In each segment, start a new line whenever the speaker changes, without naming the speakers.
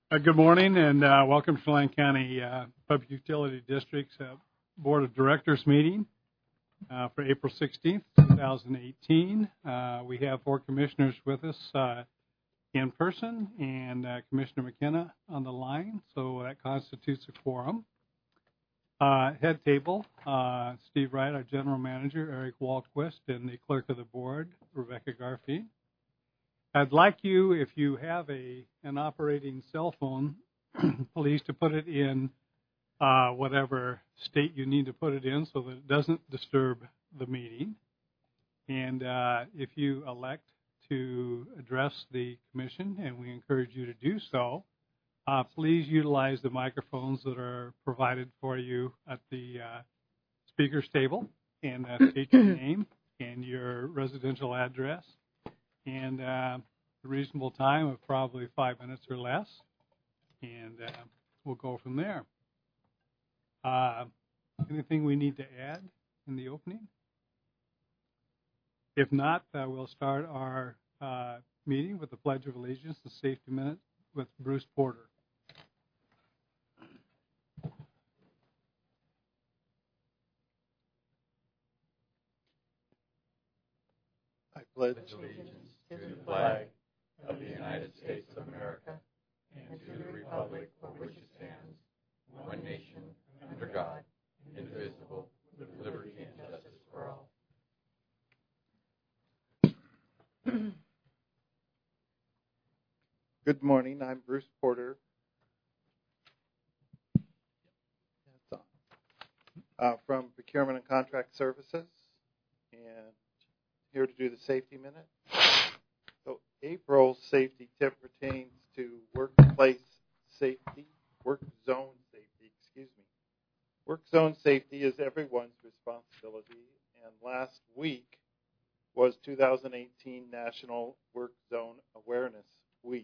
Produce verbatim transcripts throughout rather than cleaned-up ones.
Uh, good morning and uh, welcome to Chelan County uh, Public Utility District's uh, Board of Directors meeting uh, for April sixteenth, twenty eighteen. Uh, we have four commissioners with us uh, in person and uh, Commissioner McKenna on the line, so that constitutes a quorum. Uh, head table, uh, Steve Wright, our General Manager, Eric Waltquist, and the Clerk of the Board, Rebecca Garfie. I'd like you, if you have a an operating cell phone, please to put it in uh, whatever state you need to put it in so that it doesn't disturb the meeting. And uh, if you elect to address the commission, and we encourage you to do so, uh, please utilize the microphones that are provided for you at the uh, speaker's table, and uh, state your name and your residential address. And uh, a reasonable time of probably five minutes or less, and uh, we'll go from there. Uh, anything we need to add in the opening? If not, uh, we'll start our uh, meeting with the Pledge of Allegiance and Safety Minute with Bruce Porter.
I pledge allegiance to the flag of the United States of America and to the republic for which it stands, one nation, under God, indivisible, with liberty and justice for all. Good morning. I'm Bruce Porter. That's on. Uh, from Procurement and Contract Services, and here to do the Safety Minute. So April's safety tip pertains to workplace safety, work zone safety, excuse me. Work zone safety is everyone's responsibility, and last week was two thousand eighteen National Work Zone Awareness Week.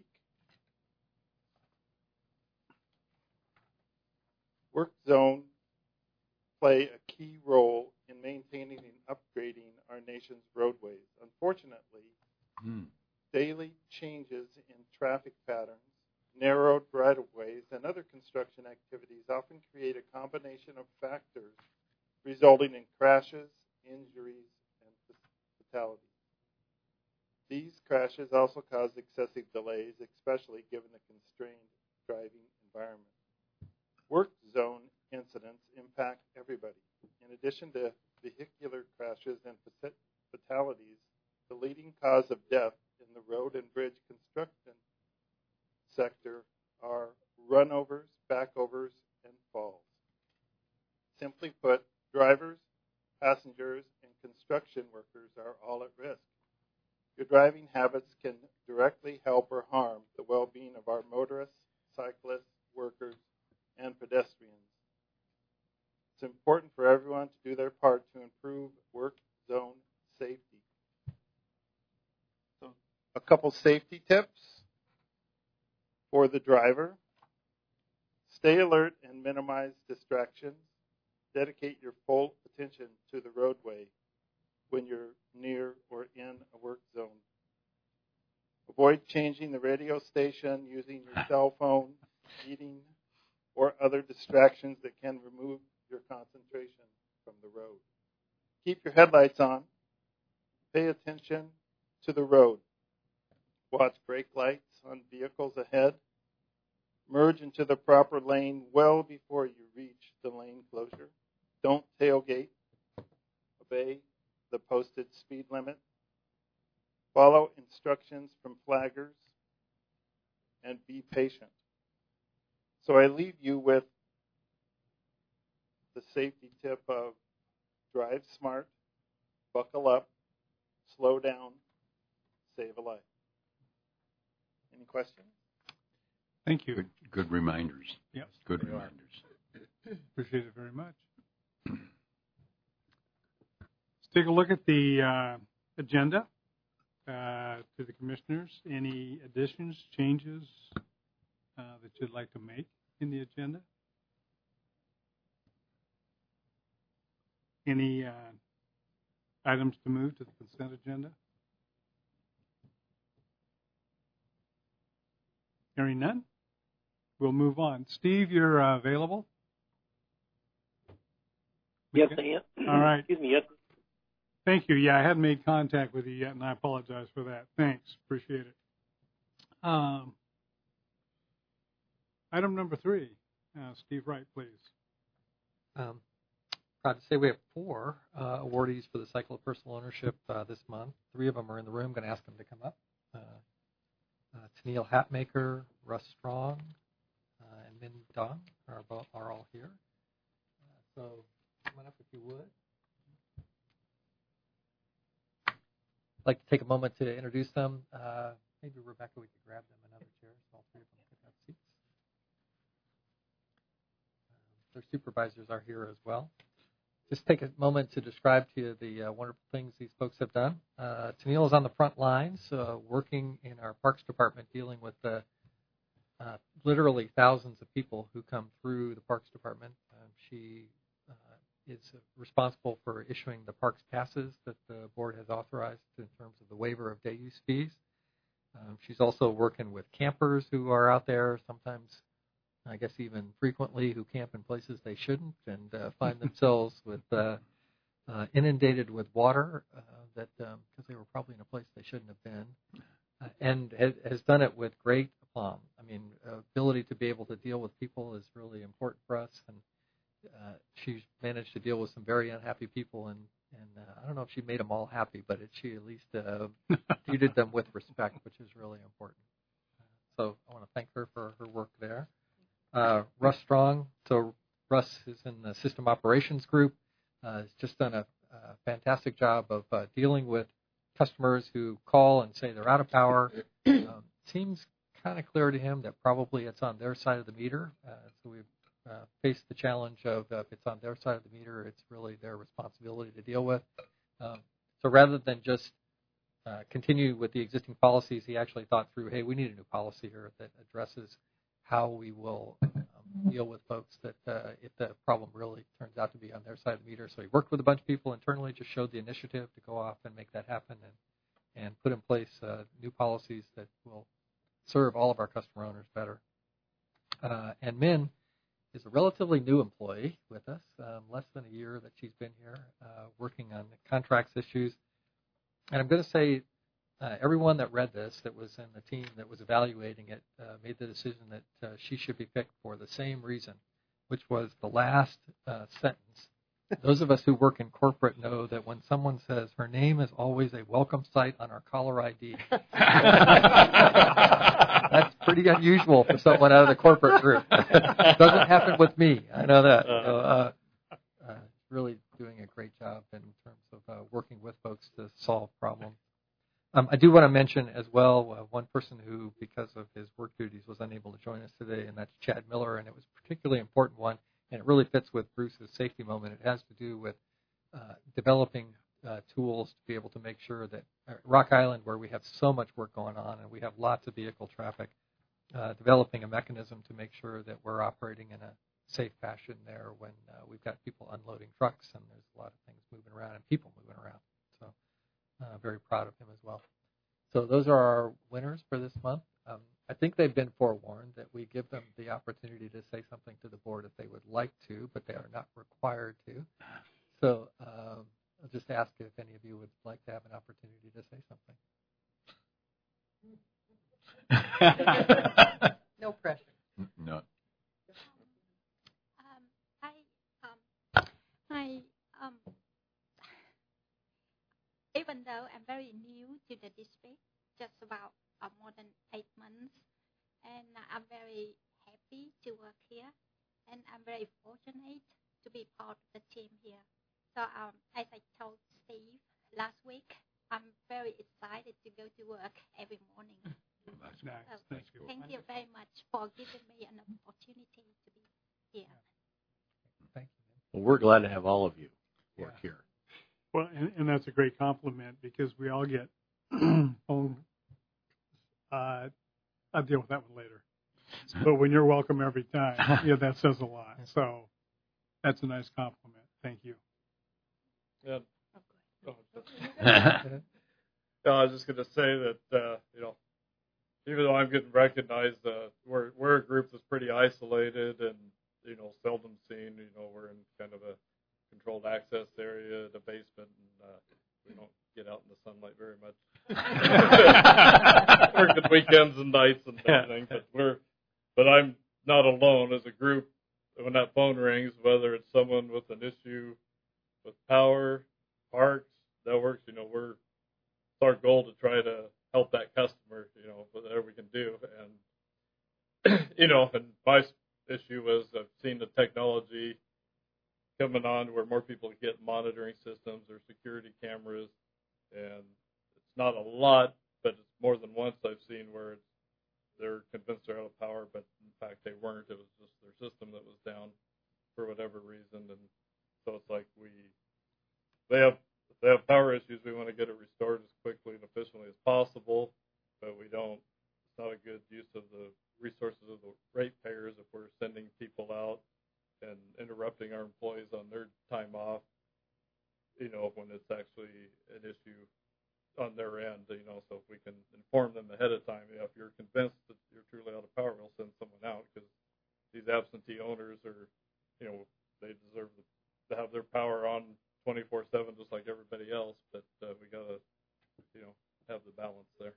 Work zone play a key role in maintaining and upgrading our nation's roadways. Unfortunately, hmm. daily changes in traffic patterns, narrowed right-of-ways, and other construction activities often create a combination of factors resulting in crashes, injuries, and fatalities. These crashes also cause excessive delays, especially given the constrained driving environment. Work zone incidents impact everybody. In addition to vehicular crashes and fatalities, the leading cause of death in the road and bridge construction sector are runovers, backovers, and falls. Simply put, drivers, passengers, and construction workers are all at risk. Your driving habits can directly help or harm the well-being of our motorists, cyclists, workers, and pedestrians. It's important for everyone to do their part to improve work zone safety. So, a couple safety tips for the driver. Stay alert and minimize distractions. Dedicate your full attention to the roadway when you're near or in a work zone. Avoid changing the radio station, using your cell phone, eating, or other distractions that can remove your concentration from the road. Keep your headlights on. Pay attention to the road. Watch brake lights on vehicles ahead. Merge into the proper lane well before you reach the lane closure. Don't tailgate. Obey the posted speed limit. Follow instructions from flaggers. And be patient. So I leave you with the safety tip of drive smart, buckle up, slow down, save a life. Any questions?
Thank you.
Good, good reminders.
Yes.
Good reminders.
Appreciate it very much. Let's take a look at the uh, agenda uh, to the commissioners. Any additions, changes uh, that you'd like to make in the agenda? Any uh, items to move to the consent agenda? Hearing none, we'll move on. Steve, you're uh, available?
Yes, I am.
All right.
Excuse me, yes.
Thank you. Yeah, I hadn't made contact with you yet, and I apologize for that. Thanks. Appreciate it. Um, item number three. Uh, Steve Wright, please.
Um, proud to say we have four uh, awardees for the Cycle of Personal Ownership uh, this month. Three of them are in the room. Going to ask them to come up. Uh, uh, Tennille Hatmaker, Russ Strong, uh, and Min Dong are, both, are all here. Uh, so come on up if you would. I'd like to take a moment to introduce them. Uh, maybe, Rebecca, we could grab them another chair so all three of them could have seats. Um, their supervisors are here as well. Just take a moment to describe to you the uh, wonderful things these folks have done. Uh, Tennille is on the front lines, uh, working in our Parks Department, dealing with the uh, literally thousands of people who come through the Parks Department. Um, she uh, is responsible for issuing the parks passes that the board has authorized in terms of the waiver of day use fees. Um, she's also working with campers who are out there, sometimes, I guess even frequently, who camp in places they shouldn't and uh, find themselves with uh, uh, inundated with water uh, that because um, they were probably in a place they shouldn't have been, uh, and has, has done it with great aplomb. I mean, uh, ability to be able to deal with people is really important for us, and Uh, she's managed to deal with some very unhappy people, and, and uh, I don't know if she made them all happy, but it, she at least uh, treated them with respect, which is really important. Uh, so I want to thank her for her work there. Uh, Russ Strong, so Russ is in the System Operations Group, uh, has just done a, a fantastic job of uh, dealing with customers who call and say they're out of power. Um, seems kind of clear to him that probably it's on their side of the meter, uh, so we've Uh, face the challenge of uh, if it's on their side of the meter, it's really their responsibility to deal with. Um, so rather than just uh, continue with the existing policies, he actually thought through, hey, we need a new policy here that addresses how we will um, deal with folks that uh, if the problem really turns out to be on their side of the meter. So he worked with a bunch of people internally, just showed the initiative to go off and make that happen and, and put in place uh, new policies that will serve all of our customer owners better. Uh, and Min is a relatively new employee with us, um, less than a year that she's been here, uh, working on the contracts issues. And I'm going to say uh, everyone that read this, that was in the team that was evaluating it, uh, made the decision that uh, she should be picked for the same reason, which was the last uh, sentence. Those of us who work in corporate know that when someone says her name is always a welcome sight on our caller I D, that's pretty unusual for someone out of the corporate group. Doesn't happen with me. I know that. So, uh, uh, really doing a great job in terms of uh, working with folks to solve problems. Um, I do want to mention as well uh, one person who, because of his work duties, was unable to join us today, and that's Chad Miller, and it was a particularly important one. And it really fits with Bruce's safety moment. It has to do with uh, developing uh, tools to be able to make sure that uh, Rock Island, where we have so much work going on and we have lots of vehicle traffic, uh, developing a mechanism to make sure that we're operating in a safe fashion there when uh, we've got people unloading trucks and there's a lot of things moving around and people moving around. So uh, very proud of him as well. So those are our winners for this month. Um, I think they've been forewarned that we give them the opportunity to say something to the board if they would like to, but they are not required to. So um, I'll just ask if any of you would like to have an opportunity to say something.
No pressure.
No.
Um, I, um, I, um, even though I'm very new to the district, just about uh, more than eight months, and I'm very happy to work here, and I'm very fortunate to be part of the team here. So um, as I told Steve last week, I'm very excited to go to work every morning.
That's nice.
So
Thank you.
Thank you very much for giving me an opportunity to be here.
Thank you.
Well, we're glad to have all of you work
Yeah.
here.
Well, and, and that's a great compliment because we all get phone. Uh, I'll deal with that one later. But when you're welcome every time, yeah, that says a lot. So that's a nice compliment. Thank you.
Yeah. Oh, no, I was just going to say that, uh, you know,
even though I'm getting recognized, uh, we're we're a group that's pretty isolated and you know seldom seen. You know, we're in kind of a controlled access area, the basement, and uh, we don't get out in the sunlight very much. Working weekends and nights and everything, but we're but I'm not alone as a group. When that phone rings, whether it's someone with an issue with power, parks, networks, you know, we're it's our goal to try to help that customer, you know, whatever we can do. And, you know, and my issue was I've seen the technology coming on where more people get monitoring systems or security cameras. And it's not a lot, but it's more than once I've seen where it's, they're convinced they're out of power, but in fact they weren't. It was just their system that was down for whatever reason. And so it's like we, they have, if they have power issues, we want to get it restored as quickly and efficiently as possible, but we don't, it's not a good use of the resources of the ratepayers if we're sending people out and interrupting our employees on their time off, you know, when it's actually an issue on their end, you know, so if we can inform them ahead of time, you know, if you're convinced that you're truly out of power, we'll send someone out because these absentee owners are, you know, they deserve to have their power on twenty-four seven just like everybody else, but uh, we got to, you know, have the balance there.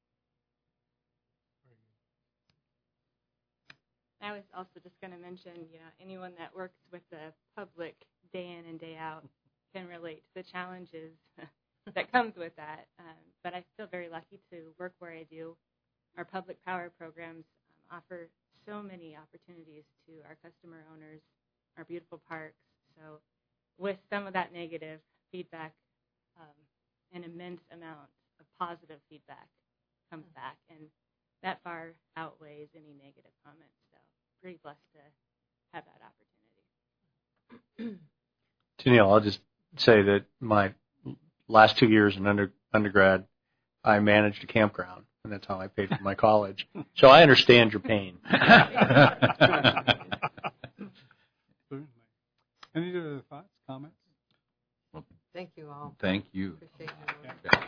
I was also just going to mention, you know, anyone that works with the public day in and day out can relate to the challenges that comes with that. Um, but I feel very lucky to work where I do. Our public power programs um, offer so many opportunities to our customer owners, our beautiful parks. So with some of that negative feedback, um, an immense amount of positive feedback comes back, and that far outweighs any negative comments. So pretty blessed to have that opportunity.
Tennille, I'll just say that my last two years in under, undergrad, I managed a campground, and that's how I paid for my college. So I understand your pain.
Any other thoughts, comments?
Well, thank you all.
Thank you.
Appreciate you.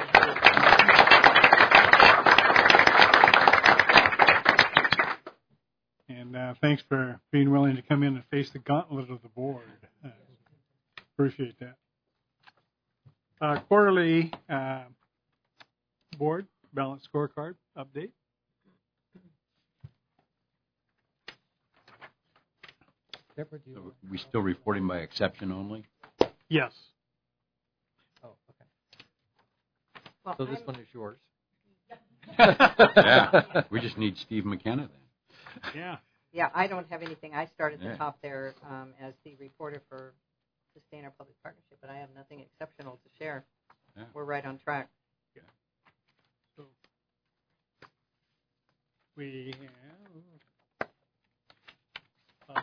And uh, thanks for being willing to come in and face the gauntlet of the board. Uh, appreciate that. Uh, quarterly uh, board balance scorecard update.
Deborah, do you
So we still reporting by exception only?
Yes.
Oh, okay.
Well,
So this
I'm-
one is yours.
Yeah. We just need Steve McKenna then.
Yeah.
Yeah, I don't have anything. I start at the
Yeah.
top there um, as the reporter for Sustain Our Public Partnership, but I have nothing exceptional to share.
Yeah.
We're right on track.
So we have um,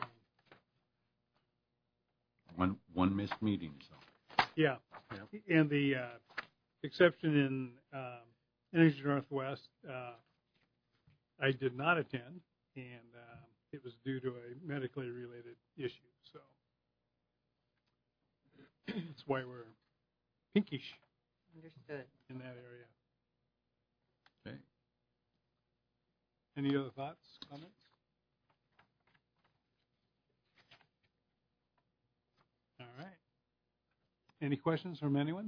One one missed meeting, so.
yeah, and the uh, exception in um, Energy Northwest, uh, I did not attend, and uh, it was due to a medically related issue. So that's why we're pinkish
Understood.
in that area.
Okay.
Any other thoughts, comments? All right. Any questions from anyone?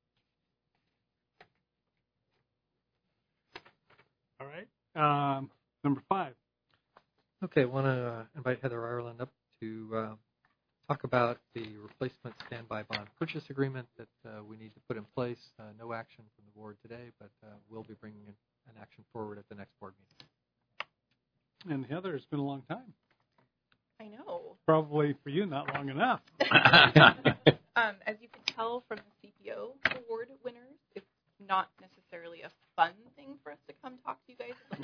All right. Um, number five.
Okay, I want to uh, invite Heather Ireland up to uh, talk about the replacement standby bond purchase agreement that uh, we need to put in place. Uh, no action from the board today, but uh, we'll be bringing an, an action forward at the next board meeting.
And Heather, it's been a long time.
I know.
Probably for you, not long enough.
um, as you can tell from the C P O award winners, it's not necessarily a fun thing for us to come talk to you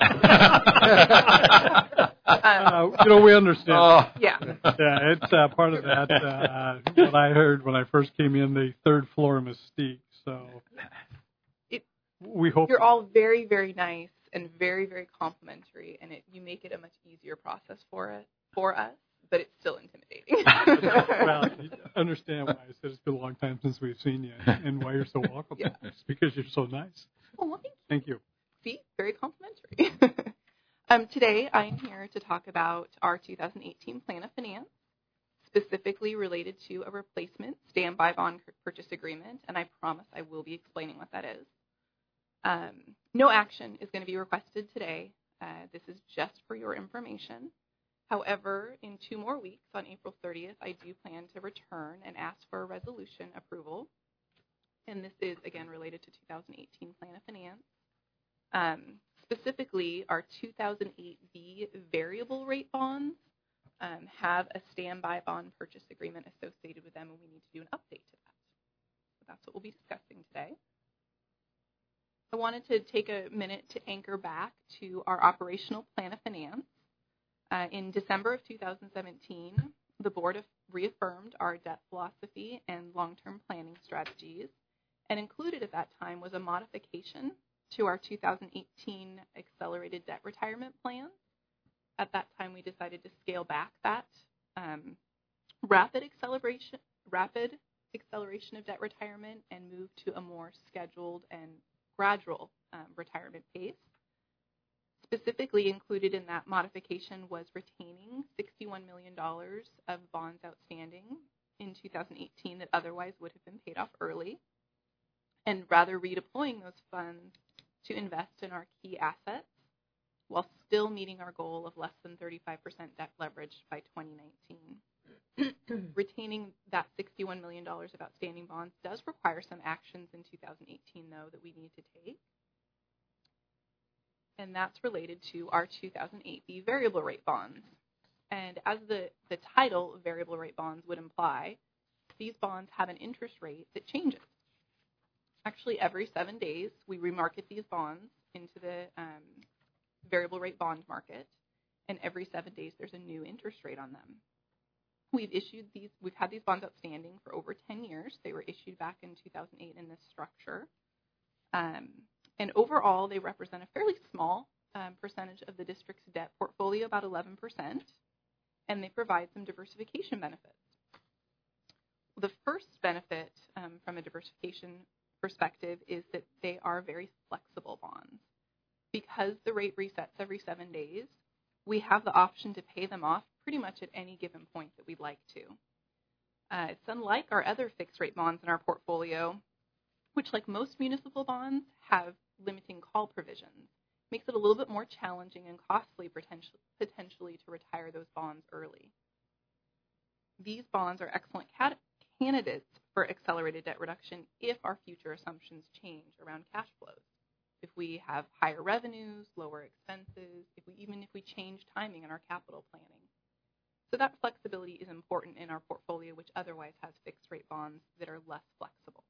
guys. um,
uh, you know, we understand.
Oh.
Yeah.
Yeah, it's uh, part of that. Uh, what I heard when I first came in, the third floor mystique. So
it,
we hope
you're all very, very nice and very, very complimentary, and it, you make it a much easier process for it for us. But it's still intimidating.
Well, you understand why I said it's been a long time since we've seen you, and why you're so welcome.
Yeah.
It's because you're so nice.
Oh, well, thank you.
Thank you.
See, very complimentary. um, today, I am here to talk about our two thousand eighteen Plan of Finance, specifically related to a replacement standby bond purchase agreement, and I promise I will be explaining what that is. Um, no action is going to be requested today. Uh, this is just for your information. However, in two more weeks, on April thirtieth, I do plan to return and ask for a resolution approval. And this is, again, related to two thousand eighteen Plan of Finance. Um, specifically, our two thousand eight B variable rate bonds um, have a standby bond purchase agreement associated with them, and we need to do an update to that. So that's what we'll be discussing today. I wanted to take a minute to anchor back to our operational Plan of Finance. Uh, in December of two thousand seventeen, the board of reaffirmed our debt philosophy and long-term planning strategies, and included at that time was a modification to our two thousand eighteen accelerated debt retirement plan. At that time, we decided to scale back that um, rapid acceleration, rapid acceleration of debt retirement and move to a more scheduled and gradual um, retirement pace. Specifically included in that modification was retaining sixty-one million dollars of bonds outstanding in two thousand eighteen that otherwise would have been paid off early, and rather redeploying those funds to invest in our key assets while still meeting our goal of less than thirty-five percent debt leverage by twenty nineteen. Retaining that sixty-one million dollars of outstanding bonds does require some actions in two thousand eighteen, though, that we need to take. And that's related to our two thousand eight B variable rate bonds. And as the, the title, variable rate bonds, would imply, these bonds have an interest rate that changes. Actually, every seven days, we remarket these bonds into the um, variable rate bond market, and every seven days, there's a new interest rate on them. We've issued these, we've had these bonds outstanding for over ten years. They were issued back in two thousand eight in this structure. Um, and overall, they represent a fairly small um, percentage of the district's debt portfolio, about eleven percent, and they provide some diversification benefits. The first benefit um, from a diversification perspective is that they are very flexible bonds. Because the rate resets every seven days, we have the option to pay them off pretty much at any given point that we'd like to. Uh, it's unlike our other fixed rate bonds in our portfolio, which, like most municipal bonds, have limiting call provisions. Makes it a little bit more challenging and costly potentially, potentially to retire those bonds early. These bonds are excellent cat- candidates for accelerated debt reduction if our future assumptions change around cash flows. If we have higher revenues, lower expenses, if we, even if we change timing in our capital planning. So that flexibility is important in our portfolio, which otherwise has fixed rate bonds that are less flexible.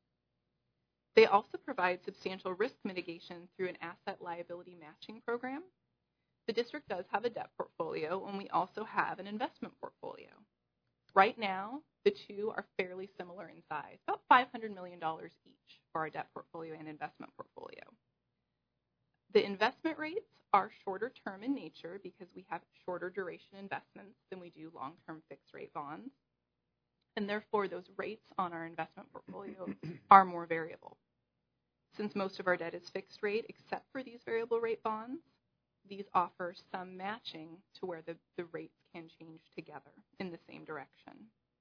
They also provide substantial risk mitigation through an asset liability matching program. The district does have a debt portfolio, and we also have an investment portfolio. Right now, the two are fairly similar in size, about five hundred million dollars each for our debt portfolio and investment portfolio. The investment rates are shorter term in nature because we have shorter duration investments than we do long-term fixed rate bonds. And therefore, those rates on our investment portfolio are more variable. Since most of our debt is fixed rate, except for these variable rate bonds, these offer some matching to where the, the rates can change together in the same direction.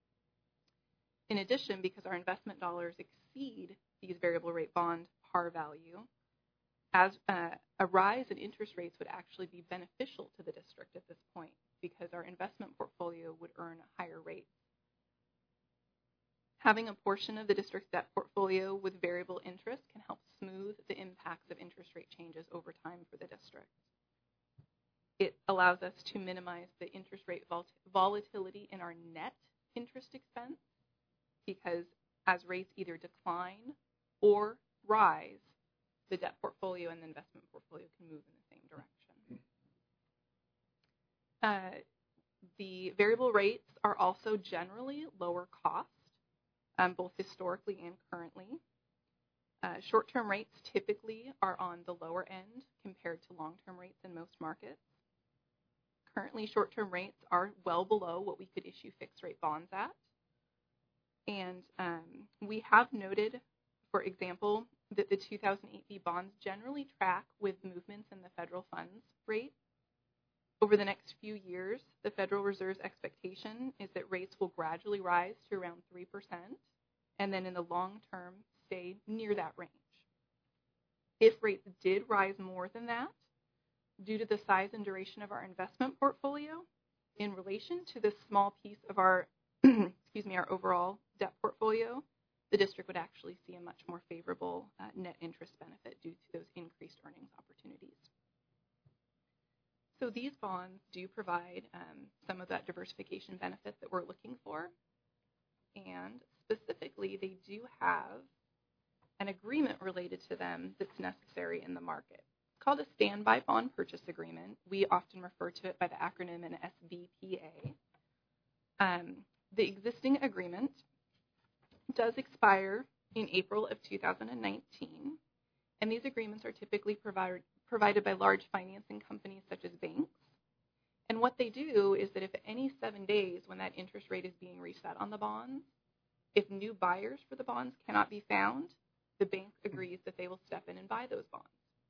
In addition, because our investment dollars exceed these variable rate bond par value, as uh, a rise in interest rates would actually be beneficial to the district at this point because our investment portfolio would earn higher rates. Having a portion of the district's debt portfolio with variable interest can help smooth the impacts of interest rate changes over time for the district. It allows us to minimize the interest rate vol- volatility in our net interest expense because as rates either decline or rise, the debt portfolio and the investment portfolio can move in the same direction. Uh, the variable rates are also generally lower cost, um, both historically and currently. Uh, short-term rates typically are on the lower end compared to long-term rates in most markets. Currently, short-term rates are well below what we could issue fixed-rate bonds at. And um, we have noted, for example, that the two thousand eight B bonds generally track with movements in the federal funds rate. Over the next few years, the Federal Reserve's expectation is that rates will gradually rise to around three percent, and then in the long term, stay near that range. If rates did rise more than that, due to the size and duration of our investment portfolio, in relation to this small piece of our, excuse me, our overall debt portfolio, the district would actually see a much more favorable uh, net interest benefit due to those increased earnings opportunities. So these bonds do provide um, some of that diversification benefit that we're looking for, and specifically, they do have an agreement related to them that's necessary in the market. It's called a standby bond purchase agreement. We often refer to it by the acronym in S B P A. Um, the existing agreement does expire in April of two thousand nineteen, and these agreements are typically provided provided by large financing companies such as banks. And what they do is that if at any seven days when that interest rate is being reset on the bonds, if new buyers for the bonds cannot be found, the bank agrees that they will step in and buy those bonds.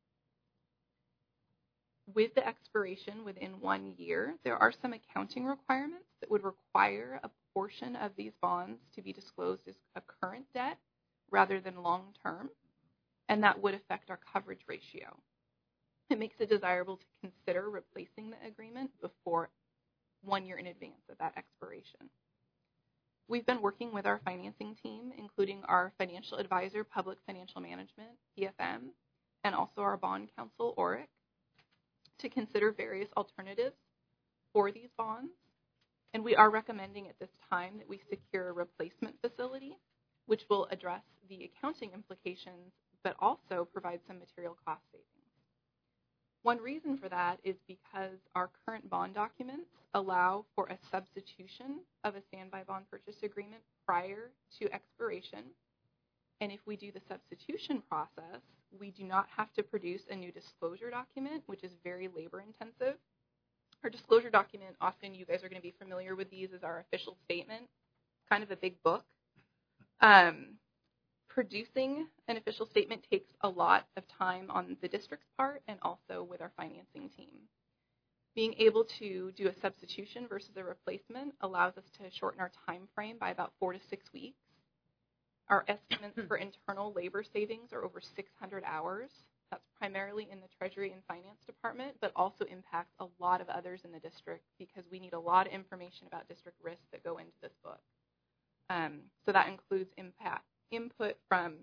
With the expiration within one year, there are some accounting requirements that would require a portion of these bonds to be disclosed as a current debt rather than long-term, and that would affect our coverage ratio. It makes it desirable to consider replacing the agreement before one year in advance of that expiration. We've been working with our financing team, including our financial advisor, Public Financial Management, P F M, and also our bond counsel, O R I C, to consider various alternatives for these bonds. And we are recommending at this time that we secure a replacement facility, which will address the accounting implications, but also provide some material cost savings. One reason for that is because our current bond documents allow for a substitution of a standby bond purchase agreement prior to expiration. And if we do the substitution process, we do not have to produce a new disclosure document, which is very labor intensive. Our disclosure document, often you guys are going to be familiar with these as our official statement, kind of a big book. Um, producing an official statement takes a lot of time on the district's part and also with our financing team. Being able to do a substitution versus a replacement allows us to shorten our time frame by about four to six weeks. Our estimates for internal labor savings are over six hundred hours. That's primarily in the Treasury and Finance Department, but also impacts a lot of others in the district because we need a lot of information about district risks that go into this book. Um, so that includes impact, input from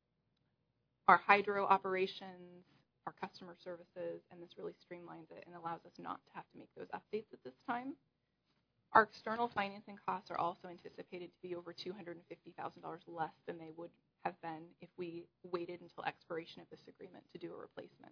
our hydro operations, our customer services, and this really streamlines it and allows us not to have to make those updates at this time. Our external financing costs are also anticipated to be over two hundred fifty thousand dollars less than they would have been if we waited until expiration of this agreement to do a replacement.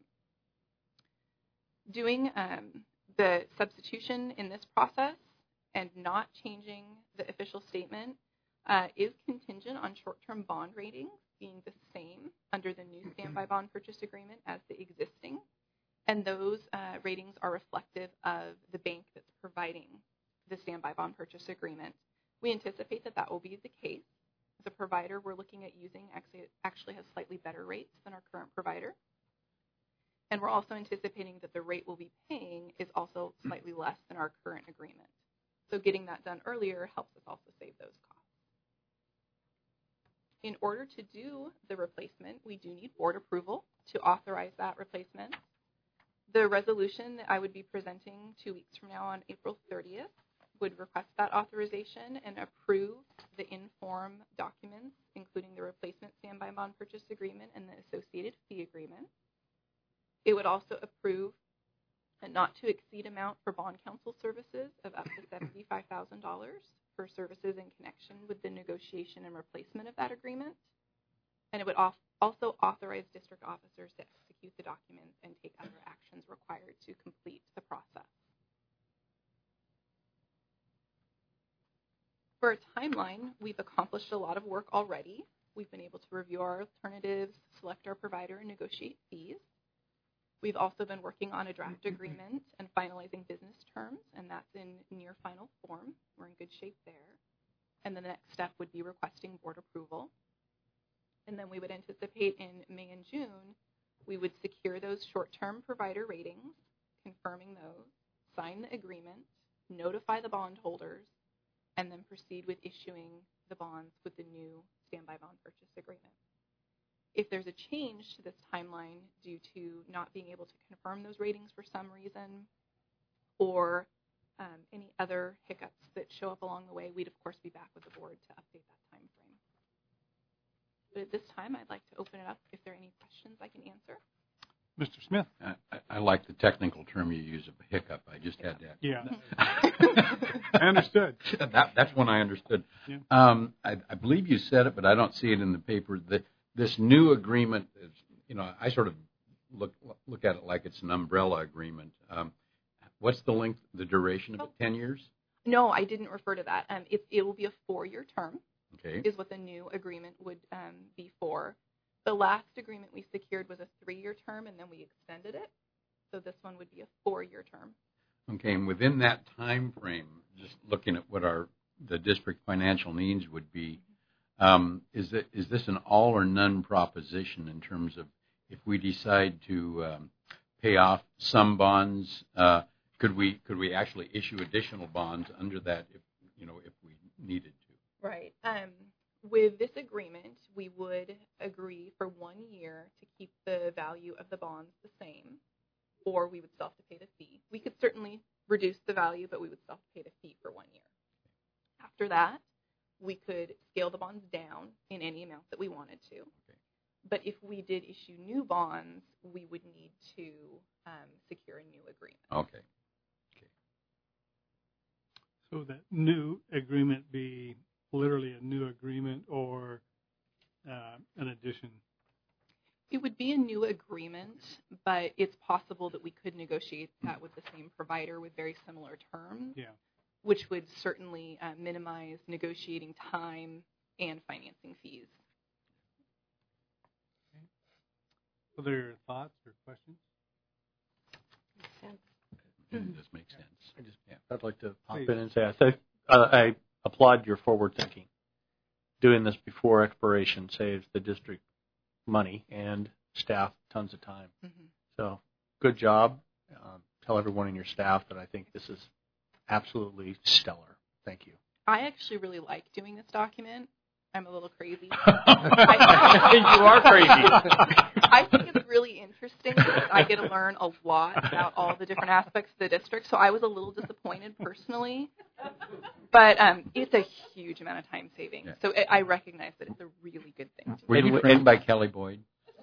Doing um, the substitution in this process and not changing the official statement uh, is contingent on short-term bond ratings being the same under the new standby bond purchase agreement as the existing, and those uh, ratings are reflective of the bank that's providing the standby bond purchase agreement. We anticipate that that will be the case. The provider we're looking at using actually, actually has slightly better rates than our current provider. And we're also anticipating that the rate we'll be paying is also slightly less than our current agreement. So getting that done earlier helps us also save those costs. In order to do the replacement, we do need board approval to authorize that replacement. The resolution that I would be presenting two weeks from now on April thirtieth would request that authorization and approve the in-form documents, including the replacement standby bond purchase agreement and the associated fee agreement. It would also approve a not-to-exceed amount for bond counsel services of up to seventy-five thousand dollars for services in connection with the negotiation and replacement of that agreement. And it would also authorize district officers to execute the documents and take other actions required to complete the process. For a timeline, we've accomplished a lot of work already. We've been able to review our alternatives, select our provider, and negotiate fees. We've also been working on a draft agreement and finalizing business terms, and that's in near final form. We're in good shape there. And then the next step would be requesting board approval. And then we would anticipate in May and June, we would secure those short-term provider ratings, confirming those, sign the agreement, notify the bondholders, and then proceed with issuing the bonds with the new standby bond purchase agreement. If there's a change to this timeline due to not being able to confirm those ratings for some reason, or um, any other hiccups that show up along the way, we'd of course be back with the board to update that time frame. But at this time, I'd like to open it up if there are any questions I can answer.
Mister Smith.
I, I like the technical term you use of hiccup. I just had that.
Yeah. I understood.
That, that's one I understood.
Yeah.
Um, I, I believe you said it, but I don't see it in the paper. That this new agreement is, you know, I sort of look look at it like it's an umbrella agreement. Um, what's the length, the duration of it? Ten years?
No, I didn't refer to that. Um, it, it will be a four-year term.
Okay.
Is what the new agreement would um, be for. The last agreement we secured was a three-year term, and then we extended it. So this one would be a four-year term.
Okay, and within that time frame, just looking at what our the district financial needs would be, um, is that is this an all or none proposition in terms of if we decide to um, pay off some bonds, uh, could we could we actually issue additional bonds under that if you know if we needed to?
Right. Um, with this agreement, we would agree for one year to keep the value of the bonds the same, or we would still have to pay the fee. We could certainly reduce the value, but we would still have to pay the fee for one year. After that, we could scale the bonds down in any amount that we wanted to.
Okay.
But if we did issue new bonds, we would need to um, secure a new agreement.
Okay. Okay.
So that new agreement be literally a new agreement or uh, an addition?
It would be a new agreement, but it's possible that we could negotiate that with the same provider with very similar terms,
Yeah.
which would certainly uh, minimize negotiating time and financing fees.
Okay. Other thoughts or questions?
Makes sense.
It does make sense.
I just, yeah, I'd like to hop
Please.
in and say I, think, uh, I applaud your forward thinking. Doing this before expiration saves the district money and staff tons of time.
Mm-hmm.
So good job. Um, tell everyone in your staff that I think this is absolutely stellar. Thank you.
I actually really like doing this document. I'm a little crazy.
You are crazy.
I think it's really interesting because I get to learn a lot about all the different aspects of the district. So I was a little disappointed personally, but um, it's a huge amount of time saving.
Yeah.
So I I recognize that it's a really good thing. To
Were you
And-
trained by Kelly Boyd?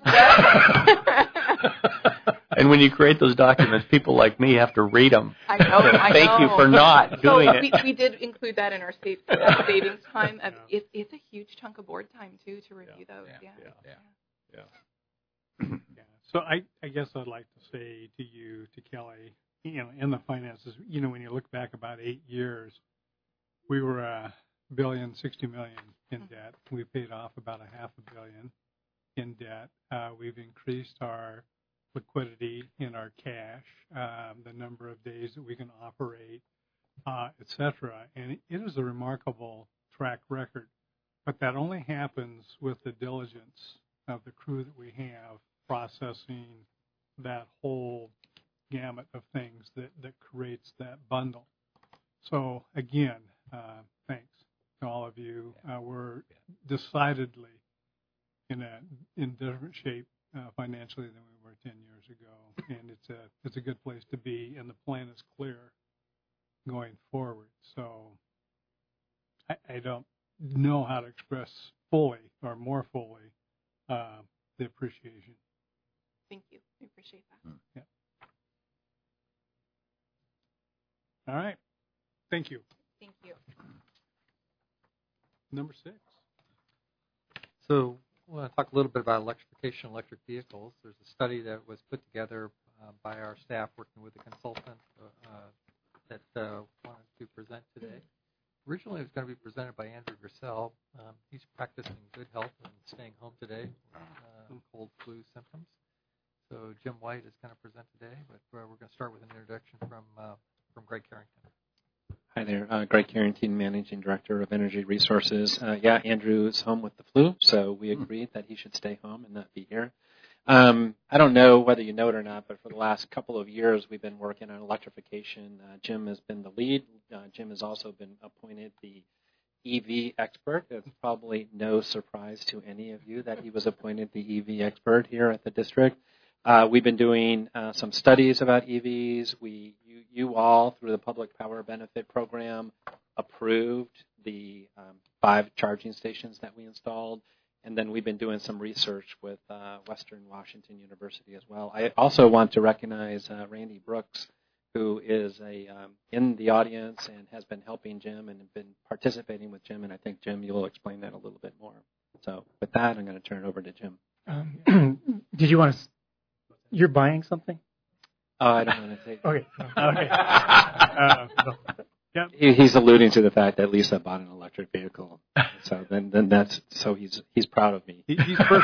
And when you create those documents, people like me have to read them.
I know. I
Thank
know.
you for not
So
doing
we,
it.
we did include that in our save, uh, savings time. Of,
Yeah.
it, it's a huge chunk of board time too to review those.
Yeah.
Yeah.
Yeah.
Yeah.
Yeah. So I, I guess I'd like to say to you, to Kelly, you know, in the finances, you know, when you look back about eight years, we were a billion, sixty million in debt. We paid off about a half a billion in debt. Uh, we've increased our liquidity in our cash, um, the number of days that we can operate, uh, et cetera. And it is a remarkable track record. But that only happens with the diligence of the crew that we have processing that whole gamut of things that, that creates that bundle. So, again, uh, thanks to all of you. Uh, we're decidedly in a in different shape uh, financially than we were ten years ago, and it's a it's a good place to be, and the plan is clear going forward. So I, I don't know how to express fully or more fully uh, the appreciation.
Thank you. We appreciate that.
Yeah. All right. Thank you.
Thank you.
Number six.
So I want to talk a little bit about electrification of electric vehicles. There's a study that was put together uh, by our staff working with a consultant uh, that uh, wanted to present today. Originally, it was going to be presented by Andrew Grissel. Um, he's practicing good health and staying home today, uh, cold flu symptoms. So Jim White is going to present today, but uh, we're going to start with an introduction from uh, from Greg Carrington.
Hi there. Uh, Greg Carrington, Managing Director of Energy Resources. Uh, yeah, Andrew is home with the flu, so we agreed that he should stay home and not be here. Um, I don't know whether you know it or not, but for the last couple of years we've been working on electrification. Uh, Jim has been the lead. Uh, Jim has also been appointed the E V expert. It's probably no surprise to any of you that he was appointed the E V expert here at the district. Uh, we've been doing uh, some studies about E Vs. We, you, you all, through the Public Power Benefit Program, approved the um, five charging stations that we installed. And then we've been doing some research with uh, Western Washington University as well. I also want to recognize uh, Randy Brooks, who is a um, in the audience and has been helping Jim and been participating with Jim. And I think, Jim, you'll explain that a little bit more. So with that, I'm going to turn it over to Jim.
Um, did you want to... You're buying something?
Oh, I don't want to take.
Okay. Okay. Uh, no.
Yep. He, he's alluding to the fact that Lisa bought an electric vehicle, so then, then that's so he's he's proud of me.
He, he's perfect.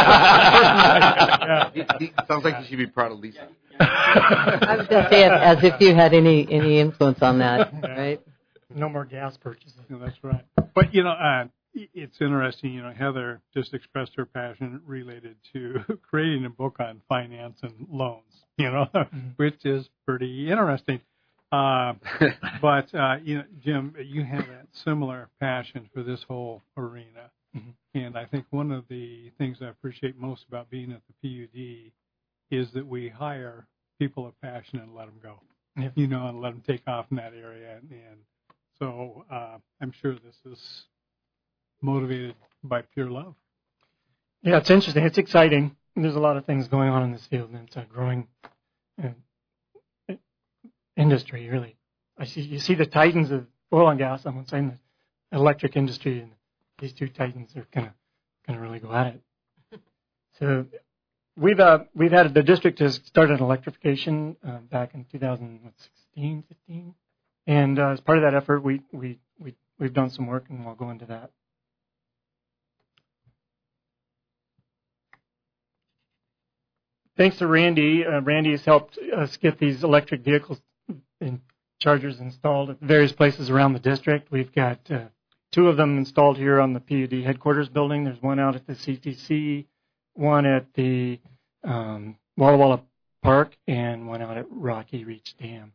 yeah. he, he, sounds like you should be proud of Lisa.
I was going to say, as, as if you had any any influence on that, right?
No more gas purchases.
No, that's right. But you know, uh, it's interesting. You know, Heather just expressed her passion related to creating a book on finance and loans. You know, mm-hmm. which is pretty interesting. Uh, but, uh, you know, Jim, you have that similar passion for this whole arena. Mm-hmm. And I think one of the things I appreciate most about being at the P U D is that we hire people of passion and let them go, yeah. you know, and let them take off in that area. And, and so uh, I'm sure this is motivated by pure love.
Yeah, it's interesting. It's exciting. There's a lot of things going on in this field, and it's a growing uh, industry, really. I see you see the titans of oil and gas on one side, and the electric industry, and these two titans are gonna gonna really go at it. So we've uh, we've had the district has started electrification uh, back in two thousand sixteen, fifteen, and uh, as part of that effort, we we we we've done some work, and we'll go into that. Thanks to Randy, uh, Randy has helped us get these electric vehicles and chargers installed at various places around the district. We've got uh, two of them installed here on the P U D headquarters building. There's one out at the C T C, one at the um, Walla Walla Park, and one out at Rocky Reach Dam.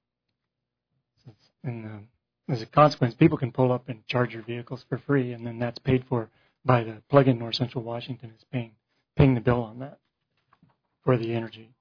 And uh, as a consequence, people can pull up and charge your vehicles for free, and then that's paid for by the plug-in North Central Washington is paying paying the bill on that for the energy.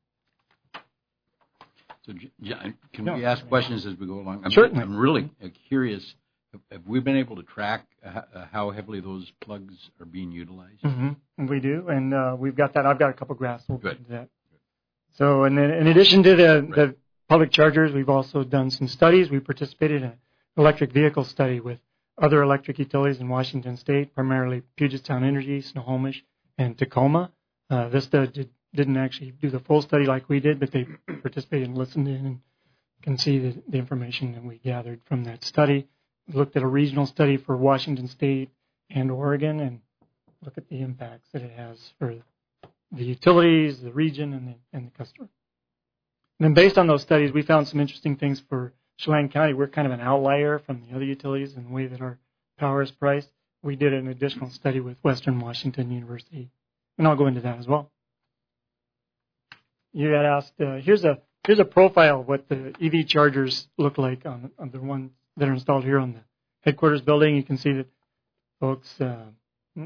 So, John, can
no.
we ask questions as we go along? I'm,
Certainly.
I'm really curious. Have, have we been able to track uh, how heavily those plugs are being utilized?
Mm-hmm. And we do, and uh, we've got that. I've got a couple graphs. We'll
Good.
get to that. So, and then in addition to the,
right.
the public chargers, we've also done some studies. We participated in an electric vehicle study with other electric utilities in Washington State, primarily Puget Sound Energy, Snohomish, and Tacoma. Uh, Vista did, didn't actually do the full study like we did, but they participated and listened in and can see the, the information that we gathered from that study. We looked at a regional study for Washington State and Oregon and look at the impacts that it has for the utilities, the region, and the, and the customer. And then based on those studies, we found some interesting things for Chelan County. We're kind of an outlier from the other utilities in the way that our power is priced. We did an additional study with Western Washington University, and I'll go into that as well. You had asked, uh, here's a here's a profile of what the E V chargers look like on, on the ones that are installed here on the headquarters building. You can see that folks uh,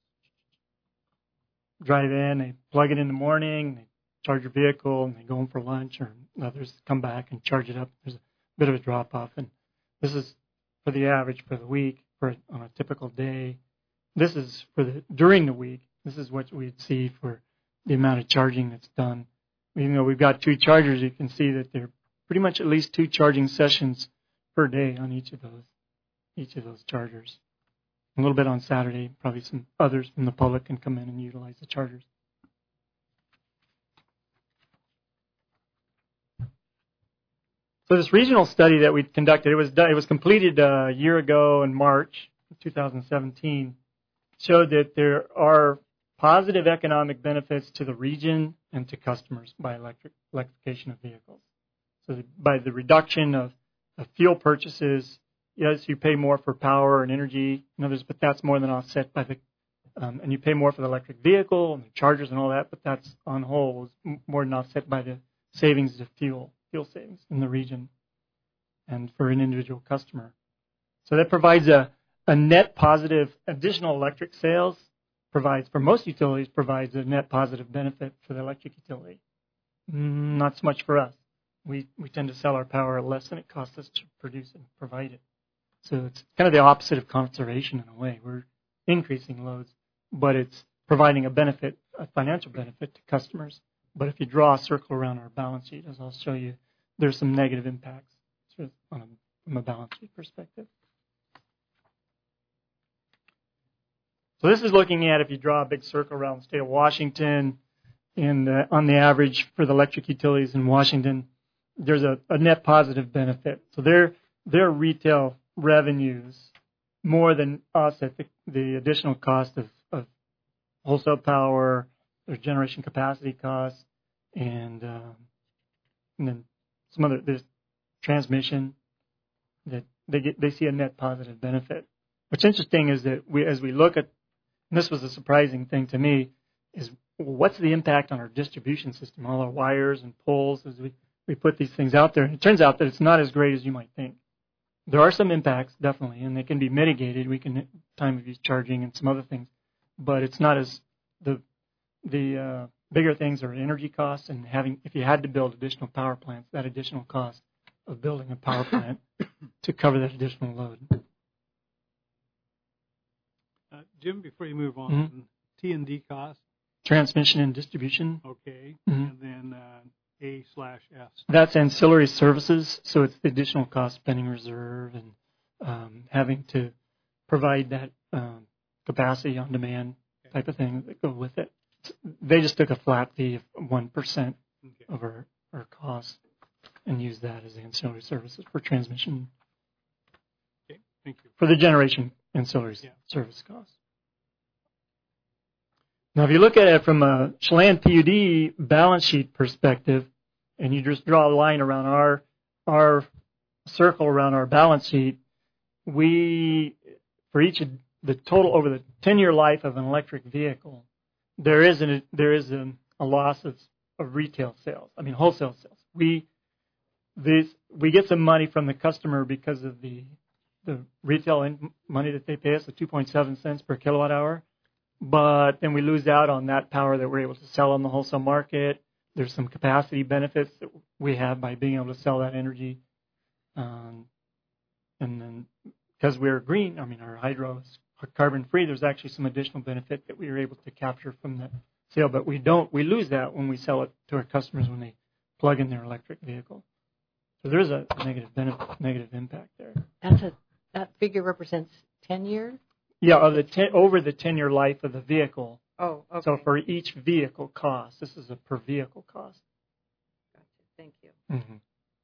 drive in, they plug it in the morning, they charge your vehicle, and they go home for lunch, or others come back and charge it up. There's a bit of a drop-off, and this is for the average for the week, for on a typical day. This is for the during the week. This is what we'd see for the amount of charging that's done. Even though we've got two chargers, you can see that there are pretty much at least two charging sessions per day on each of those, each of those chargers. A little bit on Saturday, probably some others from the public can come in and utilize the chargers. So this regional study that we conducted, it was done, it was completed a year ago in March two thousand seventeen, showed that there are positive economic benefits to the region and to customers by electric, electrification of vehicles. So by the reduction of of fuel purchases, yes, you pay more for power and energy and others, but that's more than offset by the, um, and you pay more for the electric vehicle and the chargers and all that, but that's on whole more than offset by the savings of fuel, fuel savings in the region and for an individual customer. So that provides a, a net positive. Additional electric sales provides, for most utilities, provides a net positive benefit for the electric utility. Mm, not so much for us. We we tend to sell our power less than it costs us to produce and provide it. So it's kind of the opposite of conservation in a way. We're increasing loads, but it's providing a benefit, a financial benefit to customers. But if you draw a circle around our balance sheet, as I'll show you, there's some negative impacts sort of on a, from a balance sheet perspective. So this is looking at if you draw a big circle around the state of Washington, and uh, on the average for the electric utilities in Washington, there's a, a net positive benefit. So their their retail revenues more than offset the, the additional cost of, of wholesale power, their generation capacity costs, and, um, and then some other there's transmission that they get they see a net positive benefit. What's interesting is that we as we look at, and this was a surprising thing to me, is what's the impact on our distribution system, all our wires and poles as we, we put these things out there. And it turns out that it's not as great as you might think. There are some impacts, definitely, and they can be mitigated. We can time of use charging and some other things, but it's not as the the uh, bigger things are energy costs and having if you had to build additional power plants, that additional cost of building a power plant to cover that additional load.
Uh, Jim, before you move on,
mm-hmm.
T and D costs.
Transmission and distribution.
Okay,
mm-hmm.
and then uh, A slash S.
That's ancillary services, so it's the additional cost spending reserve and um, having to provide that um, capacity on demand okay. type of thing that go with it. They just took a flat fee of one percent okay. of our, our costs and used that as ancillary services for transmission.
Okay, thank you.
For the generation ancillary
yeah.
service costs. Now, if you look at it from a Chelan P U D balance sheet perspective, and you just draw a line around our our circle around our balance sheet, we, for each of the total over the ten-year life of an electric vehicle, there is an, there is a, a loss of, of retail sales. I mean, wholesale sales. We this we get some money from the customer because of the the retail in money that they pay us, the two point seven cents per kilowatt hour. But then we lose out on that power that we're able to sell on the wholesale market. There's some capacity benefits that we have by being able to sell that energy. Um, and then because we're green, I mean, our hydro is carbon-free, there's actually some additional benefit that we were able to capture from the sale. But we don't, we lose that when we sell it to our customers when they plug in their electric vehicle. So there's a negative benefit, negative impact there.
That's a, that figure represents ten years?
Yeah, of the ten, over the ten-year life of the vehicle.
Oh, okay.
So for each vehicle cost, this is a per vehicle cost.
Gotcha. Thank you.
Mm-hmm.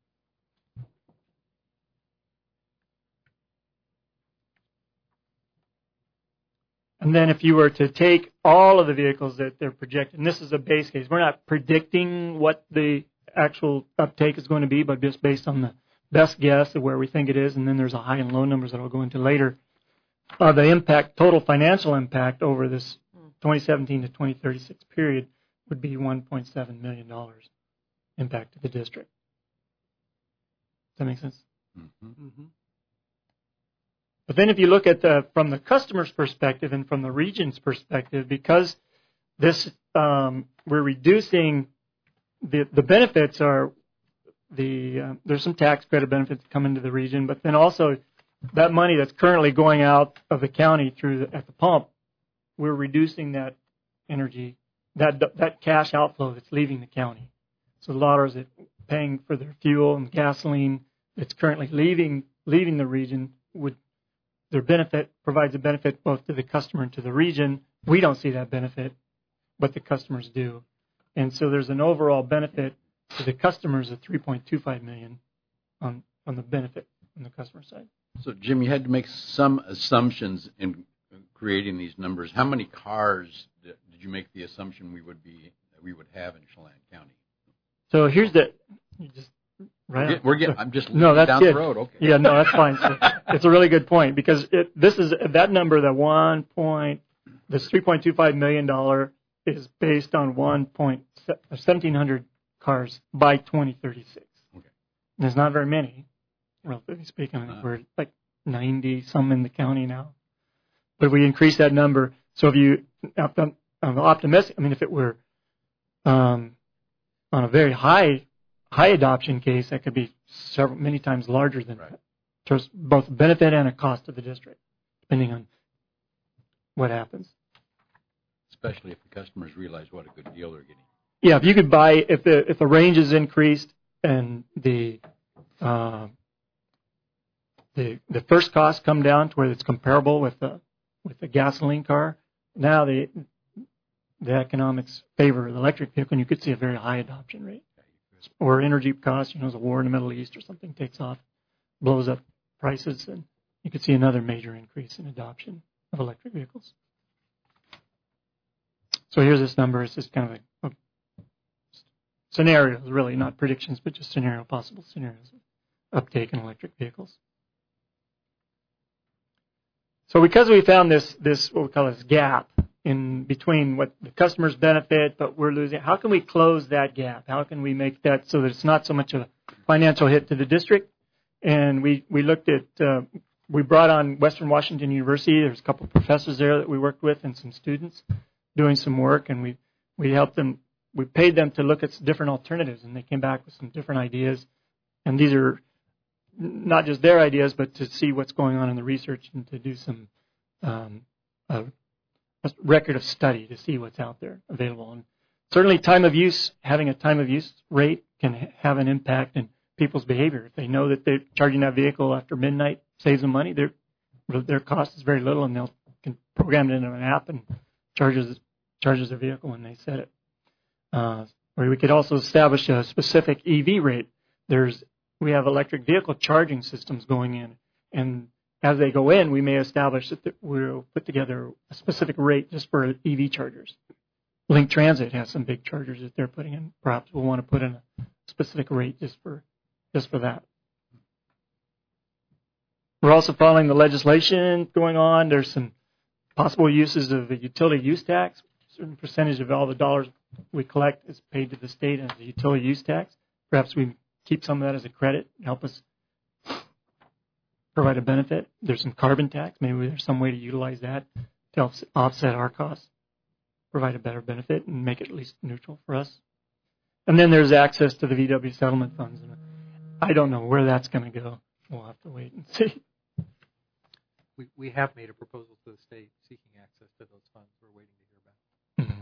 And then if you were to take all of the vehicles that they're projecting, and this is a base case, we're not predicting what the actual uptake is going to be, but just based on the best guess of where we think it is, and then there's a high and low numbers that I'll go into later. Uh, the impact, total financial impact over this twenty seventeen to twenty thirty-six period would be one point seven million dollars impact to the district. Does that make sense?
Mm-hmm.
Mm-hmm.
But then if you look at the, from the customer's perspective and from the region's perspective, because this um, we're reducing the the benefits are the uh, there's some tax credit benefits that come into the region, but then also that money that's currently going out of the county through the, at the pump, we're reducing that energy, that that cash outflow that's leaving the county. So the dollars that paying for their fuel and gasoline that's currently leaving leaving the region would their benefit provides a benefit both to the customer and to the region. We don't see that benefit, but the customers do, and so there's an overall benefit to the customers of three point two five million on on the benefit on the customer side.
So, Jim, you had to make some assumptions in creating these numbers. How many cars did you make the assumption we would be we would have in Chelan County?
So here's the you just right.
We're getting, we're getting, I'm just
no, that's
down
good.
the road. Okay.
Yeah, no, that's fine. So it's a really good point because it, this is that number, the one point, this three point two five million dollar is based on one point seventeen hundred cars by twenty thirty-six.
Okay.
And there's not very many, relatively speaking. I think
Uh.
we're like ninety some in the county now. But we increase that number. So if you, I'm optimistic. I mean, if it were um, on a very high high adoption case, that could be several many times larger than
right.
that. There's both a benefit and a cost to the district, depending on what happens.
Especially if the customers realize what a good deal they're getting.
Yeah, if you could buy, if the if the range is increased and the uh, the the first costs come down to where it's comparable with the with the gasoline car, now the the economics favor the electric vehicle, and you could see a very high adoption rate. Or energy costs, you know, as a war in the Middle East or something takes off, blows up prices, and you could see another major increase in adoption of electric vehicles. So here's this number. It's just kind of a, a scenarios, really, not predictions, but just scenario, possible scenarios of uptake in electric vehicles. So because we found this, this what we call this gap in between what the customers benefit, but we're losing, how can we close that gap? How can we make that so that it's not so much of a financial hit to the district? And we, we looked at, uh, we brought on Western Washington University. There's a couple of professors there that we worked with and some students doing some work, and we, we helped them, we paid them to look at different alternatives, and they came back with some different ideas. And these are not just their ideas, but to see what's going on in the research and to do some um, a, a record of study to see what's out there available. And certainly time of use, having a time of use rate can ha- have an impact in people's behavior. If they know that they're charging that vehicle after midnight saves them money, their their cost is very little, and they'll can program it into an app and charges charges their vehicle when they set it. Uh, or we could also establish a specific E V rate. There's we have electric vehicle charging systems going in, and as they go in, we may establish that we'll put together a specific rate just for E V chargers. Link Transit has some big chargers that they're putting in. Perhaps we'll want to put in a specific rate just for just for that. We're also following the legislation going on. There's some possible uses of the utility use tax. A certain percentage of all the dollars we collect is paid to the state as a utility use tax. Perhaps we keep some of that as a credit and help us provide a benefit. There's some carbon tax. Maybe there's some way to utilize that to help offset our costs, provide a better benefit, and make it at least neutral for us. And then there's access to the V W settlement funds. I don't know where that's going to go. We'll have to wait and see.
We we have made a proposal to the state seeking access to those funds. We're waiting to hear back.
Mm-hmm.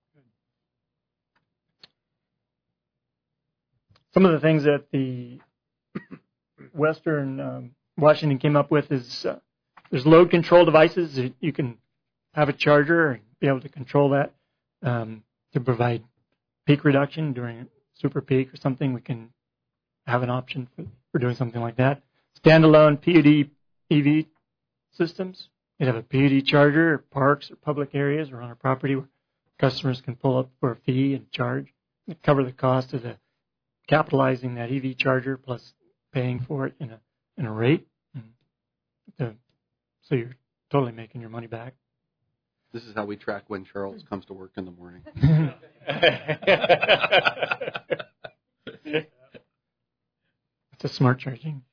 Some of the things that the Western um, Washington came up with is uh, there's load control devices. You can have a charger and be able to control that um, to provide peak reduction during a super peak or something. We can have an option for, for doing something like that. Standalone P U D E V systems. You'd have a P U D charger at parks or public areas or on a property where customers can pull up for a fee and charge and cover the cost of the capitalizing that E V charger plus paying for it in a in a rate. To, so you're totally making your money back.
This is how we track when Charles comes to work in the morning.
It's a smart charging.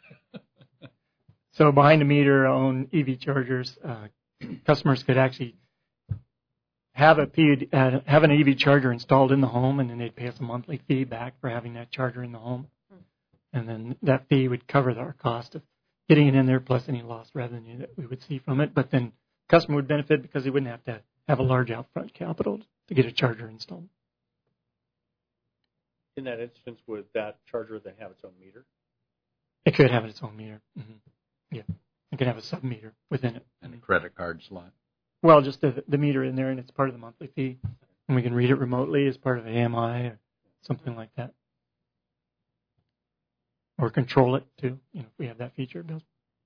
So behind the meter own E V chargers, uh, customers could actually have a P U D, uh, have an E V charger installed in the home, and then they'd pay us a monthly fee back for having that charger in the home. And then that fee would cover our cost of getting it in there plus any lost revenue that we would see from it. But then the customer would benefit because he wouldn't have to have a large upfront capital to get a charger installed.
In that instance, would that charger then have its own meter?
It could have its own meter. Mm-hmm. Yeah. It could have a sub-meter within it.
And a credit card slot.
Well, just the, the meter in there, and it's part of the monthly fee. And we can read it remotely as part of A M I or something like that. Or control it, too, you know, if we have that feature built.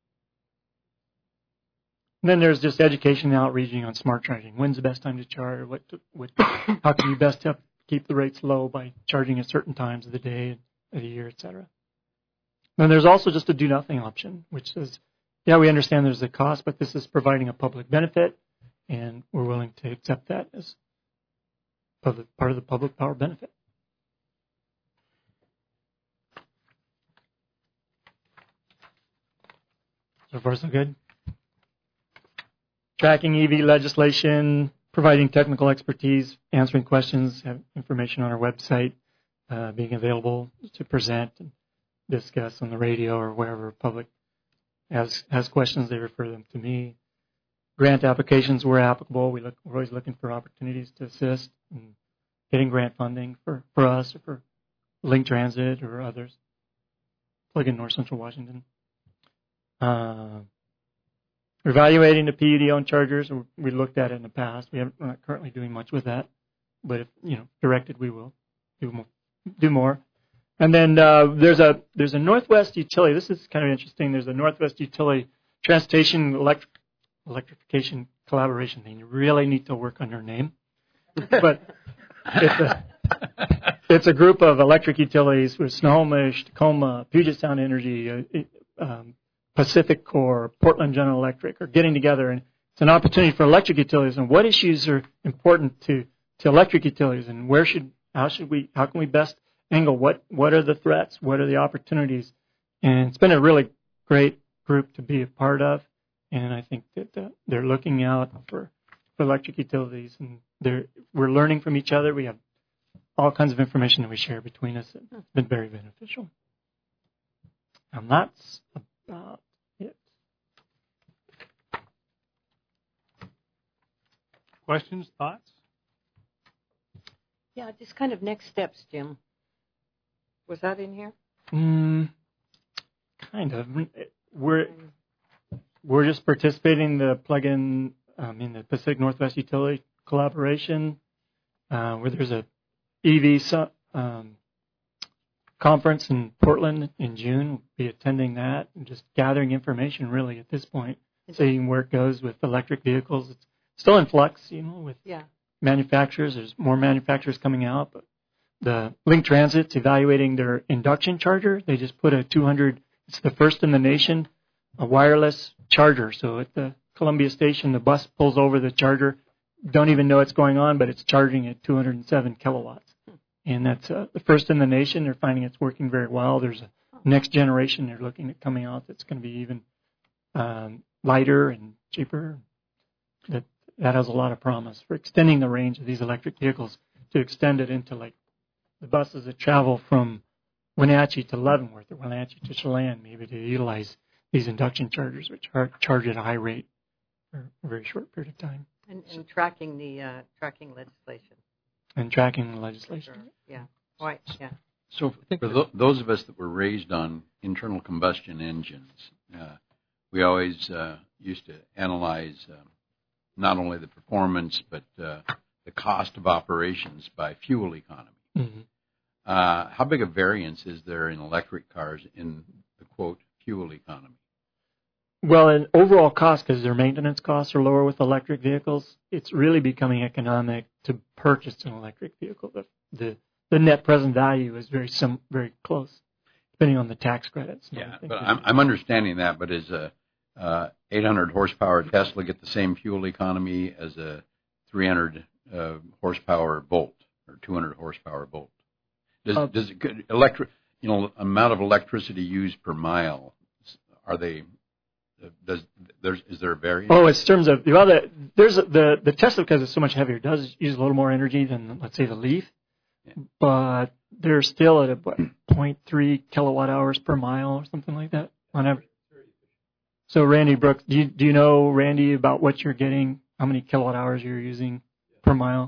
And then there's just education and outreaching on smart charging. When's the best time to charge? What, to, what, how can you best help keep the rates low by charging at certain times of the day and of the year, et cetera. And there's also just a do nothing option, which says, yeah, we understand there's a cost, but this is providing a public benefit, and we're willing to accept that as public, part of the public power benefit. So far, so good. Tracking E V legislation, providing technical expertise, answering questions, have information on our website, uh, being available to present and discuss on the radio or wherever public has has questions, they refer them to me. Grant applications where applicable. We look, we're always looking for opportunities to assist in getting grant funding for, for us or for Link Transit or others. Plug in North Central Washington. Uh, evaluating the P U D-owned chargers. We looked at it in the past. We haven't, we're not currently doing much with that, but if you know directed, we will do more. Do more. And then uh, there's a there's a Northwest Utility. This is kind of interesting. There's a Northwest Utility Transportation electric, Electrification Collaboration thing. You really need to work on your name, but it's a it's a group of electric utilities with Snohomish, Tacoma, Puget Sound Energy, uh, um, Pacific Core, Portland General Electric are getting together, and it's an opportunity for electric utilities and what issues are important to, to electric utilities, and where should how should we how can we best angle what what are the threats, what are the opportunities, and it's been a really great group to be a part of, and I think that uh, they're looking out for, for electric utilities, and they're we're learning from each other. We have all kinds of information that we share between us. It's been very beneficial. And that's about it.
Questions, thoughts?
Yeah, just kind of next steps, Jim. Was that in here?
Mm, kind of. We're we're just participating in the plug-in um, in the Pacific Northwest Utility Collaboration, uh, where there's a E V su- um, conference in Portland in June. We'll be attending that and just gathering information really at this point, seeing where it goes with electric vehicles. It's still in flux, you know, with
yeah.
manufacturers. There's more manufacturers coming out, but the Link Transit's evaluating their induction charger. They just put a two hundred, it's the first in the nation, a wireless charger. So at the Columbia station, the bus pulls over the charger. Don't even know what's going on, but it's charging at two hundred seven kilowatts. And that's uh, the first in the nation. They're finding it's working very well. There's a next generation they're looking at coming out that's going to be even um, lighter and cheaper. That that has a lot of promise for extending the range of these electric vehicles, to extend it into like the buses that travel from Wenatchee to Leavenworth or Wenatchee to Chelan, maybe to utilize these induction chargers, which are charged at a high rate for a very short period of time.
And, and tracking the uh, tracking legislation.
And tracking the legislation.
Sure. Yeah. Right. Yeah.
So for th- those of us that were raised on internal combustion engines, uh, we always uh, used to analyze uh, not only the performance but uh, the cost of operations by fuel economy.
Mm-hmm.
Uh, how big a variance is there in electric cars in the, quote, fuel economy?
Well, in overall cost, because their maintenance costs are lower with electric vehicles, it's really becoming economic to purchase an electric vehicle. The the, the net present value is very sim- very close, depending on the tax credits.
Yeah, but I'm, I'm understanding that. But is a uh, eight hundred horsepower Tesla get the same fuel economy as a three hundred uh, horsepower Bolt or two hundred horsepower Bolt? Does uh, does it electric you know amount of electricity used per mile? Are they Does there's is there a variance?
Oh, in terms of well, the, there's a, the the Tesla, because it's so much heavier, does use a little more energy than, let's say, the Leaf, yeah. But they're still at a what, zero point three kilowatt hours per mile or something like that on average. So, Randy Brooks, do you do you know, Randy, about what you're getting? How many kilowatt hours you're using per mile?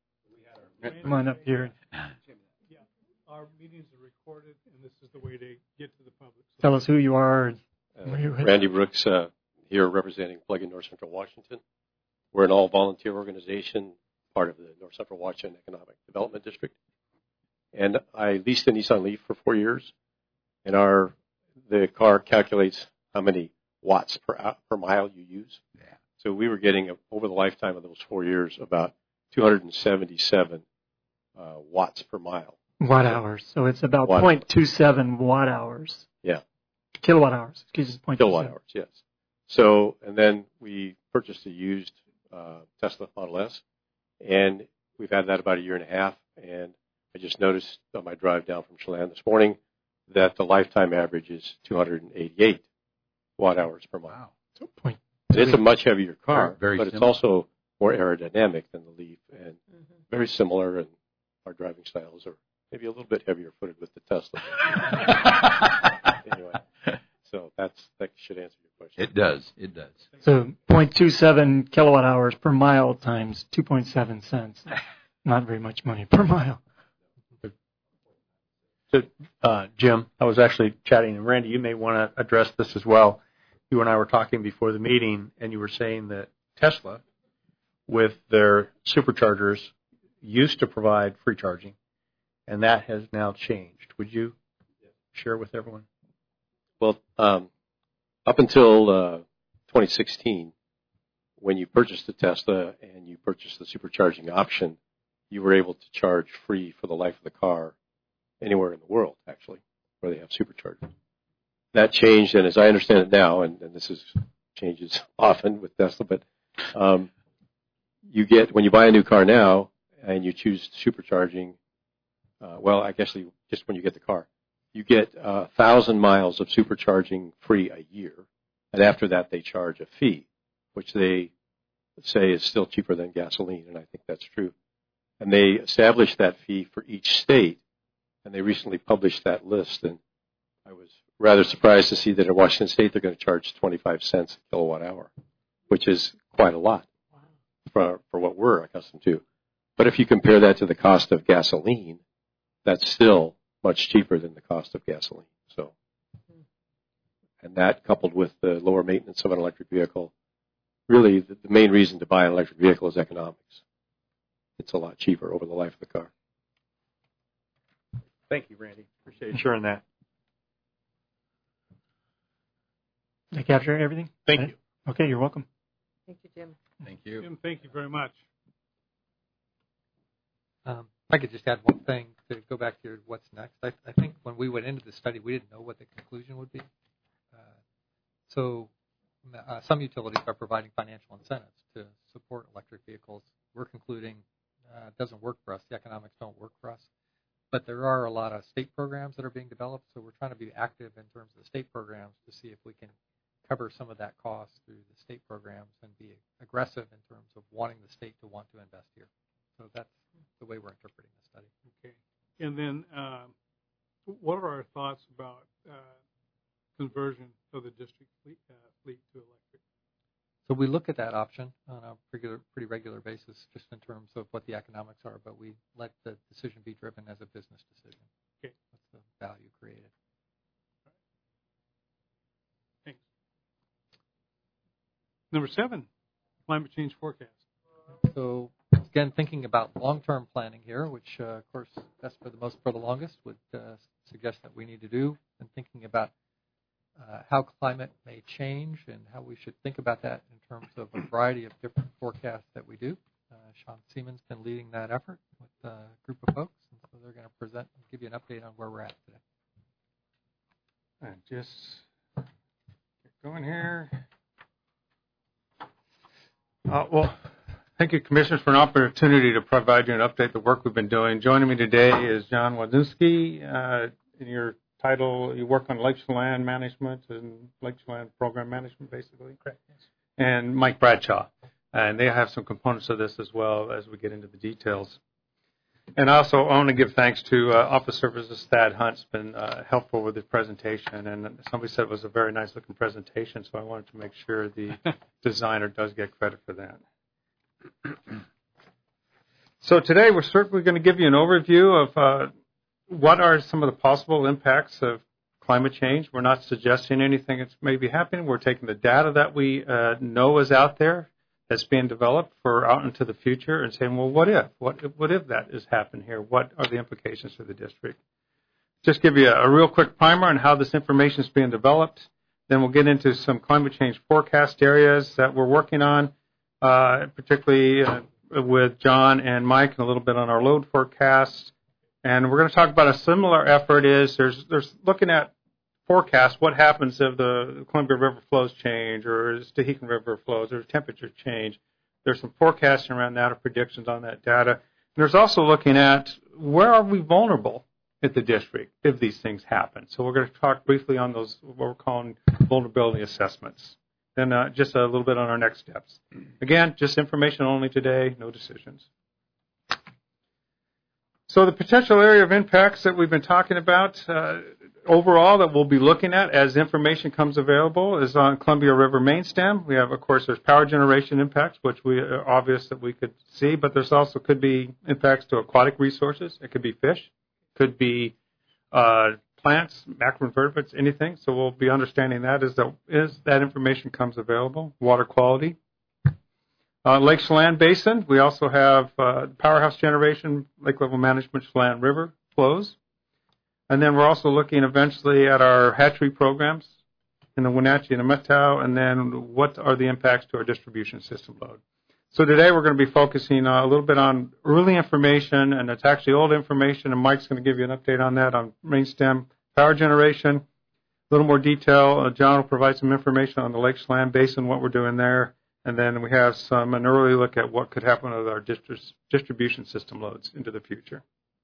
Come on up here.
Yeah, our meetings are recorded, and this is the way they get to the public. So
tell us who you are. And
Uh, Randy Brooks, uh, here representing Plug-in North Central Washington. We're an all-volunteer organization, part of the North Central Washington Economic Development District. And I leased a Nissan Leaf for four years, and our the car calculates how many watts per per mile you use.
Yeah.
So we were getting, over the lifetime of those four years, about two hundred seventy-seven uh, watts per mile.
Watt hours. So it's about
Watt
zero point two seven watt hours.
Yeah.
Kilowatt hours. Excuse me. zero point two seven.
Kilowatt hours, yes. So, and then we purchased a used uh, Tesla Model S, and we've had that about a year and a half. And I just noticed on my drive down from Chelan this morning that the lifetime average is two hundred eighty-eight watt hours per mile.
Wow.
So point.
It's a much heavier car,
Very- very
but it's
similar.
also more aerodynamic than the Leaf, and
Mm-hmm.
very similar. And our driving styles are maybe a little bit heavier footed with the Tesla. Anyway, so that's that should answer your question.
It does. It does.
So zero point two seven kilowatt hours per mile times two point seven cents. Not very much money per mile.
So, uh, Jim, I was actually chatting, and Randy, you may want to address this as well. You and I were talking before the meeting, and you were saying that Tesla, with their superchargers, used to provide free charging, and that has now changed. Would you share with everyone?
Well, um, up until uh, twenty sixteen, when you purchased a Tesla and you purchased the supercharging option, you were able to charge free for the life of the car anywhere in the world, actually, where they have superchargers. That changed, and as I understand it now, and, and this is changes often with Tesla, but um, you get, when you buy a new car now and you choose supercharging, uh, well, I guess you, just when you get the car, you get a uh, thousand miles of supercharging free a year, and after that they charge a fee, which they say is still cheaper than gasoline, and I think that's true. And they established that fee for each state, and they recently published that list, and I was rather surprised to see that in Washington State they're going to charge twenty-five cents a kilowatt hour, which is quite a lot for, for what we're accustomed to. But if you compare that to the cost of gasoline, that's still much cheaper than the cost of gasoline. So, and that coupled with the lower maintenance of an electric vehicle, really the, the main reason to buy an electric vehicle is economics. It's a lot cheaper over the life of the car.
Thank you, Randy. Appreciate you sharing that.
Did I capture everything?
Thank you.
Okay, you're welcome.
Thank you, Jim.
Thank you.
Jim, thank you very much.
Um, if I could just add one thing to go back to what's next. I, I think when we went into the study, we didn't know what the conclusion would be. Uh, so uh, some utilities are providing financial incentives to support electric vehicles. We're concluding uh, it doesn't work for us. The economics don't work for us. But there are a lot of state programs that are being developed, so we're trying to be active in terms of the state programs to see if we can cover some of that cost through the state programs and be aggressive in terms of wanting the state to want to invest here. So that's the way we're interpreting the study.
Okay. And then um, what are our thoughts about uh, conversion of the district fleet, uh, fleet to electric?
So we look at that option on a regular, pretty regular basis just in terms of what the economics are, but we let the decision be driven as a business decision.
Okay.
What's the value created?
Thanks. Number seven, climate change forecast.
So again, thinking about long-term planning here, which uh, of course best for the most for the longest would uh, suggest that we need to do, and thinking about uh, how climate may change and how we should think about that in terms of a variety of different forecasts that we do. Uh, Sean Siemens been leading that effort with a group of folks, and so they're going to present and give you an update on where we're at today.
And just get going here. Uh, well, thank you, Commissioners, for an opportunity to provide you an update of the work we've been doing. Joining me today is John Wadzinski. Uh, in your title, you work on Lake Chelan management and Lake Chelan program management, basically. Correct. Yes. And Mike Bradshaw. And they have some components of this as well as we get into the details. And also, I want to give thanks to uh, Office Services. Thad Hunt's been uh, helpful with the presentation, and somebody said it was a very nice-looking presentation, so I wanted to make sure the designer does get credit for that. So today, we're certainly going to give you an overview of uh, what are some of the possible impacts of climate change. We're not suggesting anything that's maybe happening. We're taking the data that we uh, know is out there, that's being developed for out into the future, and saying, well, what if? What if, what if that has happened here? What are the implications for the district? Just give you a, a real quick primer on how this information is being developed. Then we'll get into some climate change forecast areas that we're working on, uh, particularly uh, with John and Mike, and a little bit on our load forecast.
And we're going to talk about a similar effort is there's there's looking at forecast what happens if the Columbia River flows change or the Stehekin River flows or temperature change. There's some forecasting around that or predictions on that data. And there's also looking at where are we vulnerable at the district if these things happen. So we're going to talk briefly on those, what we're calling vulnerability assessments. Then uh, just a little bit on our next steps. Again, just information only today, no decisions. So the potential area of impacts that we've been talking about uh, overall that we'll be looking at as information comes available is on Columbia River main stem. We have, of course, there's power generation impacts, which we are obvious that we could see, but there's also could be impacts to aquatic resources. It could be fish, could be uh, plants, macroinvertebrates, anything. So we'll be understanding that as, the, as that information comes available. Water quality. Uh, Lake Chelan Basin, we also have uh, powerhouse generation, lake level management, Chelan River flows. And then we're also looking eventually at our hatchery programs in the Wenatchee and the Methow, and then what are the impacts to our distribution system load. So today we're going to be focusing uh, a little bit on early information, and it's actually old information, and Mike's going to give you an update on that on main stem power generation. A little more detail. Uh, John will provide some information on the Lake Chelan Basin, what we're doing there. And then we have some an early look at what could happen with our distri- distribution system loads into the future.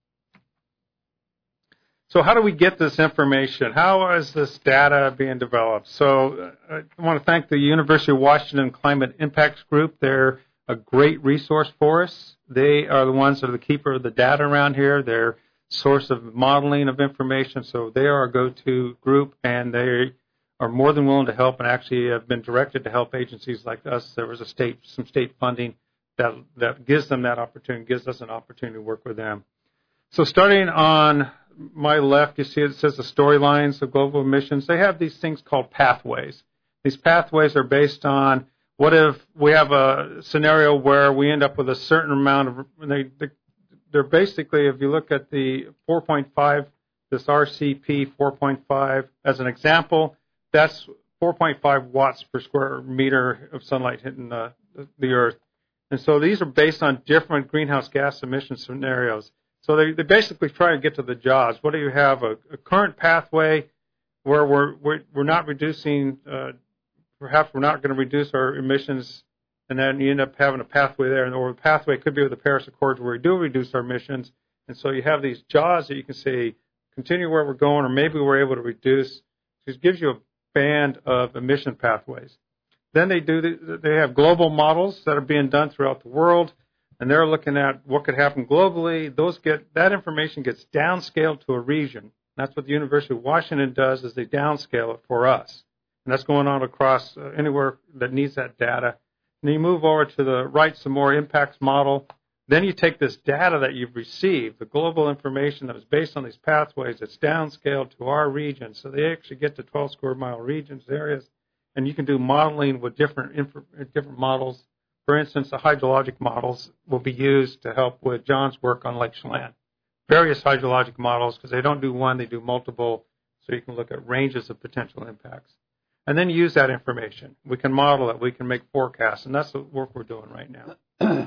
So how do we get this information? How is this data being developed? So uh, I want to thank the University of Washington Climate Impacts Group. They're a great resource for us. They are the ones that are the keeper of the data around here. They're source of modeling of information. So they are a go-to group, and they are more than willing to help and actually have been directed to help agencies like us. There was a state, some state funding that that gives them that opportunity, gives us an opportunity to work with them. So starting on my left, you see it says the storylines of global emissions. They have these things called pathways. These pathways are based on what if we have a scenario where we end up with a certain amount of, they, they're basically, if you look at the four point five, this R C P four point five as an example, that's four point five watts per square meter of sunlight hitting the, the Earth. And so these are based on different greenhouse gas emission scenarios. So they, they basically try to get to the jaws. What do you have? A, a current pathway where we're, we're, we're not reducing, uh, perhaps we're not going to reduce our emissions, and then you end up having a pathway there. Or the pathway could be with the Paris Accords where we do reduce our emissions. And so you have these jaws that you can say, continue where we're going, or maybe we're able to reduce. It gives you a band of emission pathways. Then they do the, they have global models that are being done throughout the world, and they're looking at what could happen globally. Those get that information gets downscaled to a region. That's what the University of Washington does, is they downscale it for us, and that's going on across uh, anywhere that needs that data. And you move over to the right, some more impacts model. Then you take this data that you've received, the global information that is based on these pathways, it's downscaled to our region. So they actually get to twelve square mile regions, areas, and you can do modeling with different different models. For instance, the hydrologic models will be used to help with John's work on Lake Chelan. Various hydrologic models, because they don't do one, they do multiple, so you can look at ranges of potential impacts. And then use that information. We can model it, we can make forecasts, and that's the work we're doing right now.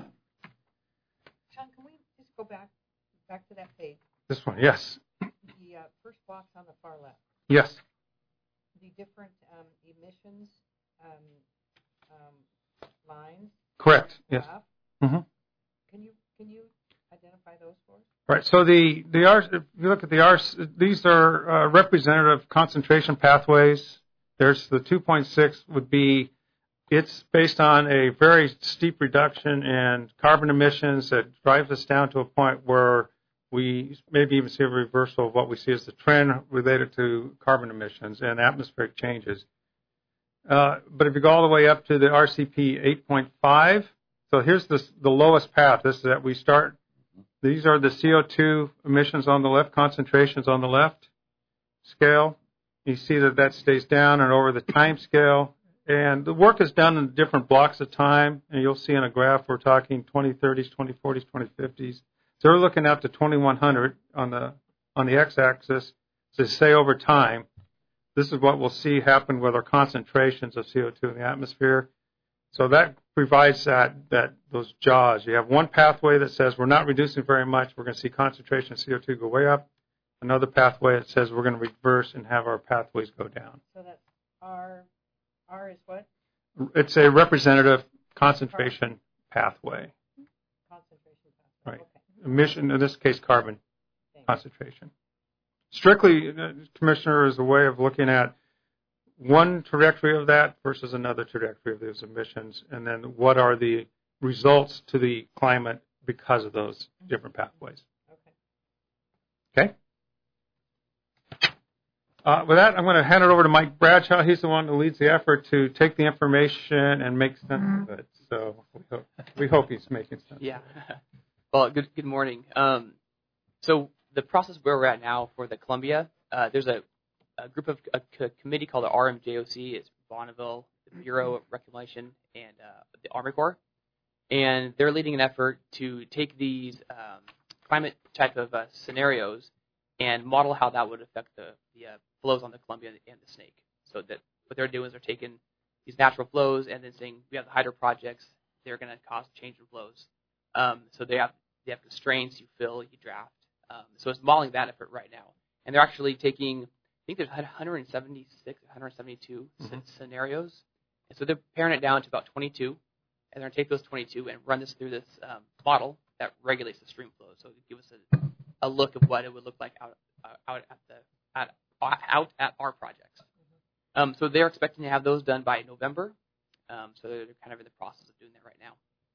Go back, back to that page.
This one, yes.
The uh, first box on the far left.
Yes.
The different um, emissions um, um, lines.
Correct. Yes. Mm-hmm.
Can you can you identify those for us?
Right. So the the R, if you look at the R, these are uh, representative concentration pathways. There's the two point six would be. It's based on a very steep reduction in carbon emissions that drives us down to a point where we maybe even see a reversal of what we see as the trend related to carbon emissions and atmospheric changes. Uh, but if you go all the way up to the R C P eight point five, so here's this, the lowest path. This is that we start. These are the C O two emissions on the left, concentrations on the left scale. You see that that stays down, and over the time scale. And the work is done in different blocks of time, and you'll see in a graph we're talking twenty thirties, twenty forties, twenty fifties. So we're looking out to twenty-one hundred on the on the x-axis. So say over time, this is what we'll see happen with our concentrations of C O two in the atmosphere. So that provides that, that those jaws. You have one pathway that says we're not reducing very much. We're going to see concentration of C O two go way up. Another pathway that says we're going to reverse and have our pathways go down.
So that's R. R is what?
It's a representative concentration pathway.
Concentration pathway.
Right.
Okay.
Emission, in this case, carbon
Thanks.
concentration. Strictly, uh, Commissioner, is a way of looking at one trajectory of that versus another trajectory of those emissions, and then what are the results to the climate because of those different pathways. Okay. Okay? Uh, with that, I'm going to hand it over to Mike Bradshaw. He's the one who leads the effort to take the information and make sense of it. So we hope, we hope he's making sense.
Yeah. Well, good good morning. Um, so the process where we're at now for the Columbia, uh, there's a, a group of a committee called the R M J O C. It's Bonneville, the Bureau of Reclamation, and uh, the Army Corps, and they're leading an effort to take these um, climate type of uh, scenarios and model how that would affect the, the uh, flows on the Columbia and the Snake. So that what they're doing is they're taking these natural flows and then saying we have the hydro projects, they're going to cause change in flows. Um, so they have they have constraints, you fill, you draft. Um, so it's modeling that effort right now. And they're actually taking, I think there's one hundred seventy-six, one hundred seventy-two mm-hmm. scenarios. And so they're paring it down to about twenty-two. And they're going to take those twenty-two and run this through this um, model that regulates the stream flow. So it gives us a a look of what it would look like out uh, out at the at, out at our projects. Um, so they're expecting to have those done by November. Um, so they're kind of in the process of doing that right now.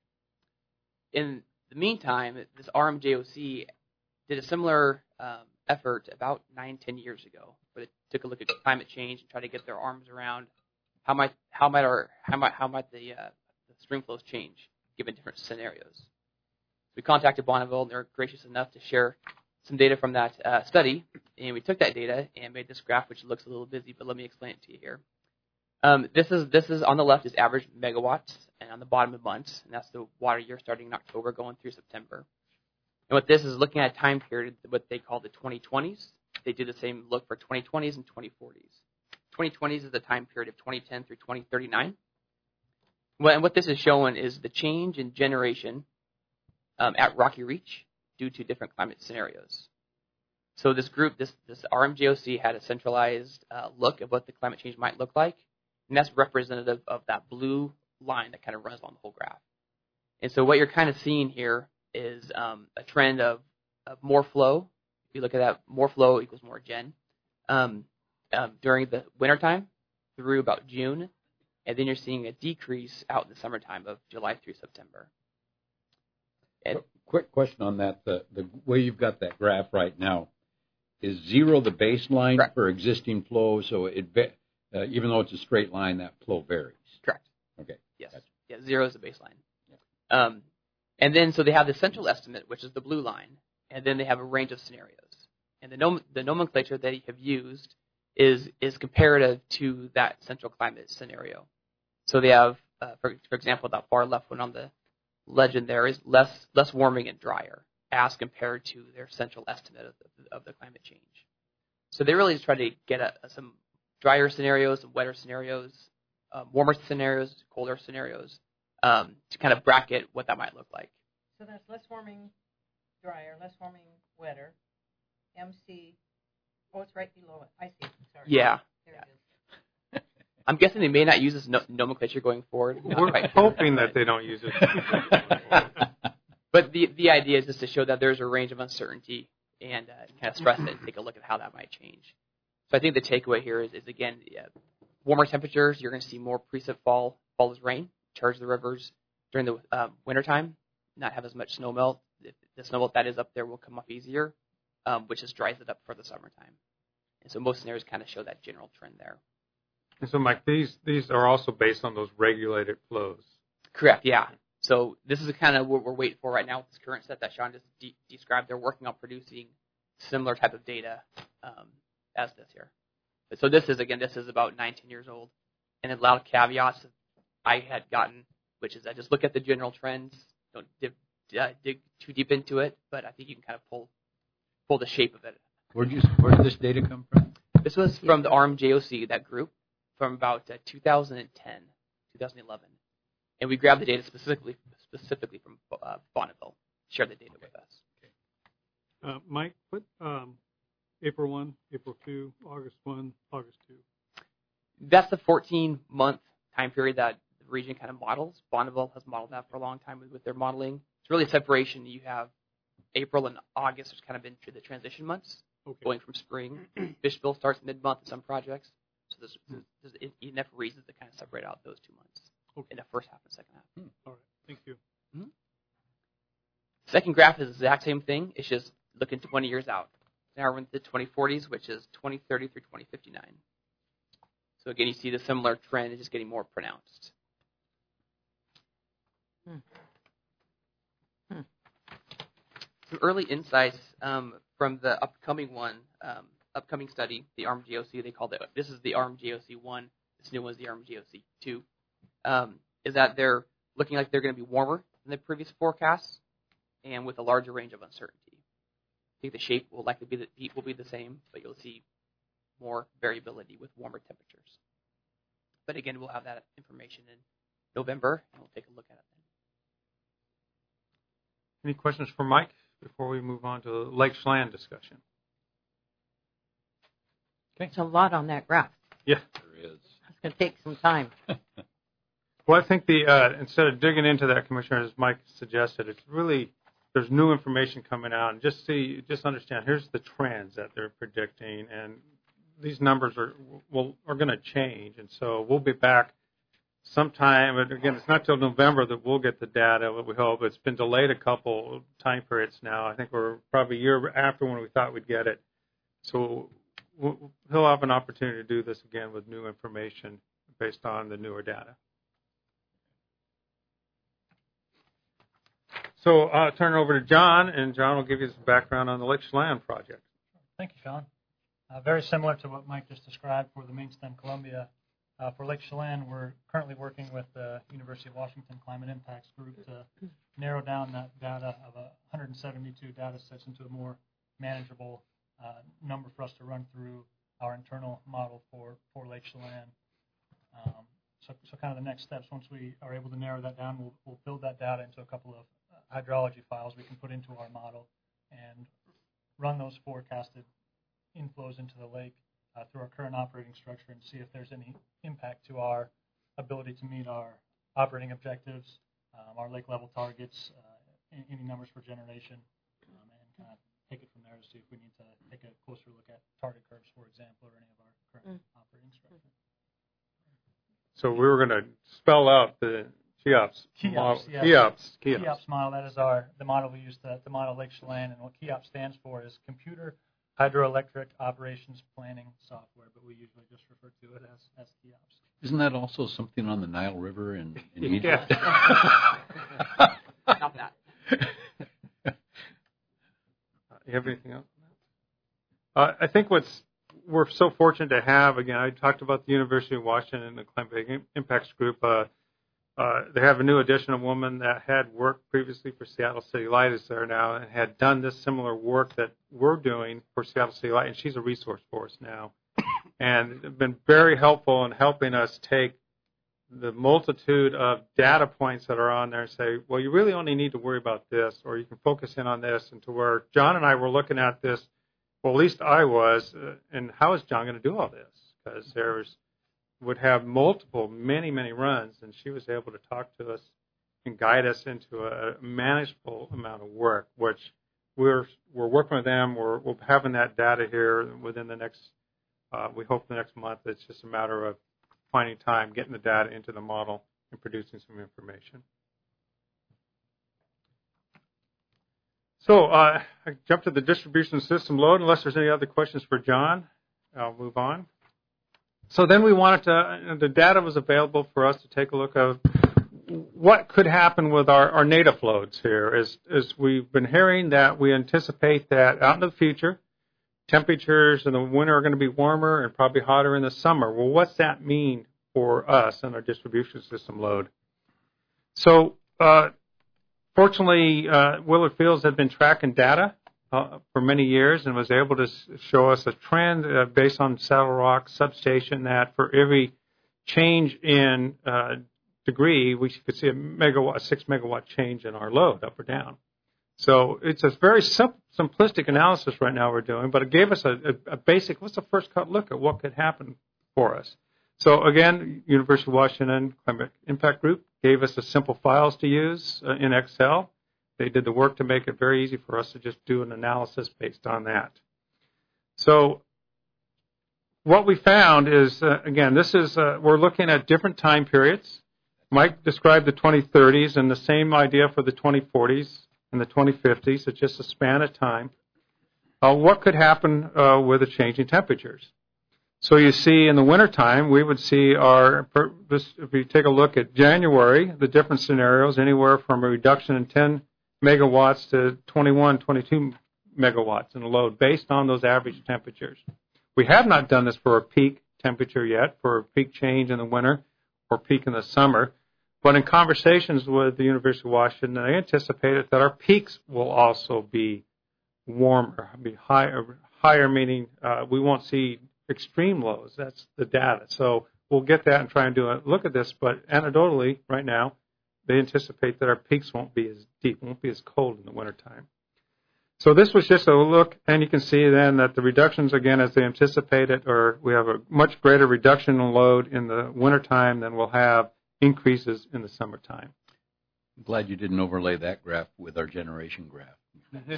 In the meantime, this R M J O C did a similar um, effort about nine, ten years ago, where they took a look at climate change and tried to get their arms around how might how might our how might how might the, uh, the stream flows change given different scenarios. We contacted Bonneville, and they're gracious enough to share some data from that uh, study, and we took that data and made this graph, which looks a little busy, but let me explain it to you here. Um, this is this is on the left is average megawatts, and on the bottom is months, and that's the water year starting in October going through September. And what this is looking at a time period, what they call the twenty twenties. They did the same look for twenty twenties and twenty forties. twenty twenties is the time period of twenty ten through twenty thirty-nine. Well, and what this is showing is the change in generation Um, at Rocky Reach due to different climate scenarios. So this group, this, this R M J O C had a centralized uh, look at what the climate change might look like, and that's representative of that blue line that kind of runs along the whole graph. And so what you're kind of seeing here is um, a trend of, of more flow. If you look at that, more flow equals more gen um, um, during the wintertime through about June, and then you're seeing a decrease out in the summertime of July through September.
And quick question on that. The, the way you've got that graph right now, is zero the baseline
Correct.
for existing flow? So it uh, even though it's a straight line, that flow varies?
Correct.
Okay.
Yes. Gotcha. Yeah, zero is the baseline. Yeah. Um, and then so they have the central estimate, which is the blue line, and then they have a range of scenarios. And the, nom- the nomenclature they have used is is comparative to that central climate scenario. So they have, uh, for, for example, that far left one on the legend there is less less warming and drier as compared to their central estimate of the, of the climate change. So they really just try to get a, some drier scenarios, some wetter scenarios, uh, warmer scenarios, colder scenarios, um, to kind of bracket what that might look like.
So that's less warming, drier, less warming, wetter. M C. Oh, it's right below it. I see. Sorry.
Yeah.
There
yeah.
it is.
I'm guessing they may not use this no- nomenclature going forward.
We're hoping that they don't use it.
But the the idea is just to show that there's a range of uncertainty and uh, kind of stress it and take a look at how that might change. So I think the takeaway here is, is again, yeah, warmer temperatures, you're going to see more precip fall, fall as rain, charge the rivers during the um, wintertime, not have as much snow melt. The snow melt that is up there will come off easier, um, which just dries it up for the summertime. And so most scenarios kind of show that general trend there.
And so, Mike, these these are also based on those regulated flows.
Correct, yeah. So this is kind of what we're waiting for right now with this current set that Sean just de- described. They're working on producing similar type of data um, as this here. But so this is, again, this is about nineteen years old. And a lot of caveats I had gotten, which is I just look at the general trends, don't dig, uh, dig too deep into it, but I think you can kind of pull pull the shape of it.
Where did you, where did this data come from?
This was from the R M J O C, that group, from about uh, two thousand ten, two thousand eleven. and we grab the data specifically specifically from uh, Bonneville, share the data with us.
Uh, Mike, put um, April first, April second, August first, August second.
That's the fourteen-month time period that the region kind of models. Bonneville has modeled that for a long time with, with their modeling. It's really a separation. You have April and August, which kind of been the transition months,
okay.
going from spring. Fishville starts mid-month in some projects. So there's, there's enough reasons to kind of separate out those two months
okay.
in the first half and second half.
Hmm. All right. Thank you.
Mm-hmm. Second graph is the exact same thing. It's just looking twenty years out. Now we're in the twenty forties, which is twenty thirty through twenty fifty-nine. So again, you see the similar trend is just getting more pronounced.
Hmm. Hmm.
Some early insights um, from the upcoming one, um, upcoming study, the A R M G O C. They call it. This is the A R M G O C one. This new one is the A R M G O C two. Um, is that they're looking like they're going to be warmer than the previous forecasts, and with a larger range of uncertainty. I think the shape will likely be the heat will be the same, but you'll see more variability with warmer temperatures. But again, we'll have that information in November, and we'll take a look at it then.
Any questions for Mike before we move on to the Lake Chelan discussion?
Okay. It's a lot on that graph.
Yeah,
there is.
It's going to take some time.
Well, I think the uh, instead of digging into that, Commissioner, as Mike suggested, it's really there's new information coming out, and just see, just understand. Here's the trends that they're predicting, and these numbers are will are going to change, and so we'll be back sometime. And again, it's not till November that we'll get the data. We hope it's been delayed a couple time periods now. I think we're probably a year after when we thought we'd get it. So we'll, he'll have an opportunity to do this again with new information based on the newer data. So I'll uh, turn it over to John, and John will give you some background on the Lake Chelan project.
Thank you, Sean. Uh, very similar to what Mike just described for the main stem Columbia. Uh, for Lake Chelan, we're currently working with the University of Washington Climate Impacts Group to narrow down that data of one hundred seventy-two data sets into a more manageable uh, number for us to run through our internal model for, for Lake Chelan. Um, so, so kind of the next steps, once we are able to narrow that down, we'll, we'll build that data into a couple of hydrology files we can put into our model and run those forecasted inflows into the lake uh, through our current operating structure and see if there's any impact to our ability to meet our operating objectives, um, our lake level targets, uh, any numbers for generation, um, and kind of take it from there to see if we need to take a closer look at target curves, for example, or any of our current mm. operating structure.
So we were going to spell out the Cheops model.
Yeah.
Cheops.
Cheops. Cheops model. That is our the model we use to, to model Lake Chelan, and what Cheops stands for is Computer Hydroelectric Operations Planning Software, but we usually just refer to it as as Cheops.
Isn't that also something on the Nile River in, in Egypt?
Not that.
You have anything else? Uh, I think what's we're so fortunate to have, again, I talked about the University of Washington and the Climate Impacts Group. Uh, Uh, they have a new addition, a woman that had worked previously for Seattle City Light is there now and had done this similar work that we're doing for Seattle City Light, and she's a resource for us now. And they've been very helpful in helping us take the multitude of data points that are on there and say, well, you really only need to worry about this, or you can focus in on this, and to where John and I were looking at this, well, at least I was, uh, and how is John going to do all this? Because there's would have multiple, many, many runs, and she was able to talk to us and guide us into a manageable amount of work, which we're we're working with them. We're, we're having that data here within the next, uh, we hope the next month. It's just a matter of finding time, getting the data into the model, and producing some information. So uh, I jump to the distribution system load. Unless there's any other questions for John, I'll move on. So then we wanted to, the data was available for us to take a look at what could happen with our, our native loads here. As, as we've been hearing that we anticipate that out in the future, temperatures in the winter are going to be warmer and probably hotter in the summer. Well, what's that mean for us and our distribution system load? So uh, fortunately, uh, Willard Fields had been tracking data Uh, for many years and was able to show us a trend uh, based on Saddle Rock substation that for every change in uh, degree, we could see a megawatt, a six megawatt change in our load up or down. So it's a very sim- simplistic analysis right now we're doing, but it gave us a, a, a basic, what's the first cut look at what could happen for us. So again, University of Washington Climate Impact Group gave us the simple files to use uh, in Excel. They did the work to make it very easy for us to just do an analysis based on that. So what we found is, uh, again, this is, uh, we're looking at different time periods. Mike described the twenty thirties and the same idea for the twenty forties and the twenty fifties. It's just a span of time. Uh, what could happen uh, with the changing temperatures? So you see in the wintertime, we would see our, this, if you take a look at January, the different scenarios, anywhere from a reduction in ten megawatts to twenty-one, twenty-two megawatts in load based on those average temperatures. We have not done this for a peak temperature yet, for a peak change in the winter or peak in the summer. But in conversations with the University of Washington, they anticipated that our peaks will also be warmer, be higher, higher meaning uh, we won't see extreme lows. That's the data. So we'll get that and try and do a look at this. But anecdotally, right now, they anticipate that our peaks won't be as deep, won't be as cold in the wintertime. So this was just a look, and you can see then that the reductions, again, as they anticipated, or we have a much greater reduction in load in the wintertime than we'll have increases in the summertime.
I'm glad you didn't overlay that graph with our generation graph.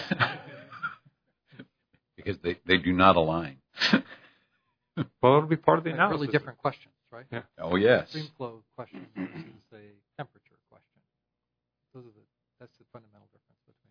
Because they, they do not align.
Well, it'll be part of the analysis.
Really different questions, right?
Yeah.
Oh, yes.
Stream flow question versus a temperature question. Those are the, that's the fundamental difference between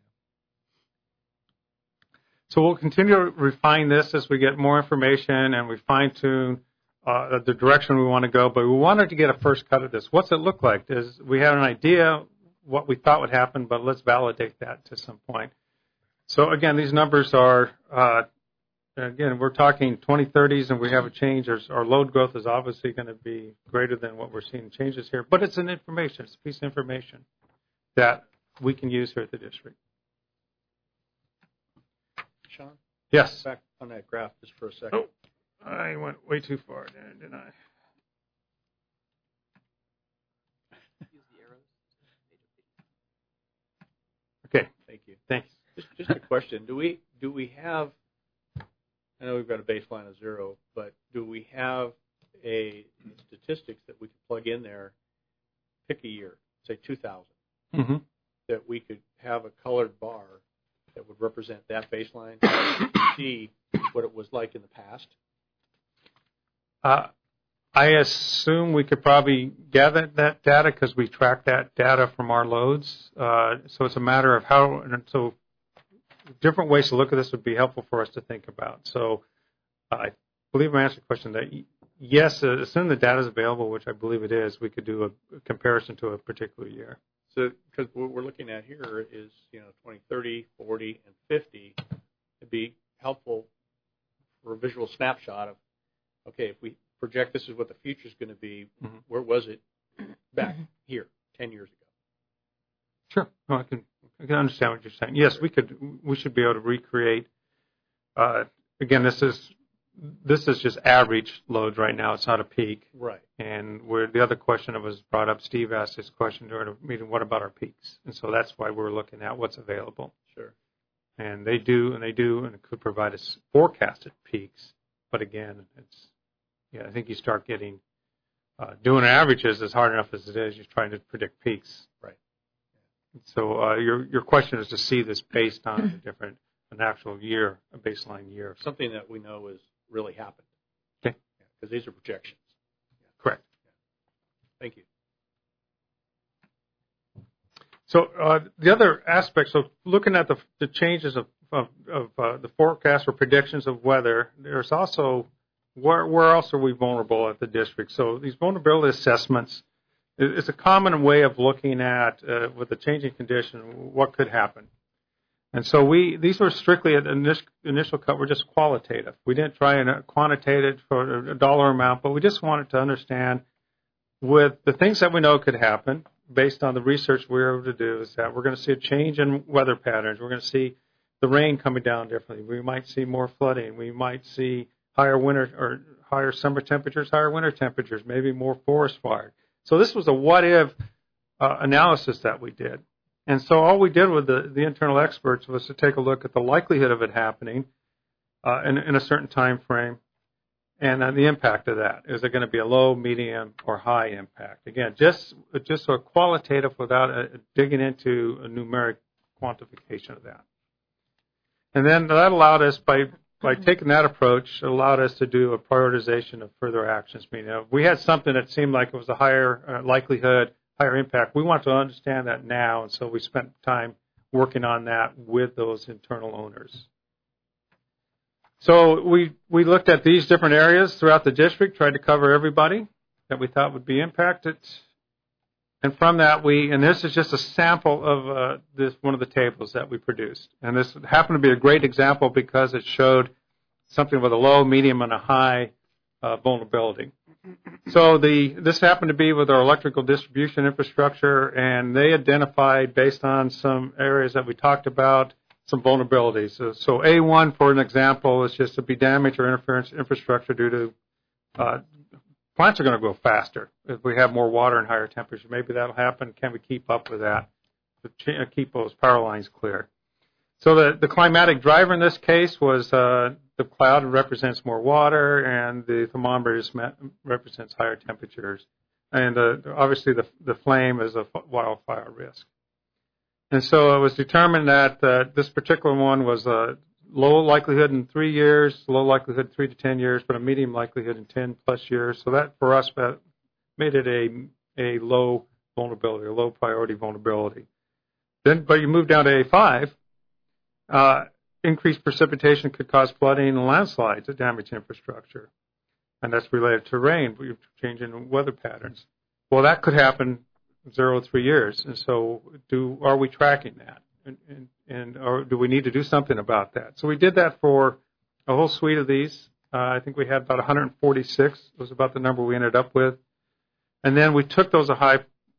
them.
So we'll continue to refine this as we get more information and we fine-tune uh, the direction we want to go. But we wanted to get a first cut of this. What's it look like? Is we have an idea what we thought would happen, but let's validate that to some point. So again, these numbers are, uh, again, we're talking twenty thirties, and we have a change. There's, our load growth is obviously going to be greater than what we're seeing changes here. But it's an information. It's a piece of information that we can use here at the district. Sean? Yes.
Back on that graph just for a second.
Oh, I went way too far, didn't I? Okay.
Thank you.
Thanks.
Just, just a question. Do we do we have, I know we've got a baseline of zero, but do we have a statistics that we could plug in there, pick a year, say two thousand,
mm-hmm.
that we could have a colored bar that would represent that baseline to see what it was like in the past?
Uh, I assume we could probably gather that data because we track that data from our loads. Uh, so it's a matter of how, and so different ways to look at this would be helpful for us to think about. So uh, I believe I answered the question that yes, uh, assume the data is available, which I believe it is, we could do a, a comparison to a particular year.
So, because what we're looking at here is, you know, twenty, thirty, forty, and fifty. It'd be helpful for a visual snapshot of, okay, if we project this is what the future is going to be, mm-hmm. where was it back here ten years ago?
Sure. No, I can I can understand what you're saying. Yes, we could. We should be able to recreate. Uh, again, this is this is just average load right now. It's not a peak.
Right.
And where the other question that was brought up, Steve asked this question during a meeting, what about our peaks? And so that's why we're looking at what's available.
Sure.
And they do, and they do, and it could provide us forecasted peaks. But again, it's, yeah, I think you start getting, uh, doing averages is hard enough as it is. You're trying to predict peaks.
Right.
So uh, your your question is to see this based on a different, an actual year, a baseline year.
Something that we know has really happened.
Okay.
Because yeah, these are projections.
Correct.
Yeah. Thank you.
So uh, the other aspect, so looking at the, the changes of, of, of uh, the forecast or predictions of weather, there's also, where, where else are we vulnerable at the district? So these vulnerability assessments is a common way of looking at, uh, with the changing condition, what could happen. And so we, these were strictly at the initial, initial cut, were just qualitative. We didn't try and quantitate it for a dollar amount, but we just wanted to understand with the things that we know could happen, based on the research we were able to do, is that we're going to see a change in weather patterns. We're going to see the rain coming down differently. We might see more flooding. We might see higher winter or higher summer temperatures, higher winter temperatures, maybe more forest fire. So this was a what-if uh, analysis that we did. And so all we did with the, the internal experts was to take a look at the likelihood of it happening uh, in, in a certain time frame and uh, the impact of that. Is it going to be a low, medium, or high impact? Again, just just a qualitative without a, digging into a numeric quantification of that. And then that allowed us, by by taking that approach, it allowed us to do a prioritization of further actions. Meaning, if we had something that seemed like it was a higher uh, likelihood, higher impact, we want to understand that now, and so we spent time working on that with those internal owners. So we, we looked at these different areas throughout the district, tried to cover everybody that we thought would be impacted. And from that, we, and this is just a sample of uh, this one of the tables that we produced. And this happened to be a great example because it showed something with a low, medium, and a high uh, vulnerability. So the this happened to be with our electrical distribution infrastructure, and they identified, based on some areas that we talked about, some vulnerabilities. So, so A one, for an example, is just to be damage or interference infrastructure due to uh, plants are going to go faster if we have more water and higher temperature. Maybe that'll happen. Can we keep up with that to keep those power lines clear? So the, the climatic driver in this case was uh, the cloud represents more water, and the thermometer represents higher temperatures. And uh, obviously the, the flame is a wildfire risk. And so it was determined that uh, this particular one was a low likelihood in three years, low likelihood three to ten years, but a medium likelihood in ten plus years. So that, for us, made it a a low vulnerability, a low priority vulnerability. Then, but you move down to A five, uh, increased precipitation could cause flooding and landslides that damage infrastructure, and that's related to rain, changing weather patterns. Well, that could happen zero to three years, and so do are we tracking that? And, and, and or do we need to do something about that? So we did that for a whole suite of these. Uh, I think we had about one hundred forty-six. Was about the number we ended up with. And then we took those a high,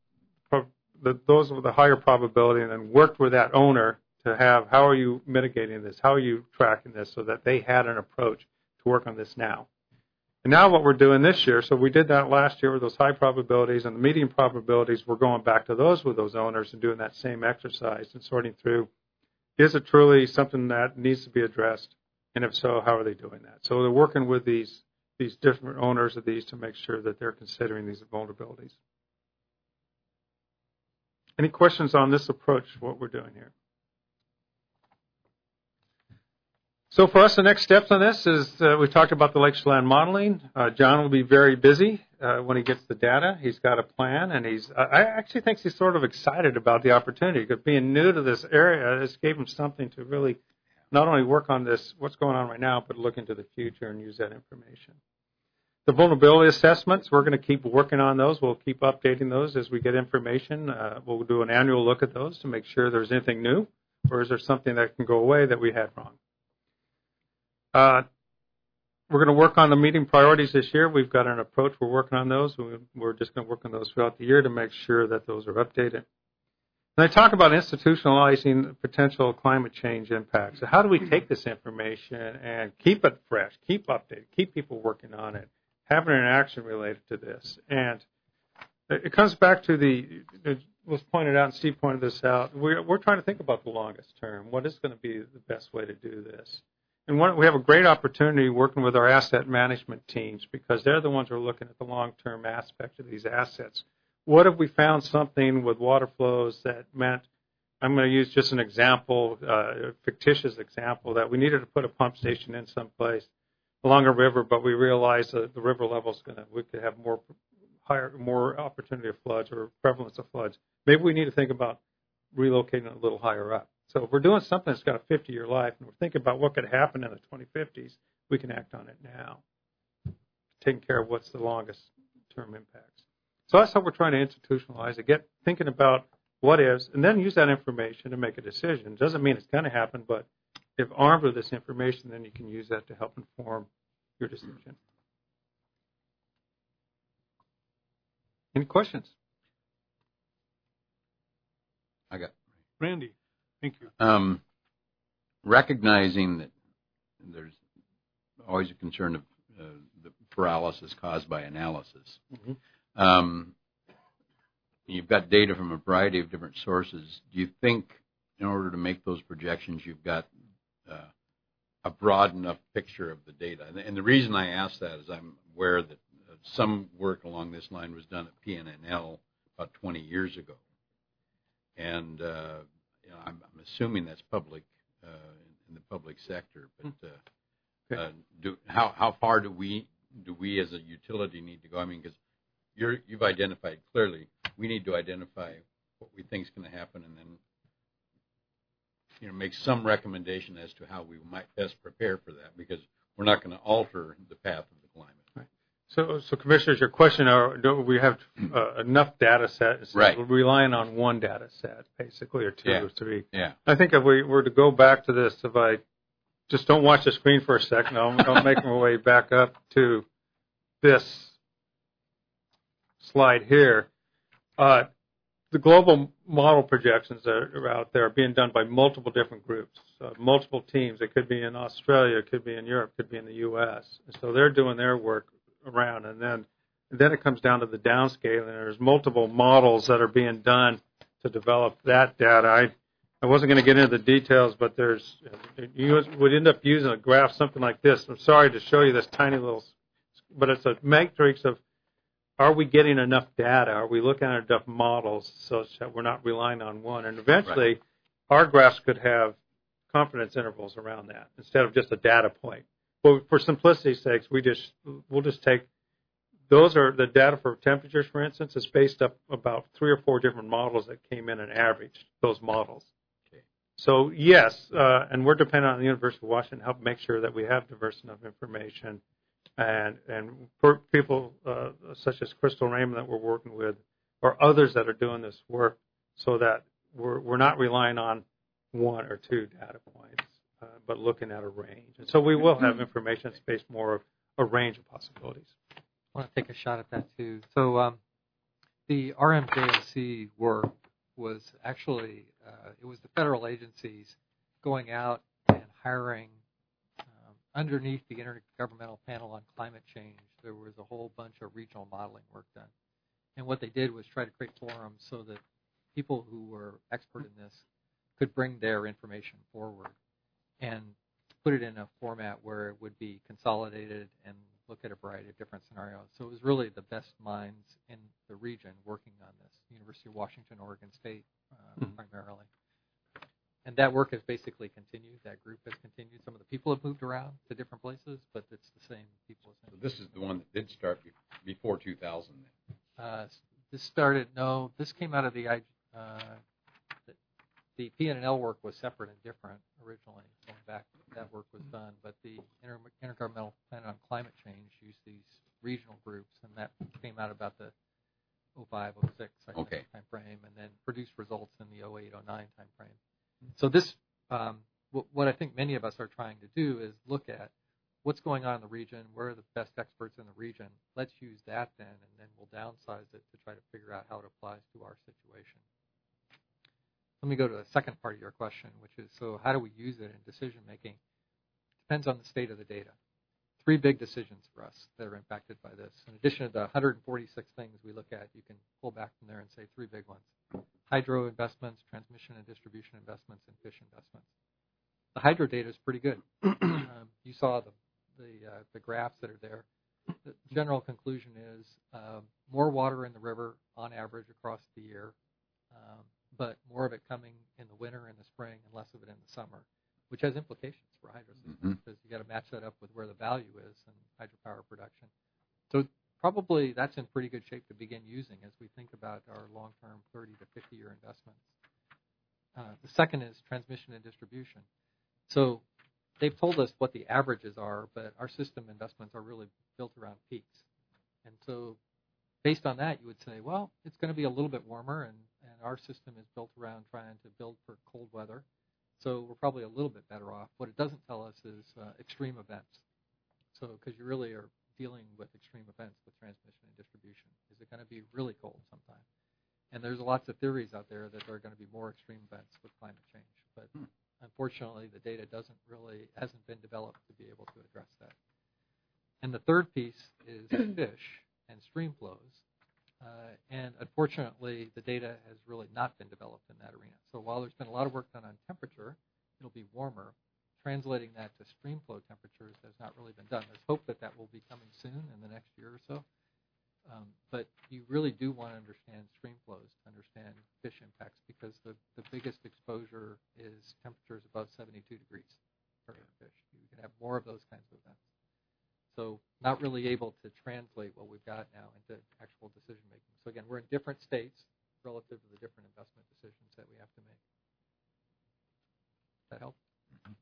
the, those with a higher probability, and then worked with that owner to have, how are you mitigating this? How are you tracking this, so that they had an approach to work on this now. And now what we're doing this year, so we did that last year with those high probabilities and the medium probabilities. We're going back to those with those owners and doing that same exercise and sorting through, is it truly something that needs to be addressed? And if so, how are they doing that? So they're working with these these different owners of these to make sure that they're considering these vulnerabilities. Any questions on this approach, what we're doing here? So for us, the next steps on this is uh, we talked about the Lake Chelan modeling. Uh, John will be very busy uh, when he gets the data. He's got a plan, and he's I actually think he's sort of excited about the opportunity, because being new to this area, this gave him something to really not only work on this, what's going on right now, but look into the future and use that information. The vulnerability assessments, we're going to keep working on those. We'll keep updating those as we get information. Uh, we'll do an annual look at those to make sure there's anything new, or is there something that can go away that we had wrong. Uh, we're going to work on the meeting priorities this year. We've got an approach. We're working on those. We're just going to work on those throughout the year to make sure that those are updated. And I talk about institutionalizing potential climate change impacts. So how do we take this information and keep it fresh, keep updated, keep people working on it, having an action related to this? And it comes back to the, it was pointed out, and Steve pointed this out, we're, we're trying to think about the longest term. What is going to be the best way to do this? And one, we have a great opportunity working with our asset management teams, because they're the ones who are looking at the long-term aspect of these assets. What if we found something with water flows that meant, I'm going to use just an example, uh, a fictitious example, that we needed to put a pump station in someplace along a river, but we realized that the river level is going to, we could have more higher, more opportunity of floods or prevalence of floods. Maybe we need to think about relocating it a little higher up. So if we're doing something that's got a fifty-year life, and we're thinking about what could happen in the twenty fifties, we can act on it now, taking care of what's the longest term impacts. So that's how we're trying to institutionalize it, get thinking about what is, and then use that information to make a decision. It doesn't mean it's going to happen, but if armed with this information, then you can use that to help inform your decision. Any questions?
I got
Randy. Thank you.
Um, recognizing that there's always a concern of uh, the paralysis caused by analysis.
Mm-hmm.
Um, you've got data from a variety of different sources. Do you think in order to make those projections, you've got uh, a broad enough picture of the data? And, and the reason I ask that is I'm aware that uh, some work along this line was done at P N N L about twenty years ago. And uh, you know, I'm, I'm assuming that's public uh, in the public sector. But uh, uh, do, how, how far do we do we as a utility need to go? I mean, because you're, you've identified clearly we need to identify what we think is going to happen, and then you know make some recommendation as to how we might best prepare for that, because we're not going to alter the path of the climate.
Right. So, so commissioners, your question are: do we have uh, enough data sets?
Right.
We're relying on one data set, basically, or two
yeah.
or three.
Yeah.
I think if we were to go back to this, if I just don't watch the screen for a second, I'll, I'll make my way back up to this slide here. Uh, the global model projections that are out there are being done by multiple different groups, uh, multiple teams. It could be in Australia, it could be in Europe, it could be in the U S. So they're doing their work around, and then and then it comes down to the downscaling. And there's multiple models that are being done to develop that data. I I wasn't going to get into the details, but there's you would end up using a graph something like this. I'm sorry to show you this tiny little, but it's a matrix of, are we getting enough data? Are we looking at enough models such that we're not relying on one? And eventually,
Right.
our graphs could have confidence intervals around that instead of just a data point. But for simplicity's sake, we just we'll just take those are the data for temperatures, for instance, is based up about three or four different models that came in and averaged those models.
Okay.
So yes, uh, and we're dependent on the University of Washington to help make sure that we have diverse enough information. And and for people uh, such as Crystal Raymond that we're working with, or others that are doing this work, so that we're we're not relying on one or two data points, uh, but looking at a range. And so we will have information that's based more of a range of possibilities.
I want to take a shot at that too. So um, the R M J O C work was actually uh, it was the federal agencies going out and hiring. Underneath the Intergovernmental Panel on Climate Change, there was a whole bunch of regional modeling work done. And what they did was try to create forums so that people who were expert in this could bring their information forward and put it in a format where it would be consolidated and look at a variety of different scenarios. So it was really the best minds in the region working on this, University of Washington, Oregon State uh, mm-hmm. primarily. And that work has basically continued. That group has continued. Some of the people have moved around to different places, but it's the same people.
So this is the one that did start before two thousand.
Uh, this started, no, this came out of the, uh, the, the P N N L work was separate and different originally. Going back, that work was done. But the Inter- Intergovernmental Panel on Climate Change used these regional groups, and that came out about the oh five, oh six
okay.
time frame, and then produced results in the oh eight, oh nine time frame. So this, um, w- what I think many of us are trying to do is look at what's going on in the region, where are the best experts in the region. Let's use that then, and then we'll downsize it to try to figure out how it applies to our situation. Let me go to the second part of your question, which is, so how do we use it in decision making? Depends on the state of the data. Three big decisions for us that are impacted by this. In addition to the one hundred forty-six things we look at, you can pull back from there and say three big ones. Hydro investments, transmission and distribution investments, and fish investments. The hydro data is pretty good. um, you saw the the, uh, the graphs that are there. The general conclusion is um, more water in the river on average across the year, um, but more of it coming in the winter and the spring and less of it in the summer, which has implications for hydro systems mm-hmm. because you got to match that up with where the value is in hydropower production. So probably that's in pretty good shape to begin using as we think about our long-term thirty to fifty-year investments. Uh, the second is transmission and distribution. So they've told us what the averages are, but our system investments are really built around peaks. And so based on that, you would say, well, it's going to be a little bit warmer, and, and our system is built around trying to build for cold weather. So we're probably a little bit better off. What it doesn't tell us is uh, extreme events. So because you really are dealing with extreme events with transmission and distribution. Is it going to be really cold sometime? And there's lots of theories out there that there are going to be more extreme events with climate change. But hmm. unfortunately, the data doesn't really, hasn't been developed to be able to address that. And the third piece is fish and stream flows. Uh, and And unfortunately, the data has really not been developed in that arena. So while there's been a lot of work done on temperature, it'll be warmer. Translating that to stream flow temperatures has not really been done. There's hope that that will be coming soon in the next year or so. Um, but you really do want to understand stream flows to understand fish impacts, because the, the biggest exposure is temperatures above seventy-two degrees for fish. You can have more of those kinds of events. So not really able to translate what we've got now into actual decision making. So again, we're in different states relative to the different investment decisions that we have to make. Does that help?
Mm-hmm.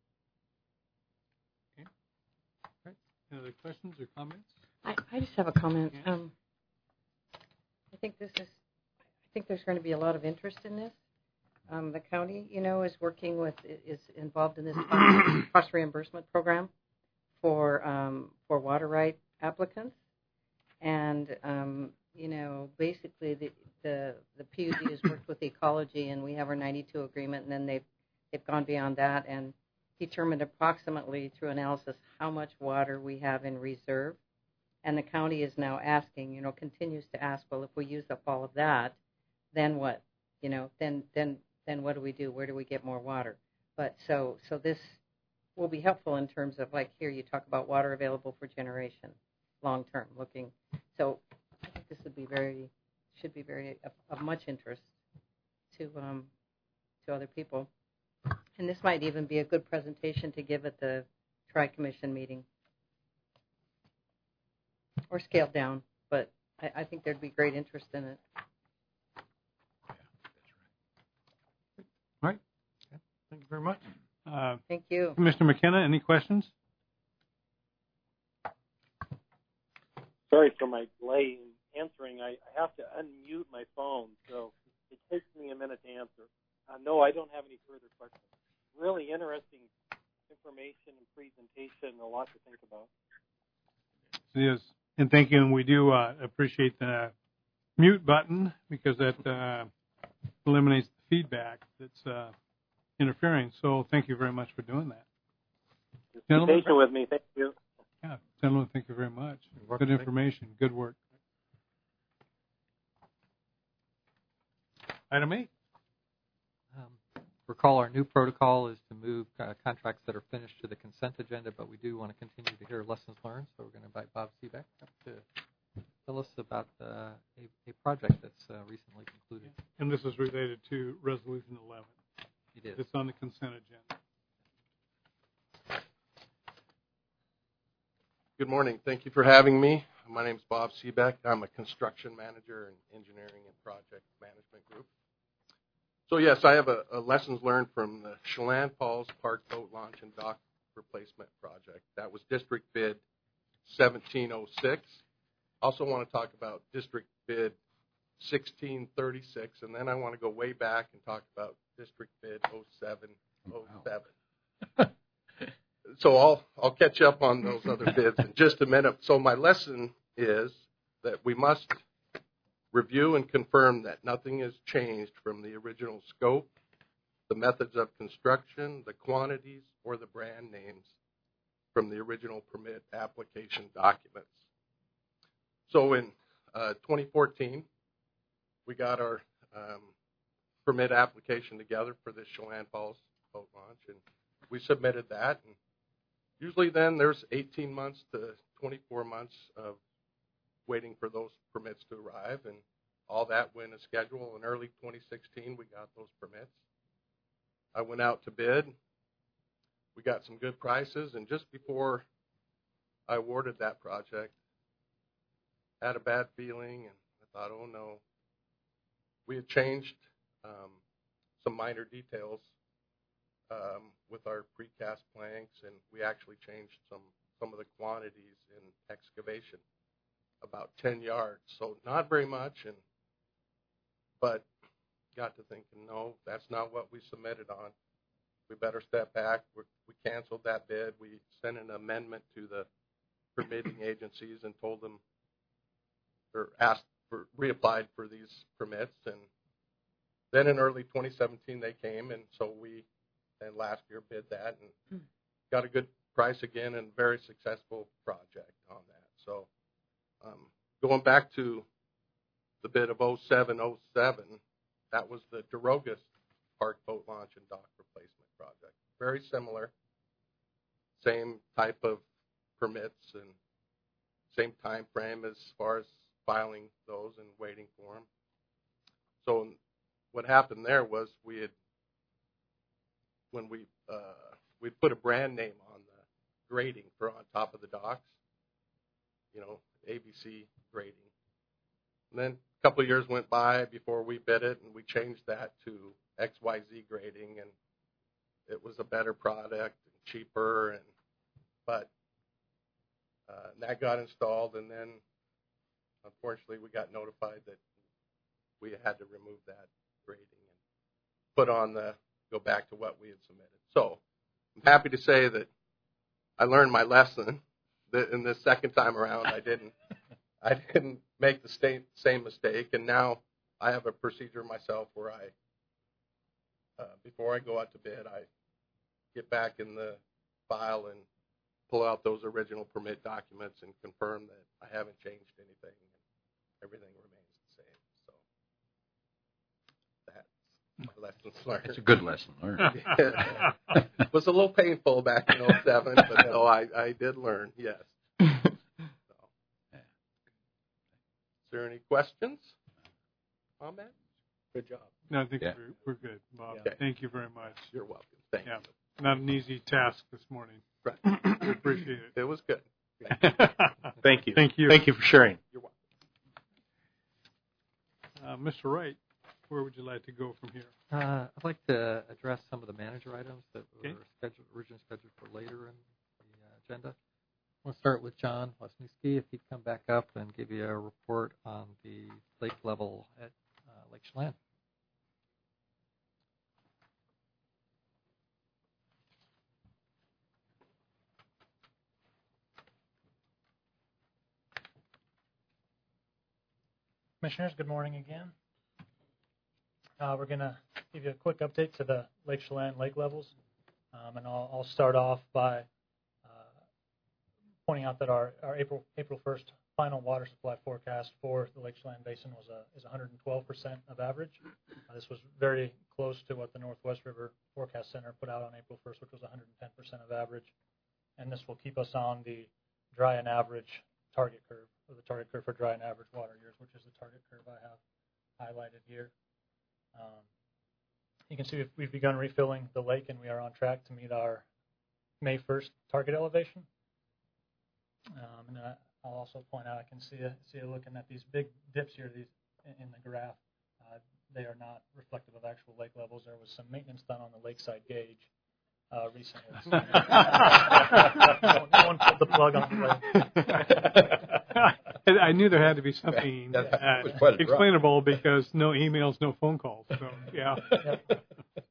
Okay. All right. Any other questions or comments?
I, I just have a comment. Um, I think this is. I think there's going to be a lot of interest in this. Um, the county, you know, is working with is involved in this cost reimbursement program for um, for water right applicants, and um, you know, basically the, the the P U D has worked with ecology, and we have our ninety-two agreement, and then they've they've gone beyond that and determined approximately through analysis how much water we have in reserve. And the county is now asking, you know, continues to ask, well, if we use up all of that, then what? You know, then then then what do we do? Where do we get more water? But so so this will be helpful in terms of, like, here you talk about water available for generation, long term looking. So I think this would be very should be very of, of much interest to um, to other people. And this might even be a good presentation to give at the Tri-Commission meeting. Or scaled down, but I, I think there'd be great interest in it.
All right. Okay. Thank you very much. Uh,
Thank you.
Commissioner McKenna, any questions?
Sorry for my delay in answering. I, I have to unmute my phone, so it takes me a minute to answer. Uh, no, I don't have any further questions. Really interesting information and presentation, a lot to think about.
Yes. And thank you, and we do uh, appreciate the mute button, because that uh, eliminates the feedback that's uh, interfering. So thank you very much for doing that.
Just be patient with me. Thank you.
Yeah, gentlemen, thank you very much. Good information. Good work. Item eight.
Um, recall our new protocol is to move uh, contracts that are finished to the consent agenda, but we do want to continue to hear lessons learned. So we're going to invite Bob Seebeck up to tell us about uh, a, a project that's uh, recently concluded.
And this is related to Resolution eleven.
It is.
It's on the consent agenda.
Good morning. Thank you for having me. My name is Bob Seebeck. I'm a construction manager in engineering and project management group. So, yes, I have a, a lessons learned from the Chelan Falls Park Boat Launch and Dock Replacement Project. That was District Bid seventeen oh six. Also want to talk about District Bid sixteen thirty-six, and then I want to go way back and talk about District Bid oh seven oh seven. Wow. So I'll I'll catch up on those other bids in just a minute. So my lesson is that we must review and confirm that nothing has changed from the original scope, the methods of construction, the quantities, or the brand names from the original permit application documents. So in uh, twenty fourteen, we got our um, permit application together for this Chelan Falls boat launch, and we submitted that. And usually then there's eighteen months to twenty-four months of waiting for those permits to arrive, and all that went as scheduled. In early twenty sixteen, we got those permits. I went out to bid. We got some good prices, and just before I awarded that project, I had a bad feeling, and I thought, oh no. We had changed um, some minor details um, with our precast planks, and we actually changed some, some of the quantities in excavation, about ten yards, so not very much, and but got to thinking, no, that's not what we submitted on. We better step back. We're, we canceled that bid. We sent an amendment to the permitting agencies and told them, or asked for, reapplied for these permits, and then in early twenty seventeen they came, and so we then last year bid that and got a good price again, and very successful project on that. So um, going back to the the bid of oh seven oh seven, that was the DeRogas Park Boat Launch and Dock Replacement Project. Very similar, same type of permits and same time frame as far as filing those and waiting for them. So what happened there was we had, when we uh, we put a brand name on the grading for on top of the docks, you know, A B C grading. And then a couple of years went by before we bid it, and we changed that to X Y Z grading, and it was a better product and cheaper, and but uh, that got installed, and then unfortunately we got notified that we had to remove that grading and put on the go back to what we had submitted. So I'm happy to say that I learned my lesson. That in this second time around, I didn't I didn't make the same same mistake, and now I have a procedure myself where I uh, before I go out to bid, I get back in the file and pull out those original permit documents and confirm that I haven't changed anything and everything remains the same. So that's my lesson learned.
It's a good lesson learned.
It was a little painful back in oh seven, but no, I, I did learn, yes. So. Is there any questions? Comments? Good job.
No, I think
Yeah.
we're, we're good, Bob.
Okay.
Thank you very much.
You're welcome. Thank
yeah.
you.
Not an easy task this morning.
Right.
We appreciate it.
It was good.
Thank you.
Thank you.
Thank you for sharing.
You're welcome.
Uh, Mister Wright, where would you like to go from here?
Uh, I'd like to address some of the manager items that
Okay.
were scheduled, originally scheduled for later in the uh, agenda. We'll start with John Lesniewski, if he'd come back up and give you a report on the lake level at uh, Lake Chelan.
Commissioners, good morning again. Uh, we're going to give you a quick update to the Lake Chelan lake levels. Um, and I'll, I'll start off by uh, pointing out that our, our April April first final water supply forecast for the Lake Chelan Basin was a, is one hundred twelve percent of average. Uh, this was very close to what the Northwest River Forecast Center put out on April first, which was one hundred ten percent of average. And this will keep us on the dry and average target curve, or the target curve for dry and average water years, which is the target curve I have highlighted here. Um, you can see we've, we've begun refilling the lake, and we are on track to meet our May first target elevation. Um, and I, I'll also point out, I can see a, see a looking at these big dips here these in, in the graph. Uh, they are not reflective of actual lake levels. There was some maintenance done on the lakeside gauge uh, recently. So no one pulled the plug on the lake.
I knew there had to be something
That
uh,
was quite a drop.
explainable because no emails, no phone calls. So, yeah.
Yep.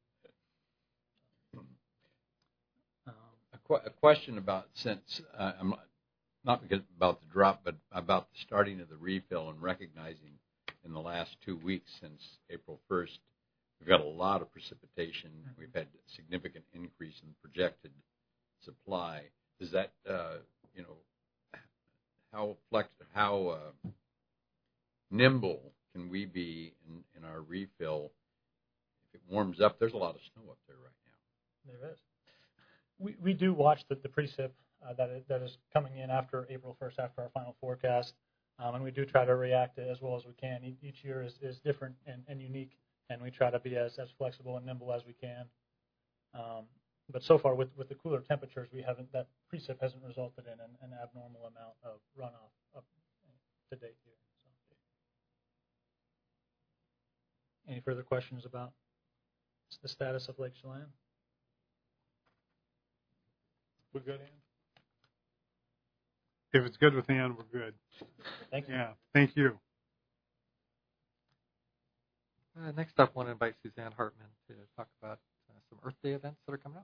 A, qu- a question about since uh, I'm not, not because about the drop, but about the starting of the refill and recognizing in the last two weeks since April first, we've got a lot of precipitation. Mm-hmm. We've had a significant increase in projected supply. Does that, uh, you know, how flex, how uh, nimble can we be in, in our refill? If it warms up, there's a lot of snow up there right now.
There is. We we do watch the, the precip uh, that is, that is coming in after April first, after our final forecast, um, and we do try to react as well as we can. E- each year is, is different and, and unique, and we try to be as, as flexible and nimble as we can. Um, but so far, with, with the cooler temperatures, we haven't that precip hasn't resulted in an, an abnormal amount of runoff up to date here. So. Any further questions about the status of Lake Chelan?
We're good, Ann? If it's good with Ann, we're good.
Thank you.
Yeah, thank you.
Uh, next up, I want to invite Suzanne Hartman to talk about uh, some Earth Day events that are coming up.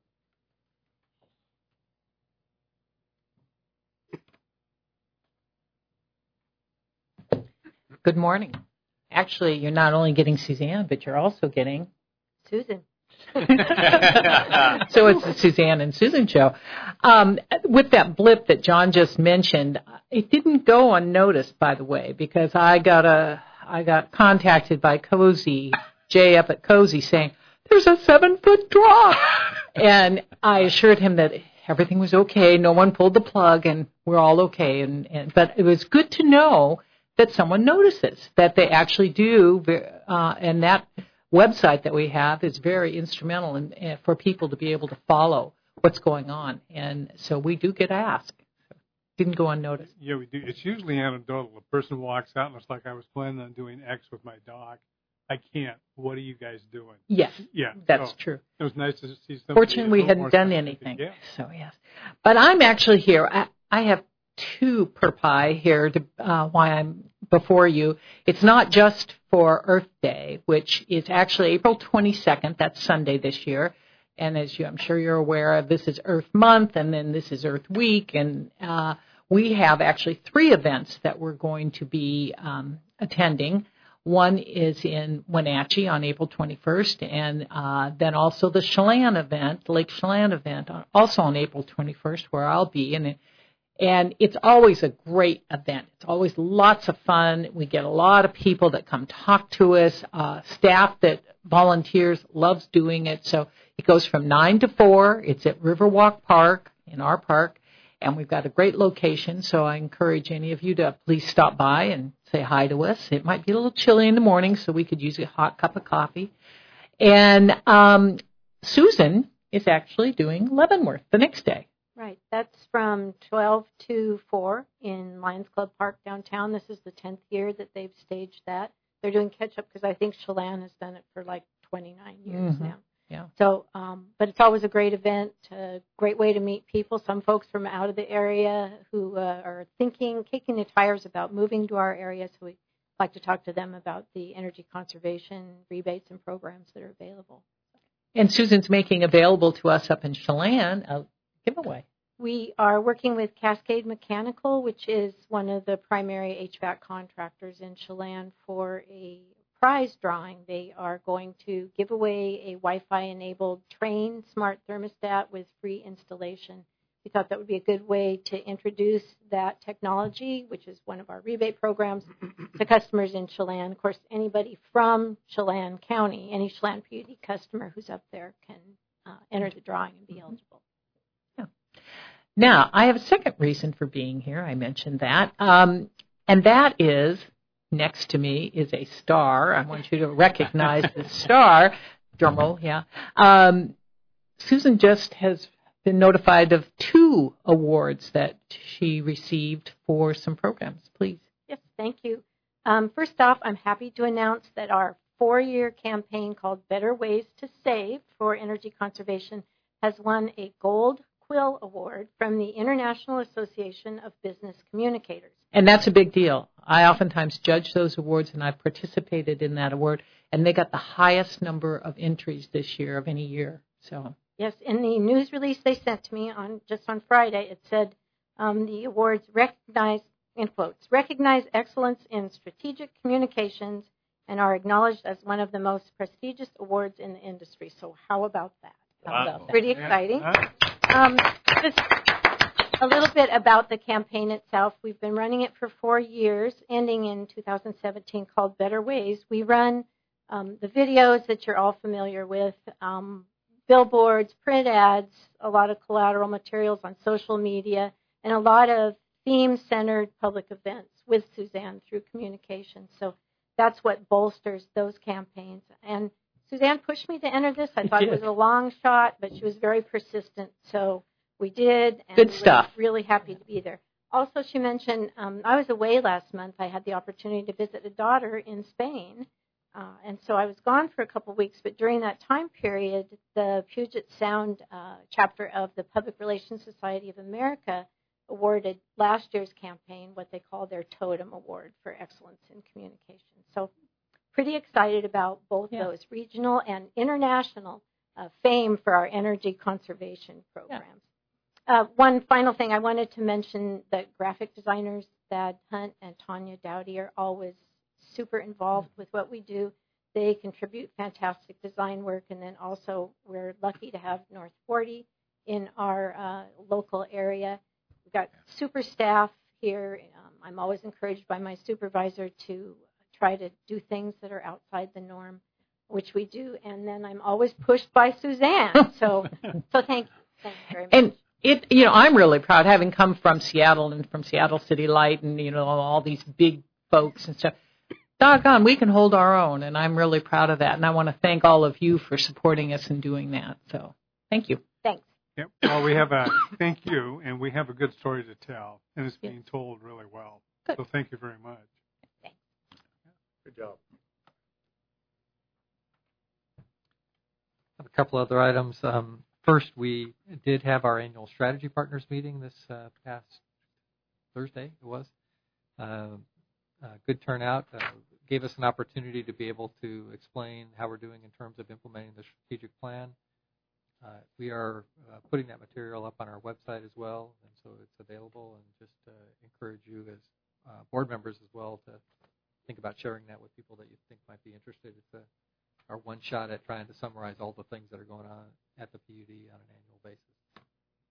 Good morning. Actually, you're not only getting Suzanne, but you're also getting Susan. So it's the Suzanne and Susan show. Um, with that blip that John just mentioned, it didn't go unnoticed, by the way, because I got a I got contacted by Cozy, Jay up at Cozy, saying, there's a seven-foot drop. And I assured him that everything was okay. No one pulled the plug, and we're all okay. And, and But it was good to know that someone notices, that they actually do. Uh, and that website that we have is very instrumental in, in, for people to be able to follow what's going on. And so we do get asked. Didn't go unnoticed.
Yeah, we do. It's usually anecdotal. A person walks out and it's like, I was planning on doing X with my dog. I can't. What are you guys doing?
Yes.
Yeah.
That's
so
true.
It was nice to see somebody.
Fortunately, we hadn't done anything.
Yeah.
So, yes. But I'm actually here. I, I have two per pie here to, uh, why I'm before you. It's not just for Earth Day, which is actually April twenty-second. That's Sunday this year. And as you, I'm sure you're aware of, this is Earth Month, and then this is Earth Week. And uh, we have actually three events that we're going to be um, attending. One is in Wenatchee on April twenty-first, and uh, then also the Chelan event, Lake Chelan event, also on April twenty-first, where I'll be. And, and it's always a great event. It's always lots of fun. We get a lot of people that come talk to us, uh, staff that volunteers, loves doing it. So it goes from nine to four. It's at Riverwalk Park, in our park. And we've got a great location, so I encourage any of you to please stop by and say hi to us. It might be a little chilly in the morning, so we could use a hot cup of coffee. And um, Susan is actually doing Leavenworth the next day.
Right. That's from twelve to four in Lions Club Park downtown. This is the tenth year that they've staged that. They're doing catch-up because I think Chelan has done it for like twenty-nine years
Mm-hmm.
now.
Yeah.
So, um, but it's always a great event, a great way to meet people. Some folks from out of the area who uh, are thinking, kicking the tires about moving to our area. So we like to talk to them about the energy conservation rebates and programs that are available.
And Susan's making available to us up in Chelan a giveaway.
We are working with Cascade Mechanical, which is one of the primary H V A C contractors in Chelan, for a prize drawing. They are going to give away a Wi-Fi enabled Train smart thermostat with free installation. We thought that would be a good way to introduce that technology, which is one of our rebate programs, to customers in Chelan. Of course, anybody from Chelan County, any Chelan P U D customer who's up there can uh, enter the drawing and be eligible.
Yeah. Now, I have a second reason for being here. I mentioned that. Um, and that is, next to me is a star. I want you to recognize the star. Drumroll, yeah. Um, Susan just has been notified of two awards that she received for some programs. Please.
Yes, thank you. Um, first off, I'm happy to announce that our four-year campaign called Better Ways to Save for Energy Conservation has won a Gold Quill Award from the International Association of Business Communicators.
And that's a big deal. I oftentimes judge those awards, and I've participated in that award, and they got the highest number of entries this year of any year. So
yes, in the news release they sent to me on just on Friday, it said um, the awards recognize, in quotes, recognize excellence in strategic communications and are acknowledged as one of the most prestigious awards in the industry. So how about that?
How about that?
Pretty exciting. Um, just a little bit about the campaign itself. We've been running it for four years, ending in two thousand seventeen, called Better Ways. We run um, the videos that you're all familiar with, um, billboards, print ads, a lot of collateral materials on social media, and a lot of theme-centered public events with Suzanne through communication. So that's what bolsters those campaigns. And Suzanne pushed me to enter this. I thought it was a long shot, but she was very persistent. So we did, and
Good stuff.
we're really happy to be there. Also, she mentioned, um, I was away last month. I had the opportunity to visit a daughter in Spain, uh, and so I was gone for a couple of weeks. But during that time period, the Puget Sound uh, chapter of the Public Relations Society of America awarded last year's campaign what they call their Totem Award for Excellence in Communication. So pretty excited about both
Yeah.
those regional and international uh, fame for our energy conservation programs. Yeah. Uh, one final thing, I wanted to mention that graphic designers Thad Hunt and Tanya Dowdy are always super involved with what we do. They contribute fantastic design work, and then also we're lucky to have North forty in our uh, local area. We've got super staff here. Um, I'm always encouraged by my supervisor to
try to do things that are outside the norm, which we do, and then I'm always pushed by Suzanne. So, so thank you, thank you very much.
And it, you know, I'm really proud, having come from Seattle and from Seattle City Light, and you know, all these big folks and stuff. Doggone, we can hold our own, and I'm really proud of that. And I want to thank all of you for supporting us and doing that. So, thank you.
Thanks.
Yep. Well, we have a thank you, and we have a good story to tell, and it's being told really well.
Good.
So, thank you very much.
Thanks.
Good job.
A couple other items. Um, first, we did have our annual strategy partners meeting this uh, past Thursday. It was uh, uh, good turnout. Uh, gave us an opportunity to be able to explain how we're doing in terms of implementing the strategic plan. Uh, we are uh, putting that material up on our website as well, and so it's available. And just uh, encourage you as uh, board members as well to think about sharing that with people that you think might be interested. It's a our one shot at trying to summarize all the things that are going on at the P U D on an annual basis.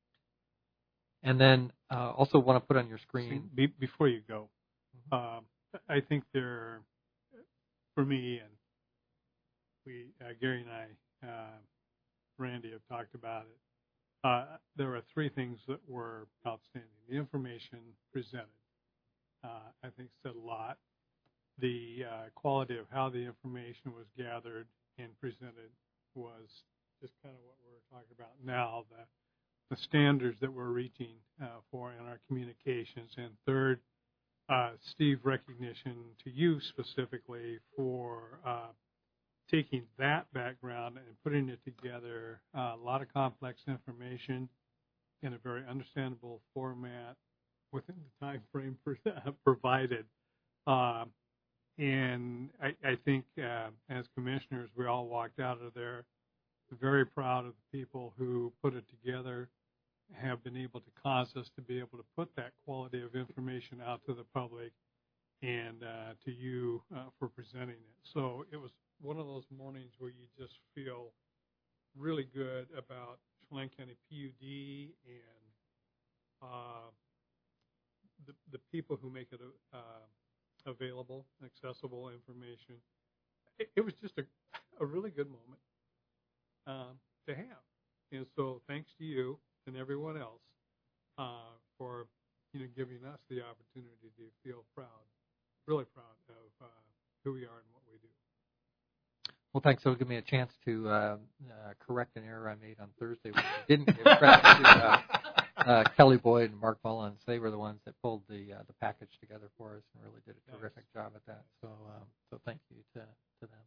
And then uh, also want to put on your screen.
Be, before you go, mm-hmm. um, I think there, for me, and we, uh, Gary and I, uh, Randy have talked about it, uh, there are three things that were outstanding. The information presented, uh, I think, said a lot. The uh, quality of how the information was gathered and presented was just kind of what we're talking about now, the, the standards that we're reaching uh, for in our communications. And third, uh, Steve, recognition to you specifically for uh, taking that background and putting it together, uh, a lot of complex information in a very understandable format within the time frame provided. Uh, And I, I think uh, as commissioners, we all walked out of there very proud of the people who put it together, have been able to cause us to be able to put that quality of information out to the public and uh, to you uh, for presenting it. So it was one of those mornings where you just feel really good about Chelan County P U D and uh, the, the people who make it a, uh, available, accessible information. It, it was just a, a really good moment um, to have. And so thanks to you and everyone else uh, for you know giving us the opportunity to feel proud, really proud of uh, who we are and what we do.
Well, thanks. It'll give me a chance to uh, uh, correct an error I made on Thursday when I didn't give credit to uh, Uh, Kelly Boyd and Mark Mullins. They were the ones that pulled the uh, the package together for us and really did a terrific nice. job at that. So um, so thank you to to them.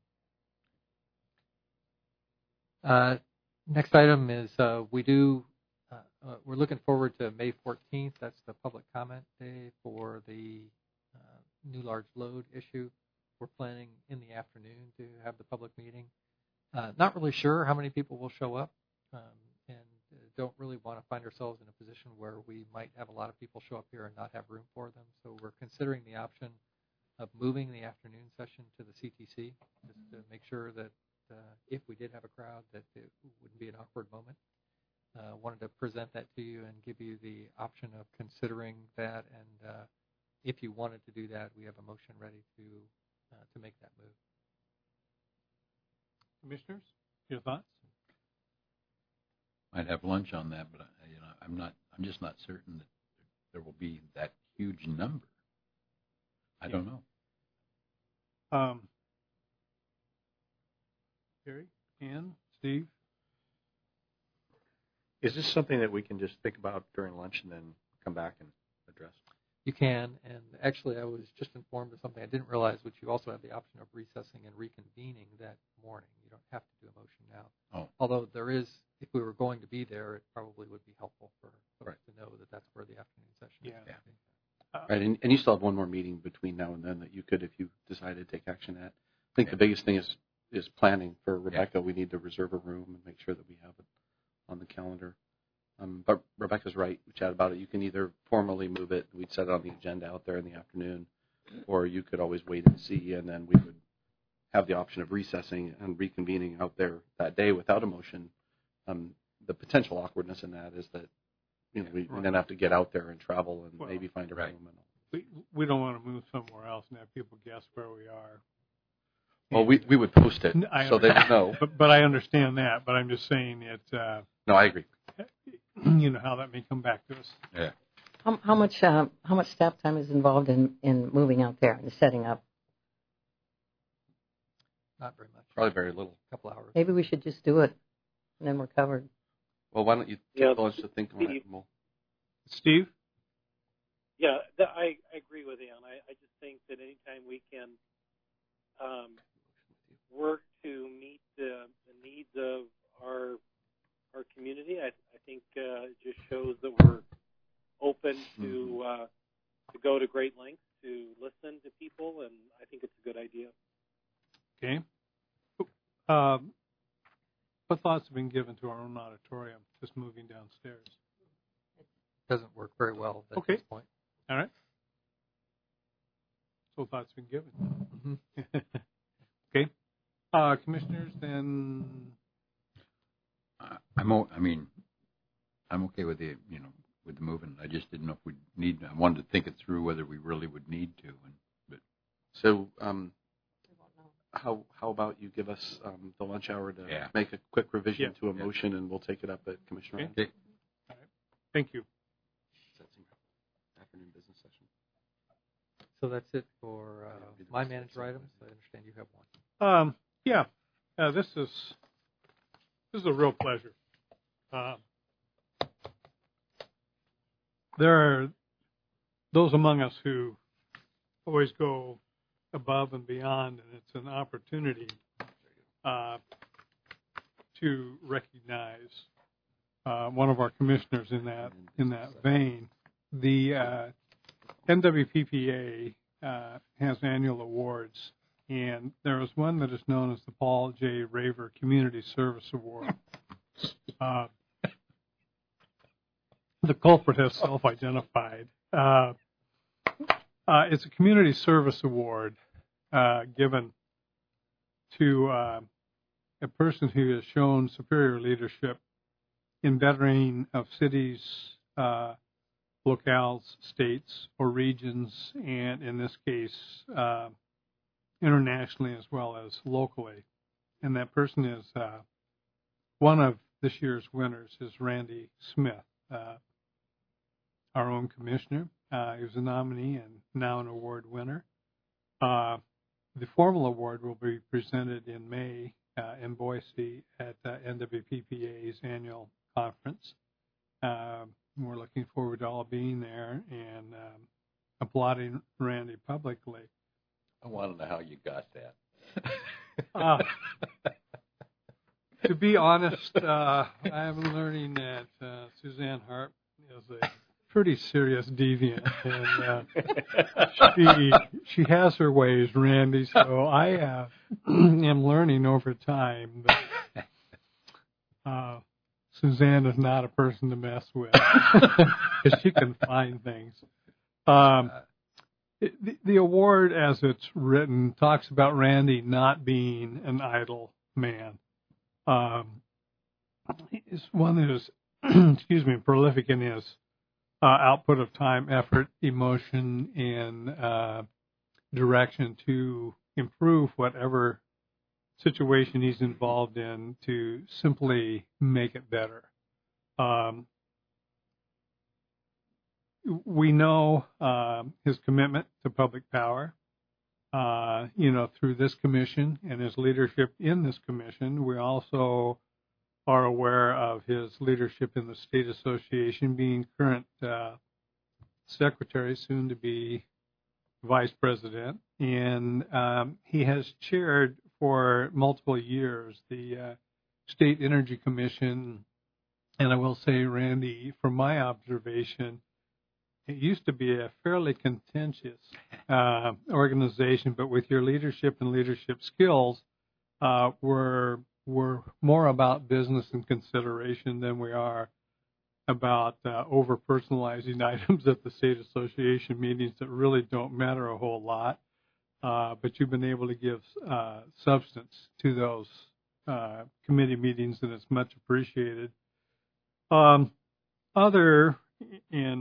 Uh, next item is uh, we do uh, uh, we're looking forward to May fourteenth. That's the public comment day for the uh, new large load issue. We're planning in the afternoon to have the public meeting. Uh, not really sure how many people will show up. Um, and don't really want to find ourselves in a position where we might have a lot of people show up here and not have room for them. So we're considering the option of moving the afternoon session to the C T C just to make sure that uh, if we did have a crowd that it wouldn't be an awkward moment. Uh, wanted to present that to you and give you the option of considering that. And uh, if you wanted to do that, we have a motion ready to uh, to make that move.
Commissioners, your thoughts?
I'd have lunch on that, but I, you know, I'm not. I'm just not certain that there will be that huge number. I yeah. don't know.
Um, Gary, Ann, Steve,
is this something that we can just think about during lunch and then come back and address?
You can, and actually, I was just informed of something I didn't realize, which you also have the option of recessing and reconvening that morning. You don't have to do a motion now.
Oh.
Although there is, if we were going to be there, it probably would be helpful for folks
right.
to know that that's where the afternoon session
yeah.
is.
Yeah. Uh, right, and, and you still have one more meeting between now and then that you could, if you decided to take action at. I think yeah. the biggest thing is is planning for Rebecca. Yeah. We need to reserve a room and make sure that we have it on the calendar. Um, but Rebecca's right. We chat about it. You can either formally move it. We'd set it on the agenda out there in the afternoon, or you could always wait and see, and then we would have the option of recessing and reconvening out there that day without a motion. Um, the potential awkwardness in that is that you know we,
right.
we then have to get out there and travel and
well,
maybe find a
right.
room. And
we we don't want to move somewhere else and have people guess where we are.
Well, we we would post it
I
so they would know.
But, but I understand that. But I'm just saying it. Uh,
no, I agree.
You know how that may come back to us.
Yeah.
How, how much uh, how much staff time is involved in, in moving out there and setting up?
Not very much.
Probably very little.
A couple hours.
Maybe we should just do it, and then we're covered.
Well, why don't you
Yeah,
tell us to think on it? And we'll...
Steve?
Yeah, th- I, I agree with Ann. I, I just think that anytime we can um, work to meet the, the needs of our our community, I, I think uh, it just shows that we're open to uh, to go to great lengths to listen to people, and I think it's a good idea.
Okay. Um, what thoughts have been given to our own auditorium, just moving downstairs?
Doesn't work very well at
okay.
this point.
All right. So thoughts have been given. Mm-hmm. Okay. Uh, commissioners, then.
I'm. O- I mean, I'm okay with the you know with the moving. I just didn't know if we need. I wanted to think it through whether we really would need to. And but
so. Um, How how about you give us um, the lunch hour to
yeah.
make a quick revision
yeah.
to a motion, yeah. and we'll take it up at Commissioner.
Okay. All right. Thank you.
Afternoon business session.
So that's it for uh, yeah, my manager items. I understand you have one.
Um, yeah, uh, this is this is a real pleasure. Uh, there are those among us who always go above and beyond, and it's an opportunity uh, to recognize uh, one of our commissioners in that in that vein. The uh, N W P P A uh, has annual awards, and there is one that is known as the Paul J. Raver Community Service Award. Uh, the culprit has self-identified. Uh, uh, it's a community service award uh, given to uh, a person who has shown superior leadership in bettering of cities, uh, locales, states, or regions, and in this case, uh, internationally as well as locally. And that person is uh, one of this year's winners is Randy Smith, uh, our own commissioner. Uh, he was a nominee and now an award winner. Uh, the formal award will be presented in May uh, in Boise at uh, N W P P A's annual conference. Uh, we're looking forward to all being there and um, applauding Randy publicly.
I want to know how you got that.
uh, to be honest, uh, I'm learning that uh, Suzanne Hart is a pretty serious deviant, and uh, she she has her ways, Randy. So I uh, am learning over time that uh, Suzanne is not a person to mess with, because she can find things. Um, the, the award, as it's written, talks about Randy not being an idle man. Um, he's one that is, excuse me, prolific in his uh, output of time, effort, emotion, and uh, direction to improve whatever situation he's involved in to simply make it better. Um, we know uh, his commitment to public power, uh, you know, through this commission and his leadership in this commission. We also are aware of his leadership in the state association, being current uh, secretary, soon to be vice president, and um, he has chaired for multiple years the uh, State Energy Commission. And I will say, Randy, from my observation, it used to be a fairly contentious uh, organization, but with your leadership and leadership skills, uh, we're, we're more about business and consideration than we are about uh, over-personalizing items at the state association meetings that really don't matter a whole lot. Uh, but you've been able to give uh, substance to those uh, committee meetings, and it's much appreciated. Um, other, and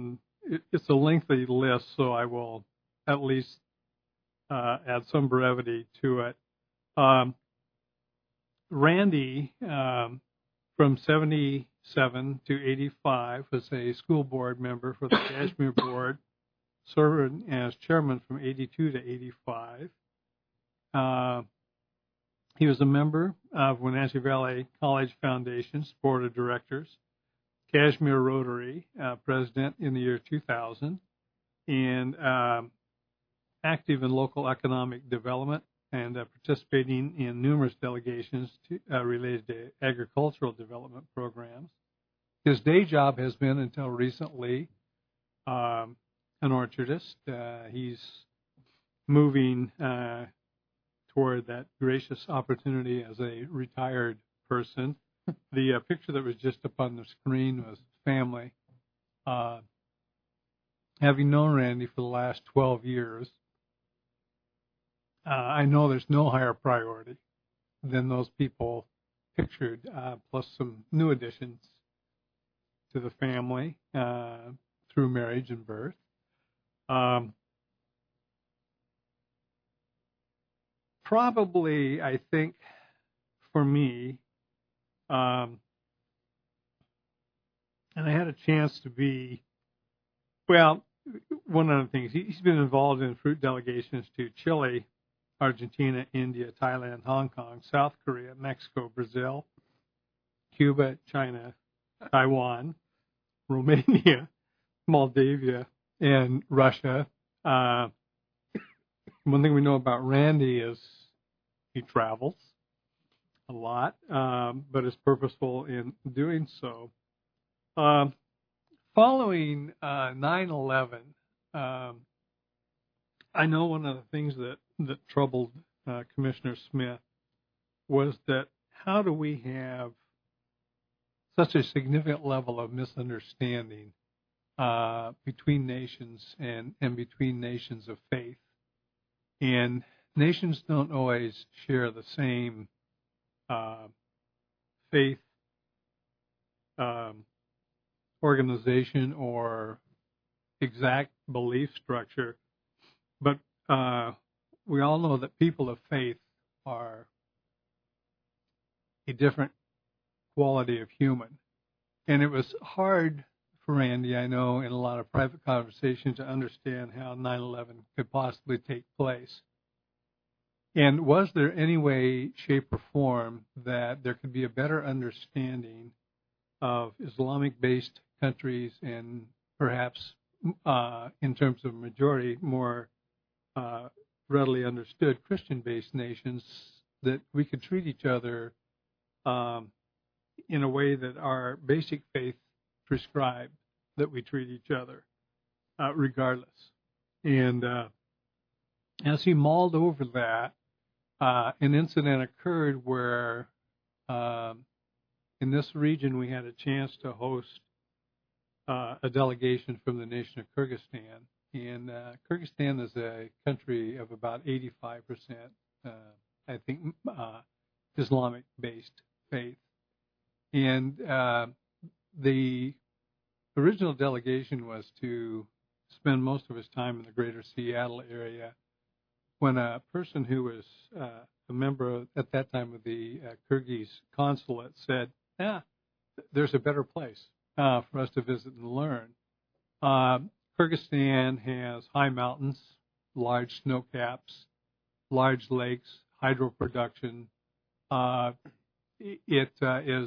it, it's a lengthy list, so I will at least uh, add some brevity to it. Um, Randy, um, from seventy-seven to eighty-five, was a school board member for the Kashmir Board, serving as chairman from eighty-two to eighty-five. Uh, he was a member of Wenatchee Valley College Foundation's board of directors, Kashmir Rotary uh, president in the year two thousand, and um, active in local economic development and uh, participating in numerous delegations to, uh, related to agricultural development programs. His day job has been, until recently, um, an orchardist. Uh, he's moving uh, toward that gracious opportunity as a retired person. The uh, picture that was just up on the screen was family. Uh, having known Randy for the last twelve years, uh, I know there's no higher priority than those people pictured, uh, plus some new additions to the family uh, through marriage and birth. Um, probably, I think, for me, um, and I had a chance to be, well, one of the things, he's been involved in fruit delegations to Chile, Argentina, India, Thailand, Hong Kong, South Korea, Mexico, Brazil, Cuba, China, Taiwan, Romania, Moldavia, and Russia. Uh, one thing we know about Randy is he travels a lot, um, but is purposeful in doing so. Um, following uh, nine eleven, um, I know one of the things that, that troubled uh, Commissioner Smith was that how do we have such a significant level of misunderstanding uh, between nations and, and between nations of faith? And nations don't always share the same uh, faith um, organization or exact belief structure, but uh, we all know that people of faith are a different quality of human. And it was hard for Randy, I know, in a lot of private conversations to understand how nine eleven could possibly take place. And was there any way, shape, or form that there could be a better understanding of Islamic-based countries and perhaps, uh, in terms of majority, more uh, readily understood Christian-based nations, that we could treat each other um, in a way that our basic faith prescribed that we treat each other, uh, regardless. And uh, as he mulled over that, uh, an incident occurred where um, in this region we had a chance to host uh, a delegation from the nation of Kyrgyzstan. And uh, Kyrgyzstan is a country of about eighty-five percent, uh, I think, uh, Islamic-based faith. And uh, the original delegation was to spend most of his time in the greater Seattle area, when a person who was uh, a member of, at that time of the uh, Kyrgyz consulate said, yeah, there's a better place uh, for us to visit and learn. Uh, Kyrgyzstan has high mountains, large snow caps, large lakes, hydro production. Uh, it uh, is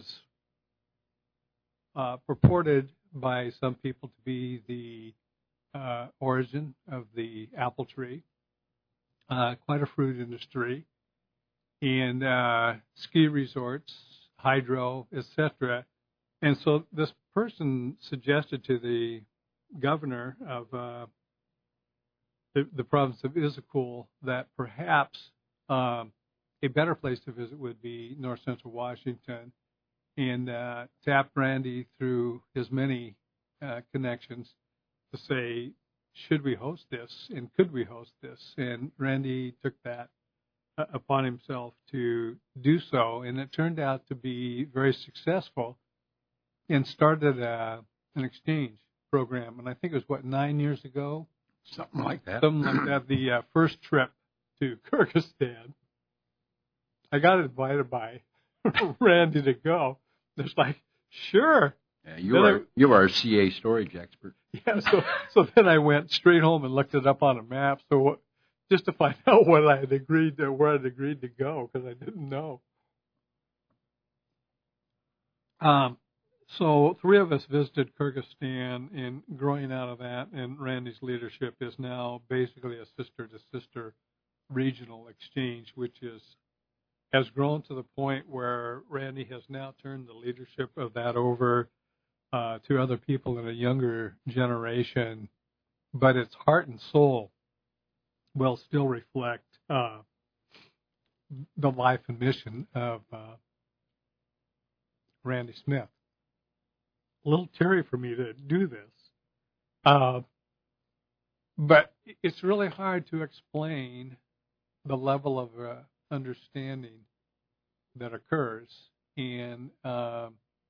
uh, purported by some people to be the uh, origin of the apple tree, uh, quite a fruit industry, and uh, ski resorts, hydro, et cetera. And so this person suggested to the governor of uh, the, the province of Issaquah that perhaps um, a better place to visit would be north central Washington, and uh, tap Randy through his many uh, connections to say, should we host this and could we host this? And Randy took that uh, upon himself to do so, and it turned out to be very successful and started uh, an exchange program, and I think it was, what, nine years ago?
Something like that.
Something like that, the uh, first trip to Kyrgyzstan. I got invited by Randy to go. It's like, sure.
Yeah, you
Then
are
I-
you are a C A storage expert.
Yeah, so so then I went straight home and looked it up on a map, so what, just to find out what I had agreed to, where I'd agreed to go, because I didn't know. Um, so three of us visited Kyrgyzstan, and growing out of that, and Randy's leadership is now basically a sister-to-sister regional exchange, which is has grown to the point where Randy has now turned the leadership of that over uh, to other people in a younger generation, but its heart and soul will still reflect uh, the life and mission of uh, Randy Smith. A little teary for me to do this, uh, but it's really hard to explain the level of uh, understanding that occurs. And uh,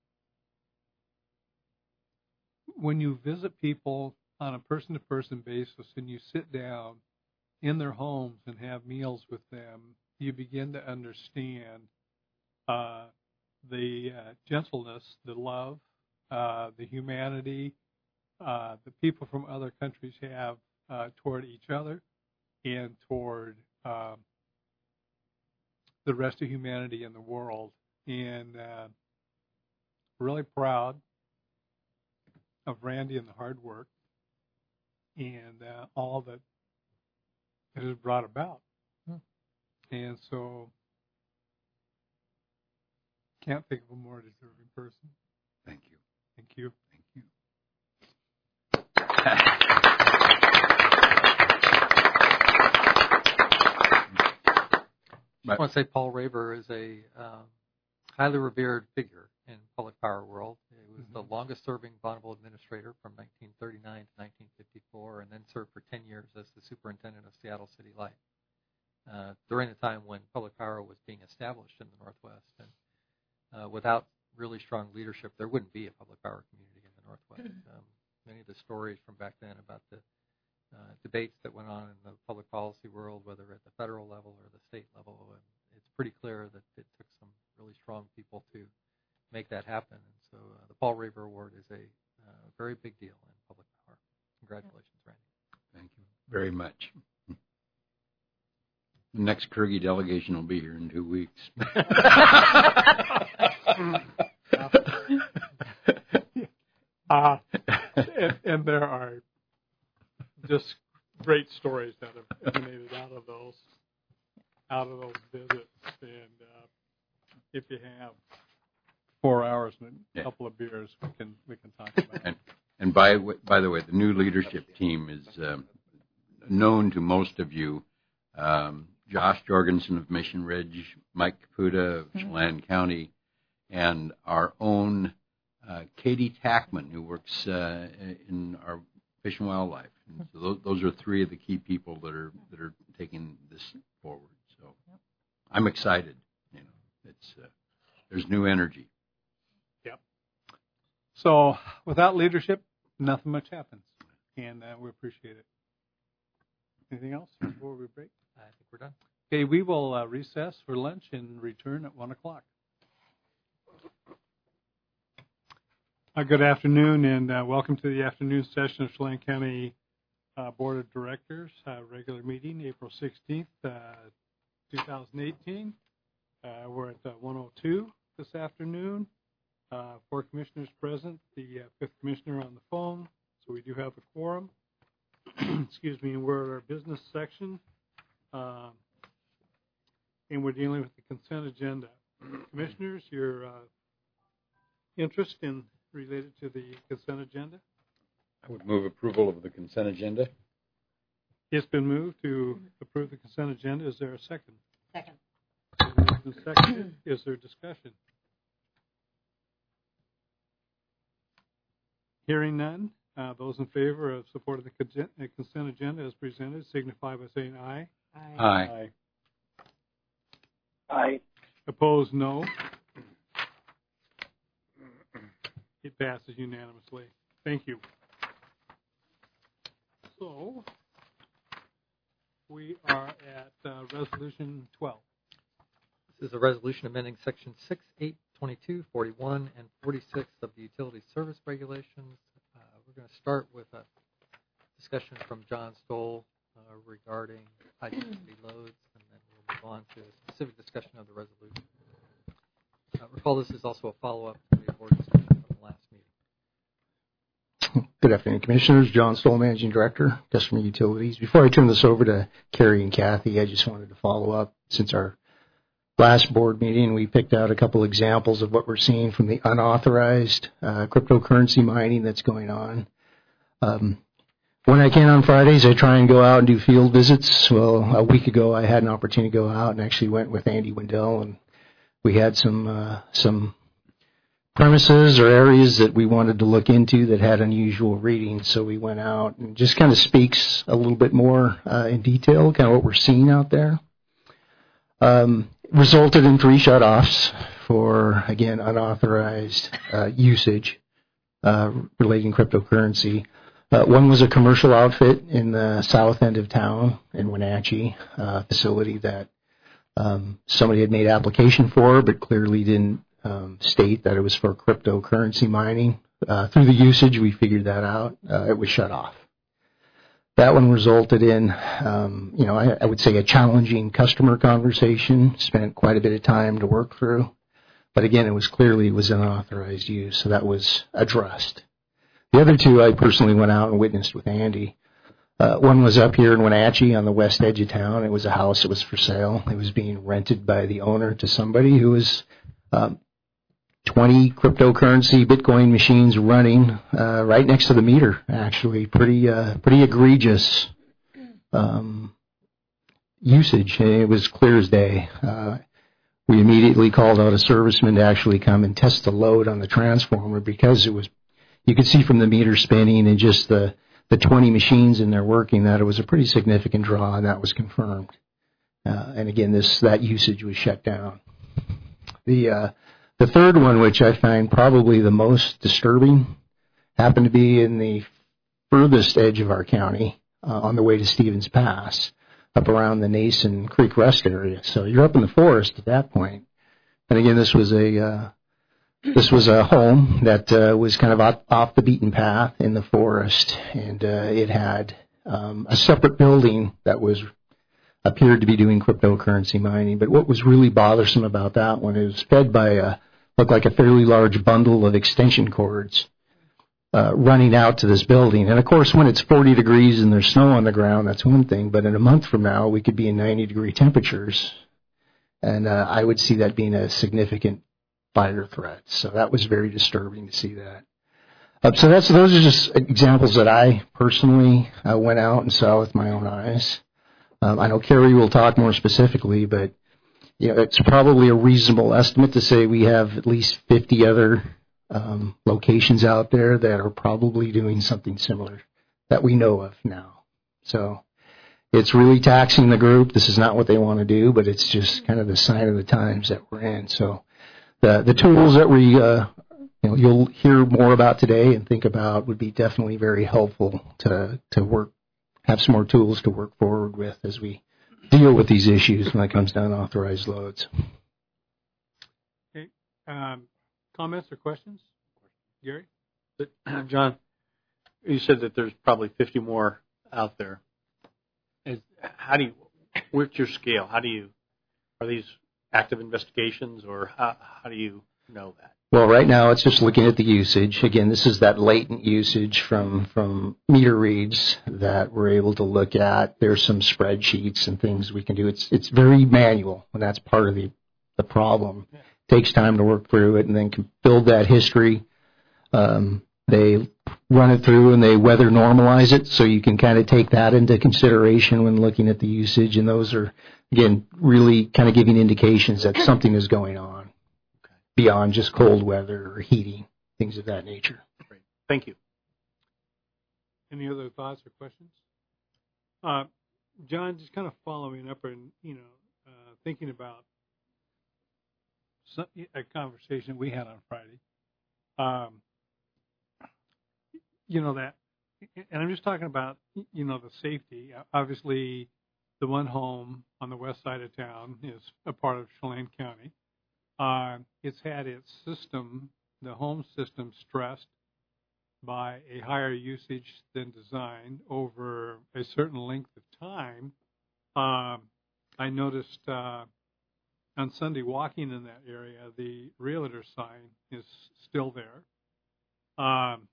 when you visit people on a person-to-person basis and you sit down in their homes and have meals with them, you begin to understand uh, the uh, gentleness, the love, uh, the humanity uh, that people from other countries have uh, toward each other and toward um, the rest of humanity in the world. And uh, really proud of Randy and the hard work and uh, all that it has brought about. Hmm. And so can't think of a more deserving person.
Thank you.
Thank you.
Thank you.
I want to say Paul Raver is a um, highly revered figure in public power world. He was mm-hmm. the longest-serving Bonneville administrator from nineteen thirty-nine to nineteen fifty-four, and then served for ten years as the superintendent of Seattle City Light uh, during the time when public power was being established in the Northwest. And uh, without really strong leadership, there wouldn't be a public power community in the Northwest. Um, many of the stories from back then about the uh, debates that went on in the public policy world, whether at the federal level or the state level, and it's pretty clear that it took some really strong people to make that happen. And so uh, the Paul Raver Award is a uh, very big deal in public power. Congratulations, Randy.
Thank you very much. The next Kyrgyz delegation will be here in two weeks.
uh, and, and there are just great stories that have emanated out of those out of those visits. And uh, if you have four hours and a
yeah.
couple of beers, we can we can talk about it.
And, and by by the way, the new leadership team is um, known to most of you. Um, Josh Jorgensen of Mission Ridge, Mike Caputa of
Mm-hmm.
Chelan County, and our own uh, Katie Tackman, who works uh, in our Fish and Wildlife. And so those, those are three of the key people that are that are taking this forward. So
Yep.
I'm excited. You know, it's uh, there's new energy.
Yep. So without leadership, nothing much happens, and uh, we appreciate it. Anything else before we break?
I think we're done.
Okay, we will uh, recess for lunch and return at one o'clock. Uh, good afternoon, and uh, welcome to the afternoon session of Chelan County uh, Board of Directors, uh, regular meeting, April sixteenth, uh, twenty eighteen. Uh, we're at uh, one oh two this afternoon. Uh, four commissioners present, the uh, fifth commissioner on the phone, so we do have a quorum. Excuse me, we're at our business section, uh, and we're dealing with the consent agenda. Commissioners, your uh, interest in related to the consent agenda?
I would move approval of the consent agenda.
It's been moved to approve the consent agenda. Is there a second?
Second.
Moved and seconded. Is there discussion? Hearing none. Uh, those in favor of support of the consent, uh, consent agenda as presented signify by saying aye.
Aye.
Aye.
Aye. Aye.
Opposed, no. It passes unanimously. Thank you. So we are at uh, Resolution twelve.
This is a resolution amending Section six, eight, twenty-two, forty-one, and forty-six of the Utility Service Regulations. Uh, we're going to start with a discussion from John Stoll uh, regarding high-density loads, and then we'll move on to a specific discussion of the resolution. Uh, recall this is also a follow-up to the board discussion from the last meeting.
Good afternoon, Commissioners. John Stoll, Managing Director, Customer Utilities. Before I turn this over to Carrie and Kathy, I just wanted to follow up. Since our last board meeting, we picked out a couple examples of what we're seeing from the unauthorized uh, cryptocurrency mining that's going on. Um, when I can on Fridays, I try and go out and do field visits. Well, a week ago, I had an opportunity to go out and actually went with Andy Wendell, and we had some uh, some premises or areas that we wanted to look into that had unusual readings. So we went out and just kind of speaks a little bit more uh, in detail, kind of what we're seeing out there. Um, resulted in three shutoffs for, again, unauthorized uh, usage uh, relating cryptocurrency. Uh, one was a commercial outfit in the south end of town in Wenatchee, uh, facility that um, somebody had made application for, but clearly didn't um, state that it was for cryptocurrency mining. Uh, through the usage, we figured that out. Uh, it was shut off. That one resulted in, um, you know, I, I would say a challenging customer conversation. Spent quite a bit of time to work through, but again, it was clearly it was unauthorized use, so that was addressed. The other two, I personally went out and witnessed with Andy. Uh, one was up here in Wenatchee on the west edge of town. It was a house that was for sale. It was being rented by the owner to somebody who was um, twenty cryptocurrency Bitcoin machines running uh, right next to the meter, actually. Pretty uh, pretty egregious um, usage. It was clear as day. Uh, we immediately called out a serviceman to actually come and test the load on the transformer because it was, you could see from the meter spinning and just the, the twenty machines in there working that it was a pretty significant draw, and that was confirmed. Uh, and again, this that usage was shut down. The uh, The third one, which I find probably the most disturbing, happened to be in the furthest edge of our county uh, on the way to Stevens Pass, up around the Nason Creek Rest area. So you're up in the forest at that point. And again, this was a uh, this was a home that uh, was kind of off, off the beaten path in the forest, and uh, it had um, a separate building that was appeared to be doing cryptocurrency mining. But what was really bothersome about that one is fed by a looked like a fairly large bundle of extension cords uh, running out to this building. And of course, when it's forty degrees and there's snow on the ground, that's one thing. But in a month from now, we could be in ninety degree temperatures, and uh, I would see that being a significant fire threat. So that was very disturbing to see that. Uh, so that's those are just examples that I personally uh, went out and saw with my own eyes. Um, I know Carrie will talk more specifically, but you know, it's probably a reasonable estimate to say we have at least fifty other um, locations out there that are probably doing something similar that we know of now. So it's really taxing the group. This is not what they want to do, but it's just kind of the sign of the times that we're in. So the the tools that we uh, you know you'll hear more about today and think about would be definitely very helpful to to work have some more tools to work forward with as we deal with these issues when it comes to unauthorized loads.
Okay. Um, comments or questions? Gary?
But, John, you said that there's probably fifty more out there. Is, how do you, what's your scale? How do you, are these active investigations, or how, how do you know that?
Well, right now it's just looking at the usage. Again, this is that latent usage from, from meter reads that we're able to look at. There's some spreadsheets and things we can do. It's it's very manual, and that's part of the, the problem. It takes time to work through it and then can build that history. Um, they run it through and they weather normalize it, so you can kind of take that into consideration when looking at the usage. And those are, again, really kind of giving indications that something is going on beyond just cold weather or heating, things of that nature.
Great. Thank you.
Any other thoughts or questions? Uh, John, just kind of following up and, you know, uh, thinking about some, a conversation we had on Friday. Um, you know, that and I'm just talking about, you know, the safety. Obviously, the one home on the west side of town is a part of Chelan County. Uh, it's had its system, the home system, stressed by a higher usage than designed over a certain length of time. Um, I noticed uh, on Sunday walking in that area, the realtor sign is still there. Um,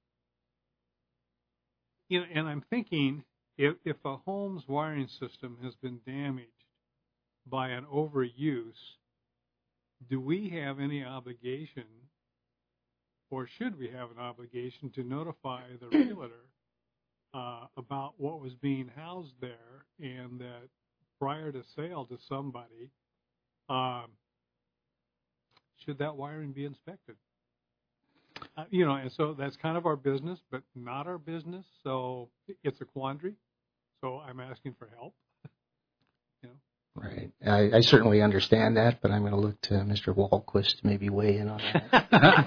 you know, and I'm thinking if, if a home's wiring system has been damaged by an overuse, do we have any obligation, or should we have an obligation, to notify the realtor uh, about what was being housed there, and that prior to sale to somebody, um, should that wiring be inspected? Uh, you know, and so that's kind of our business, but not our business. So it's a quandary. So I'm asking for help. You know.
Right. I, I certainly understand that, but I'm going to look to Mister Walquist to maybe weigh in on that.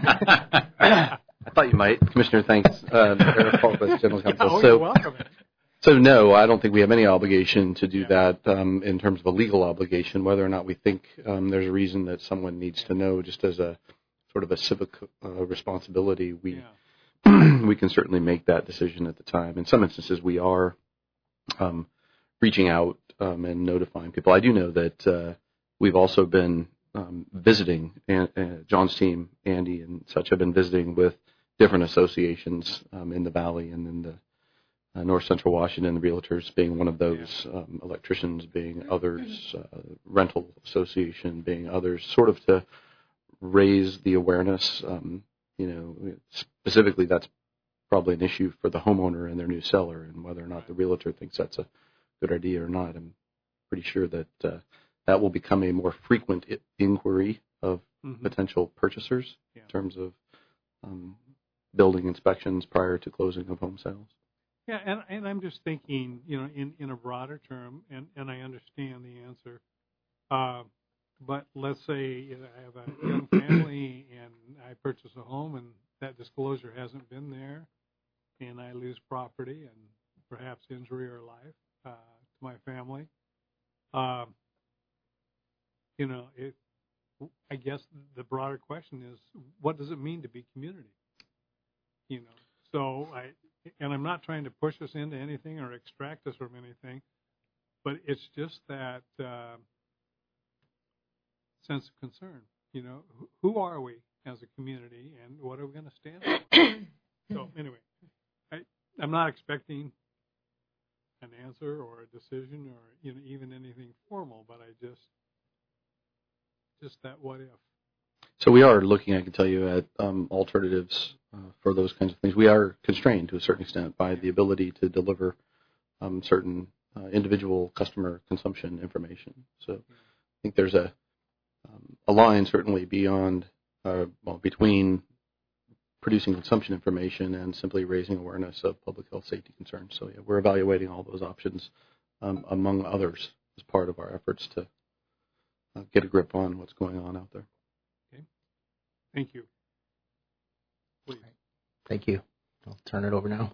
I thought you might. Commissioner, thanks. Uh, Eric Walquist, General Counsel.
Oh,
so,
you're welcome.
So no, I don't think we have any obligation to do yeah. that um, in terms of a legal obligation. Whether or not we think um, there's a reason that someone needs to know, just as a sort of a civic uh, responsibility, we yeah. we can certainly make that decision at the time. In some instances, we are um, reaching out um, and notifying people. I do know that uh, we've also been um, visiting, and uh, John's team, Andy and such, have been visiting with different associations um, in the Valley and in the uh, North Central Washington, the realtors being one of those, yeah. um, electricians being others, uh, rental association being others, sort of to raise the awareness. Um, you know, specifically, that's probably an issue for the homeowner and their new seller, and whether or not the realtor thinks that's a good idea or not. I'm pretty sure that uh, that will become a more frequent I- inquiry of mm-hmm. potential purchasers yeah. in terms of um, building inspections prior to closing of home sales.
Yeah, and, and I'm just thinking, you know, in, in a broader term, and, and I understand the answer. Uh, but let's say you know, I have a young family and I purchase a home and that disclosure hasn't been there, and I lose property and perhaps injury or life uh, to my family. Um, you know, it, I guess the broader question is, what does it mean to be community? You know, so I, and I'm not trying to push us into anything or extract us from anything, but it's just that uh, sense of concern. You know, who are we as a community, and what are we going to stand for? So anyway, I, I'm not expecting an answer or a decision or you know even anything formal, but I just just that what if.
So we are looking, I can tell you, at um, alternatives uh, for those kinds of things. We are constrained to a certain extent by the ability to deliver um, certain uh, individual customer consumption information. So I think there's a um, a line certainly beyond, uh, well, between producing consumption information and simply raising awareness of public health safety concerns. So yeah, we're evaluating all those options, um, among others, as part of our efforts to uh, get a grip on what's going on out there.
Thank you. Please.
Thank you. I'll turn it over now.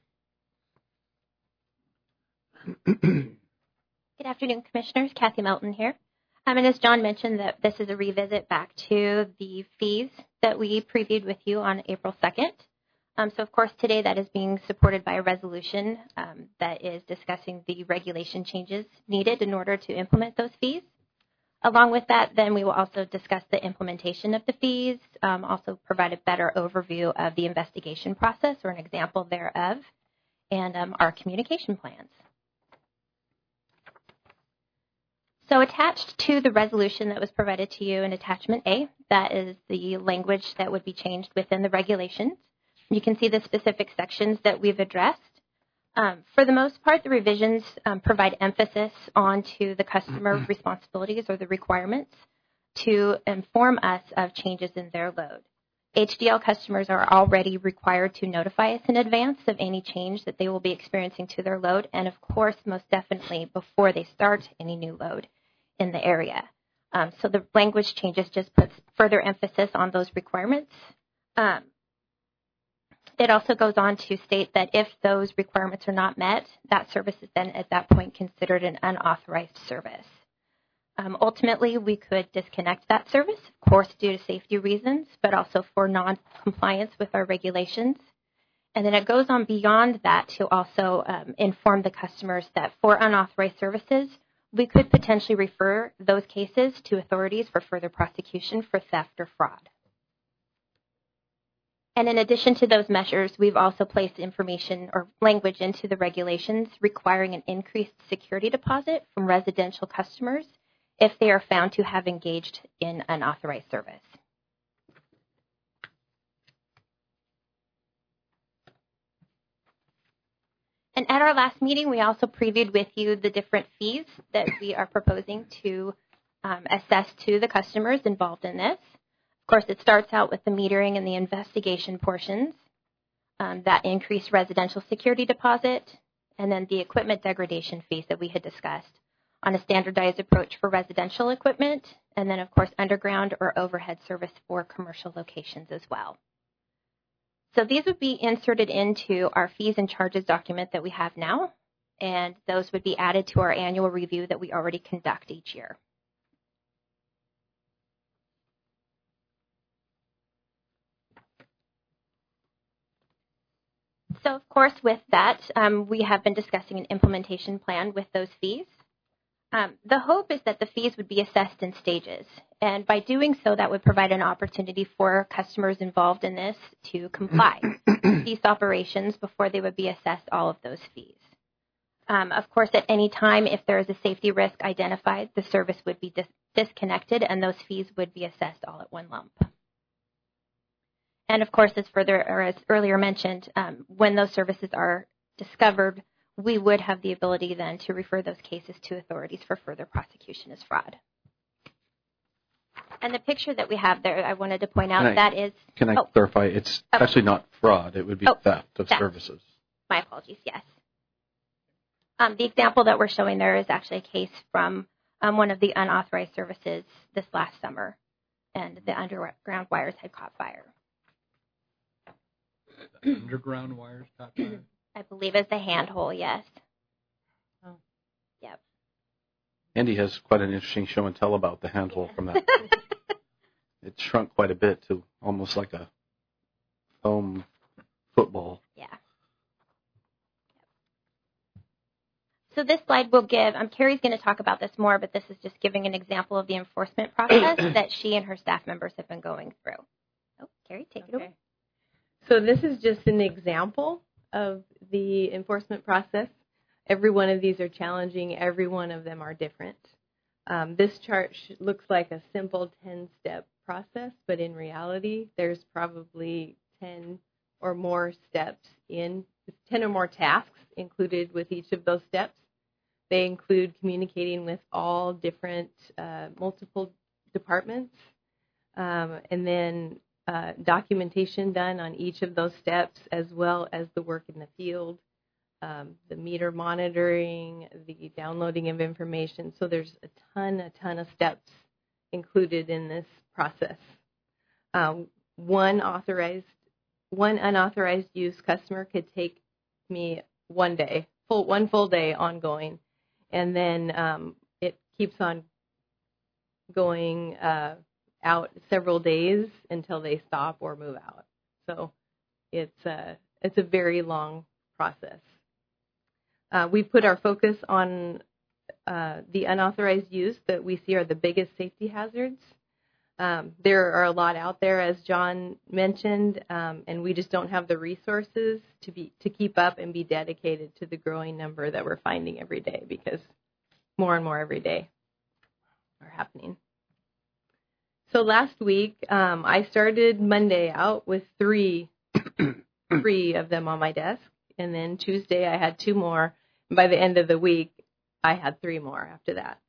Good afternoon, Commissioners. Kathy Melton here. Um, and as John mentioned, that this is a revisit back to the fees that we previewed with you on April second. Um, so, of course, today that is being supported by a resolution um, that is discussing the regulation changes needed in order to implement those fees. Along with that, then we will also discuss the implementation of the fees, um, also provide a better overview of the investigation process or an example thereof, and um, our communication plans. So attached to the resolution that was provided to you in Attachment A, that is the language that would be changed within the regulations. You can see the specific sections that we've addressed. Um, for the most part, the revisions um, provide emphasis onto the customer responsibilities or the requirements to inform us of changes in their load. H D L customers are already required to notify us in advance of any change that they will be experiencing to their load, and of course, most definitely before they start any new load in the area. Um, so the language changes just puts further emphasis on those requirements. Um, It also goes on to state that if those requirements are not met, that service is then at that point considered an unauthorized service. Um, ultimately, we could disconnect that service, of course, due to safety reasons, but also for non-compliance with our regulations. And then it goes on beyond that to also um, inform the customers that for unauthorized services, we could potentially refer those cases to authorities for further prosecution for theft or fraud. And in addition to those measures, we've also placed information or language into the regulations requiring an increased security deposit from residential customers if they are found to have engaged in unauthorized service. And at our last meeting, we also previewed with you the different fees that we are proposing to um, assess to the customers involved in this. Of course, it starts out with the metering and the investigation portions, um, that increased residential security deposit, and then the equipment degradation fees that we had discussed on a standardized approach for residential equipment, and then, of course, underground or overhead service for commercial locations as well. So these would be inserted into our fees and charges document that we have now, and those would be added to our annual review that we already conduct each year. So, of course, with that, um, we have been discussing an implementation plan with those fees. Um, the hope is that the fees would be assessed in stages, and by doing so, that would provide an opportunity for customers involved in this to comply, cease operations before they would be assessed all of those fees. Um, of course, at any time, if there is a safety risk identified, the service would be dis- disconnected, and those fees would be assessed all at one lump. And of course, as further or as earlier mentioned, um, when those services are discovered, we would have the ability then to refer those cases to authorities for further prosecution as fraud. And the picture that we have there, I wanted to point out,
Can I-
that is...
Can I
oh,
clarify? It's
Oh.
actually not fraud. It would be
Oh,
theft of
theft.
services.
My apologies, yes. Um, the example that we're showing there is actually a case from um, one of the unauthorized services this last summer, and the underground wires had caught fire.
Underground wires caught fire?
I believe it's the handhole, yes.
Oh.
Yep.
Andy has quite an interesting show and tell about the handhole from that. It shrunk quite a bit to almost like a foam football.
Yeah. So this slide will give, um, Carrie's going to talk about this more, but this is just giving an example of the enforcement process that she and her staff members have been going through. Oh, Carrie, take it away.
So this is just an example of the enforcement process. Every one of these are challenging. Every one of them are different. Um, this chart sh- looks like a simple ten-step process, but in reality, there's probably ten or more steps in, ten or more tasks included with each of those steps. They include communicating with all different, uh, multiple departments, um, and then uh, documentation done on each of those steps, as well as the work in the field, um, the meter monitoring, the downloading of information. So there's a ton, a ton of steps included in this process. Um, one authorized, one unauthorized use customer could take me one day, full one full day ongoing, and then um, it keeps on going uh, out several days until they stop or move out. So it's a it's a very long process. Uh, we put our focus on uh, the unauthorized use that we see are the biggest safety hazards. Um, there are a lot out there, as John mentioned, um, and we just don't have the resources to be to keep up and be dedicated to the growing number that we're finding every day, because more and more every day are happening. So last week, um, I started Monday out with three, three of them on my desk, and then Tuesday I had two more. And by the end of the week, I had three more after that.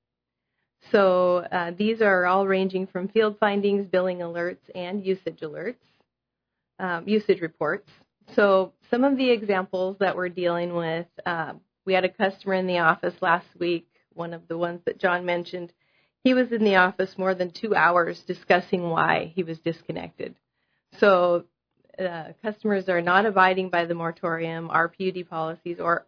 So uh, these are all ranging from field findings, billing alerts, and usage alerts, um, usage reports. So some of the examples that we're dealing with, uh, we had a customer in the office last week, one of the ones that John mentioned. He was in the office more than two hours discussing why he was disconnected. So uh, customers are not abiding by the moratorium, our P U D policies, or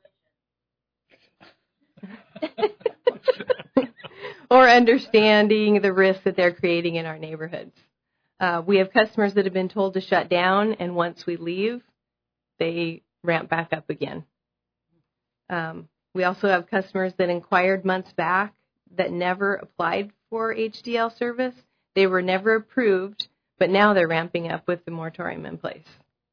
or understanding the risks that they're creating in our neighborhoods. Uh, we have customers that have been told to shut down, and once we leave, they ramp back up again. Um, we also have customers that inquired months back that never applied for H D L service. They were never approved, but now they're ramping up with the moratorium in place.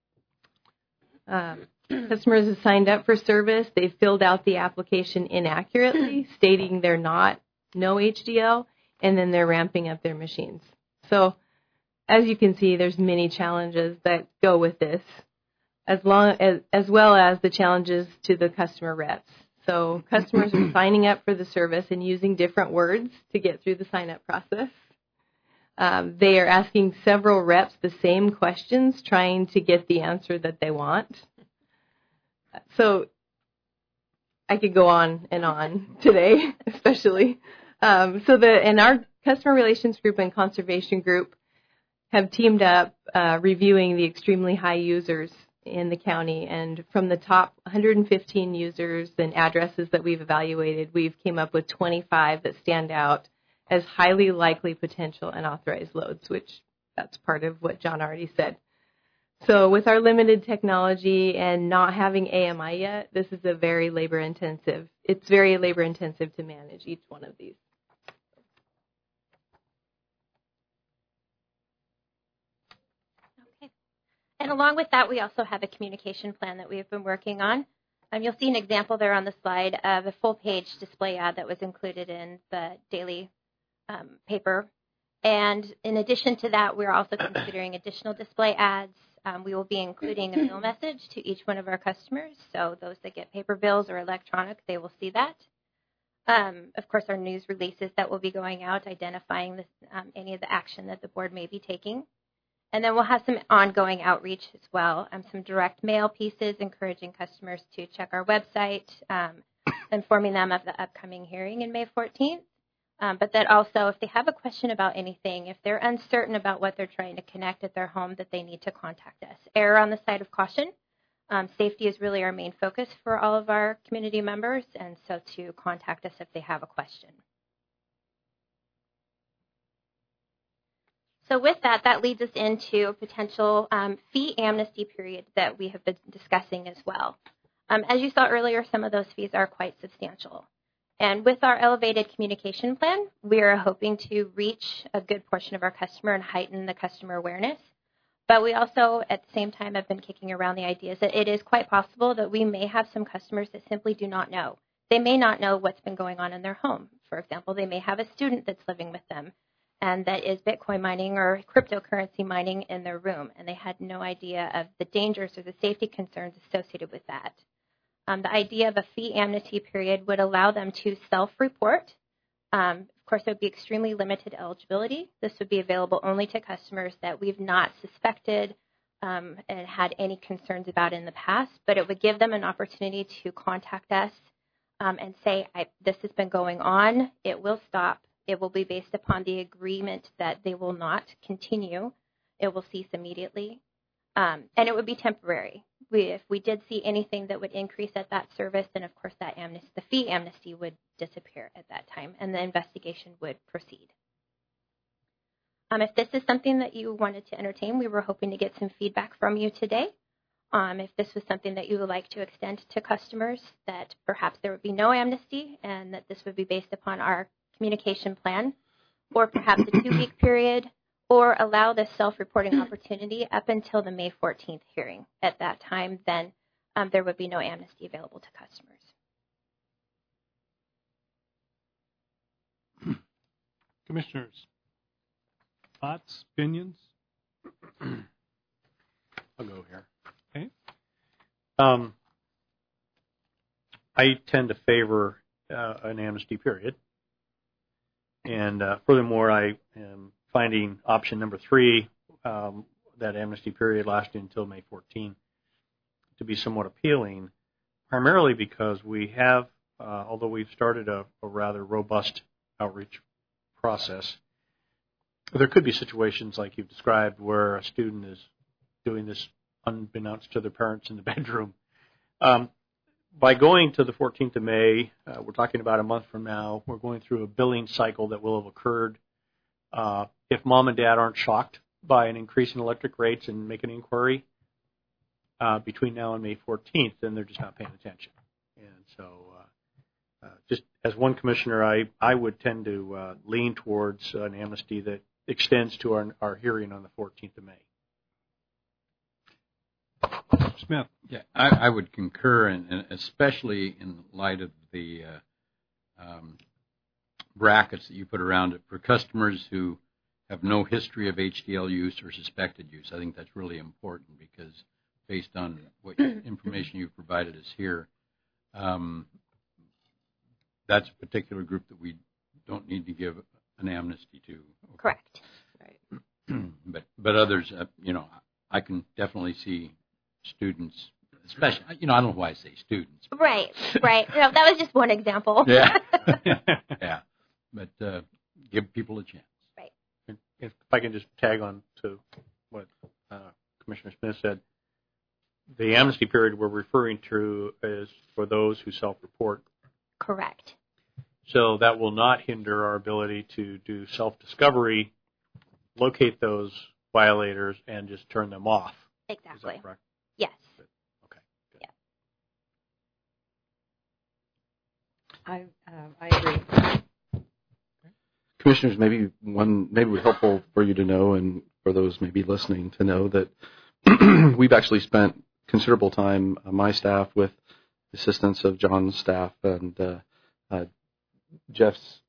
Um, customers have signed up for service. They've filled out the application inaccurately, stating they're not no H D L, and then they're ramping up their machines. So as you can see, there's many challenges that go with this, as long as, as well as the challenges to the customer reps. So customers are signing up for the service and using different words to get through the sign-up process. Um, they are asking several reps the same questions, trying to get the answer that they want. So I could go on and on today, especially. Um, so the and our customer relations group and conservation group have teamed up uh, reviewing the extremely high users in the county, and from the top one hundred fifteen users and addresses that we've evaluated, we've came up with twenty-five that stand out as highly likely potential unauthorized loads, which that's part of what John already said. So with our limited technology and not having A M I yet, this is a very labor intensive. It's very labor intensive to manage each one of these.
Okay. And along with that, we also have a communication plan that we've been working on. Um, you'll see an example there on the slide of a full-page display ad that was included in the daily um, paper. And in addition to that, we're also considering additional display ads. Um, we will be including a bill message to each one of our customers. So those that get paper bills or electronic, they will see that. Um, of course, our news releases that will be going out, identifying this, um, any of the action that the board may be taking. And then we'll have some ongoing outreach as well, um, some direct mail pieces encouraging customers to check our website, um, informing them of the upcoming hearing in May fourteenth. Um, but that also, if they have a question about anything, if they're uncertain about what they're trying to connect at their home, that they need to contact us. Err on the side of caution. Um, safety is really our main focus for all of our community members, and so to contact us if they have a question. So with that, that leads us into a potential um, fee amnesty period that we have been discussing as well. Um, as you saw earlier, some of those fees are quite substantial. And with our elevated communication plan, we are hoping to reach a good portion of our customer and heighten the customer awareness. But we also, at the same time, have been kicking around the ideas that it is quite possible that we may have some customers that simply do not know. They may not know what's been going on in their home. For example, they may have a student that's living with them and that is Bitcoin mining or cryptocurrency mining in their room, and they had no idea of the dangers or the safety concerns associated with that. Um, the idea of a fee amnesty period would allow them to self-report. Um, of course, it would be extremely limited eligibility. This would be available only to customers that we've not suspected um, and had any concerns about in the past, but it would give them an opportunity to contact us um, and say, I, this has been going on. It will stop. It will be based upon the agreement that they will not continue. It will cease immediately. Um, and it would be temporary. We, if we did see anything that would increase at that service, then of course that amnesty, the fee amnesty would disappear at that time, and the investigation would proceed. Um, if this is something that you wanted to entertain, we were hoping to get some feedback from you today. Um, if this was something that you would like to extend to customers, that perhaps there would be no amnesty, and that this would be based upon our communication plan, or perhaps a two-week period, or allow this self-reporting opportunity up until the May fourteenth hearing. At that time, then um, there would be no amnesty available to customers.
Commissioners, thoughts, opinions?
I'll go here.
Okay.
Um, I tend to favor uh, an amnesty period. And uh, furthermore, I am finding option number three, um, that amnesty period lasting until May fourteenth, to be somewhat appealing, primarily because we have, uh, although we've started a, a rather robust outreach process, there could be situations like you've described where a student is doing this unbeknownst to their parents in the bedroom. Um, by going to the fourteenth of May, uh, we're talking about a month from now, we're going through a billing cycle that will have occurred. Uh, if mom and dad aren't shocked by an increase in electric rates and make an inquiry uh, between now and May fourteenth, then they're just not paying attention. And so uh, uh, just as one commissioner, I, I would tend to uh, lean towards an amnesty that extends to our, our hearing on the fourteenth of May.
Smith.
Yeah, I, I would concur, and, and especially in light of the uh, um, brackets that you put around it for customers who have no history of H D L use or suspected use. I think that's really important because based on what information you've provided us here, um, that's a particular group that we don't need to give an amnesty to.
Correct.
Right. but but others, uh, you know, I can definitely see students, especially, you know, I don't know why I say students.
Right, right. You know, that was just one example.
Yeah. yeah. But uh, give people a chance.
Right.
If I can just tag on to what uh, Commissioner Smith said, the amnesty period we're referring to is for those who self-report.
Correct.
So that will not hinder our ability to do self-discovery, locate those violators, and just turn them off.
Exactly.
Is that correct?
Yes.
Okay. Good.
Yeah. I um, I agree.
Commissioners, maybe one maybe it's helpful for you to know, and for those maybe listening to know that we've actually spent considerable time, uh, my staff, with assistance of John's staff and uh, uh, Jeff's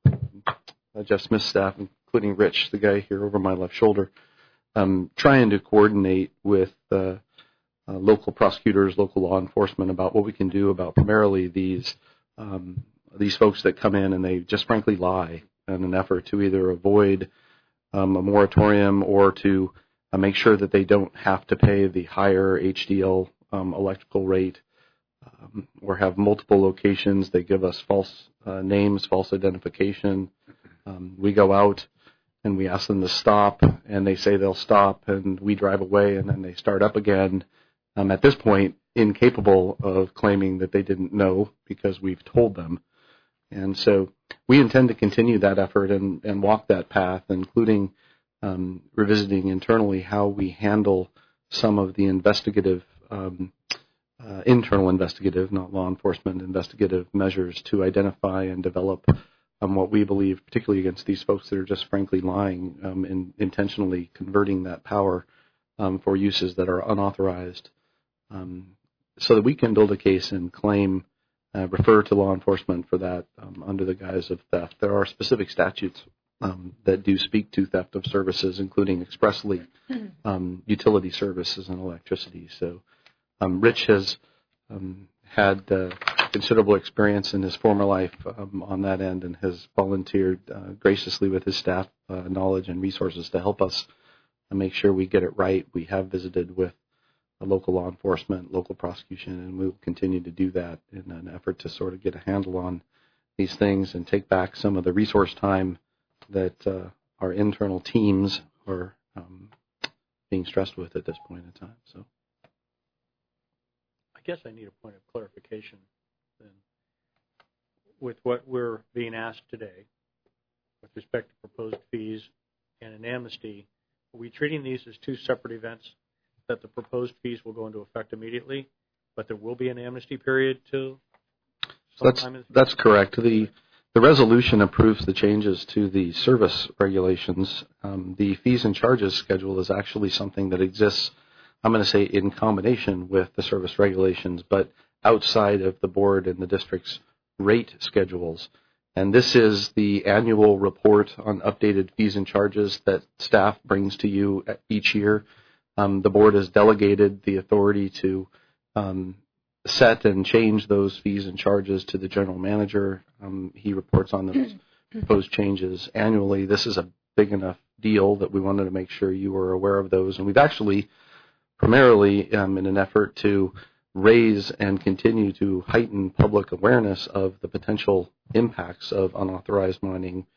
uh, Jeff Smith's staff, including Rich, the guy here over my left shoulder, um, trying to coordinate with uh, uh, local prosecutors, local law enforcement about what we can do about primarily these um, these folks that come in and they just frankly lie in an effort to either avoid um, a moratorium or to uh, make sure that they don't have to pay the higher H D L um, electrical rate, um, or have multiple locations. They give us false uh, names, false identification. Um, we go out and we ask them to stop, and they say they'll stop, and we drive away, and then they start up again. Um, at this point, incapable of claiming that they didn't know because we've told them. And so we intend to continue that effort and, and walk that path, including um, revisiting internally how we handle some of the investigative, um, uh, internal investigative, not law enforcement, investigative measures to identify and develop um, what we believe, particularly against these folks that are just frankly lying um, and intentionally converting that power um, for uses that are unauthorized, um, so that we can build a case and claim Uh, refer to law enforcement for that um, under the guise of theft. There are specific statutes um, that do speak to theft of services, including expressly um, utility services and electricity. So um, Rich has um, had uh, considerable experience in his former life um, on that end and has volunteered uh, graciously with his staff uh, knowledge and resources to help us uh, make sure we get it right. We have visited with local law enforcement, local prosecution, and we'll continue to do that in an effort to sort of get a handle on these things and take back some of the resource time that uh, our internal teams are um, being stressed with at this point in time. So,
I guess I need a point of clarification then with what we're being asked today with respect to proposed fees and an amnesty. Are we treating these as two separate events? That the proposed fees will go into effect immediately, but there will be an amnesty period to
that's
sometime in the
that's correct. The the resolution approves the changes to the service regulations. Um, the fees and charges schedule is actually something that exists, I'm going to say, in combination with the service regulations, but outside of the board and the district's rate schedules. And this is the annual report on updated fees and charges that staff brings to you each year. Um, the board has delegated the authority to um, set and change those fees and charges to the general manager. Um, he reports on those proposed changes annually. This is a big enough deal that we wanted to make sure you were aware of those. And we've actually, primarily um, in an effort to raise and continue to heighten public awareness of the potential impacts of unauthorized mining,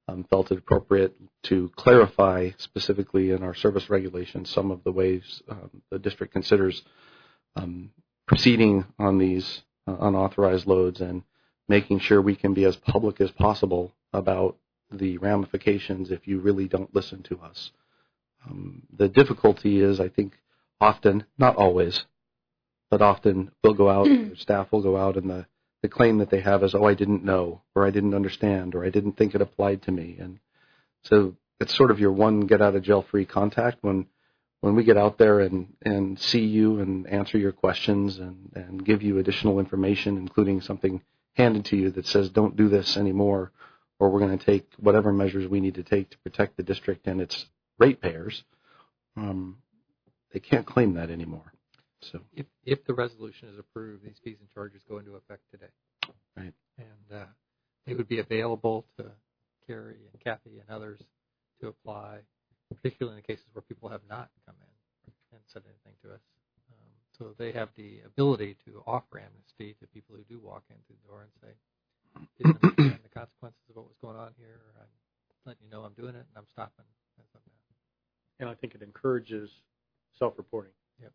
um, felt it appropriate to clarify specifically in our service regulations some of the ways um, the district considers um, proceeding on these uh, unauthorized loads and making sure we can be as public as possible about the ramifications if you really don't listen to us. Um, the difficulty is, I think, often, not always, but often we'll go out, staff will go out, and the, the claim that they have is, oh, I didn't know, or I didn't understand, or I didn't think it applied to me. And so it's sort of your one get-out-of-jail-free contact when when we get out there and, and see you and answer your questions and, and give you additional information, including something handed to you that says don't do this anymore, or we're going to take whatever measures we need to take to protect the district and its ratepayers, um, they can't claim that anymore. So,
if if the resolution is approved, these fees and charges go into effect today.
Right.
And uh, they would be available to Carrie and Kathy and others to apply, particularly in the cases where people have not come in and said anything to us. Um, so they have the ability to offer amnesty to people who do walk in through the door and say, didn't understand the consequences of what was going on here. I'm letting you know I'm doing it and I'm stopping.
And I think it encourages self-reporting.
Yep.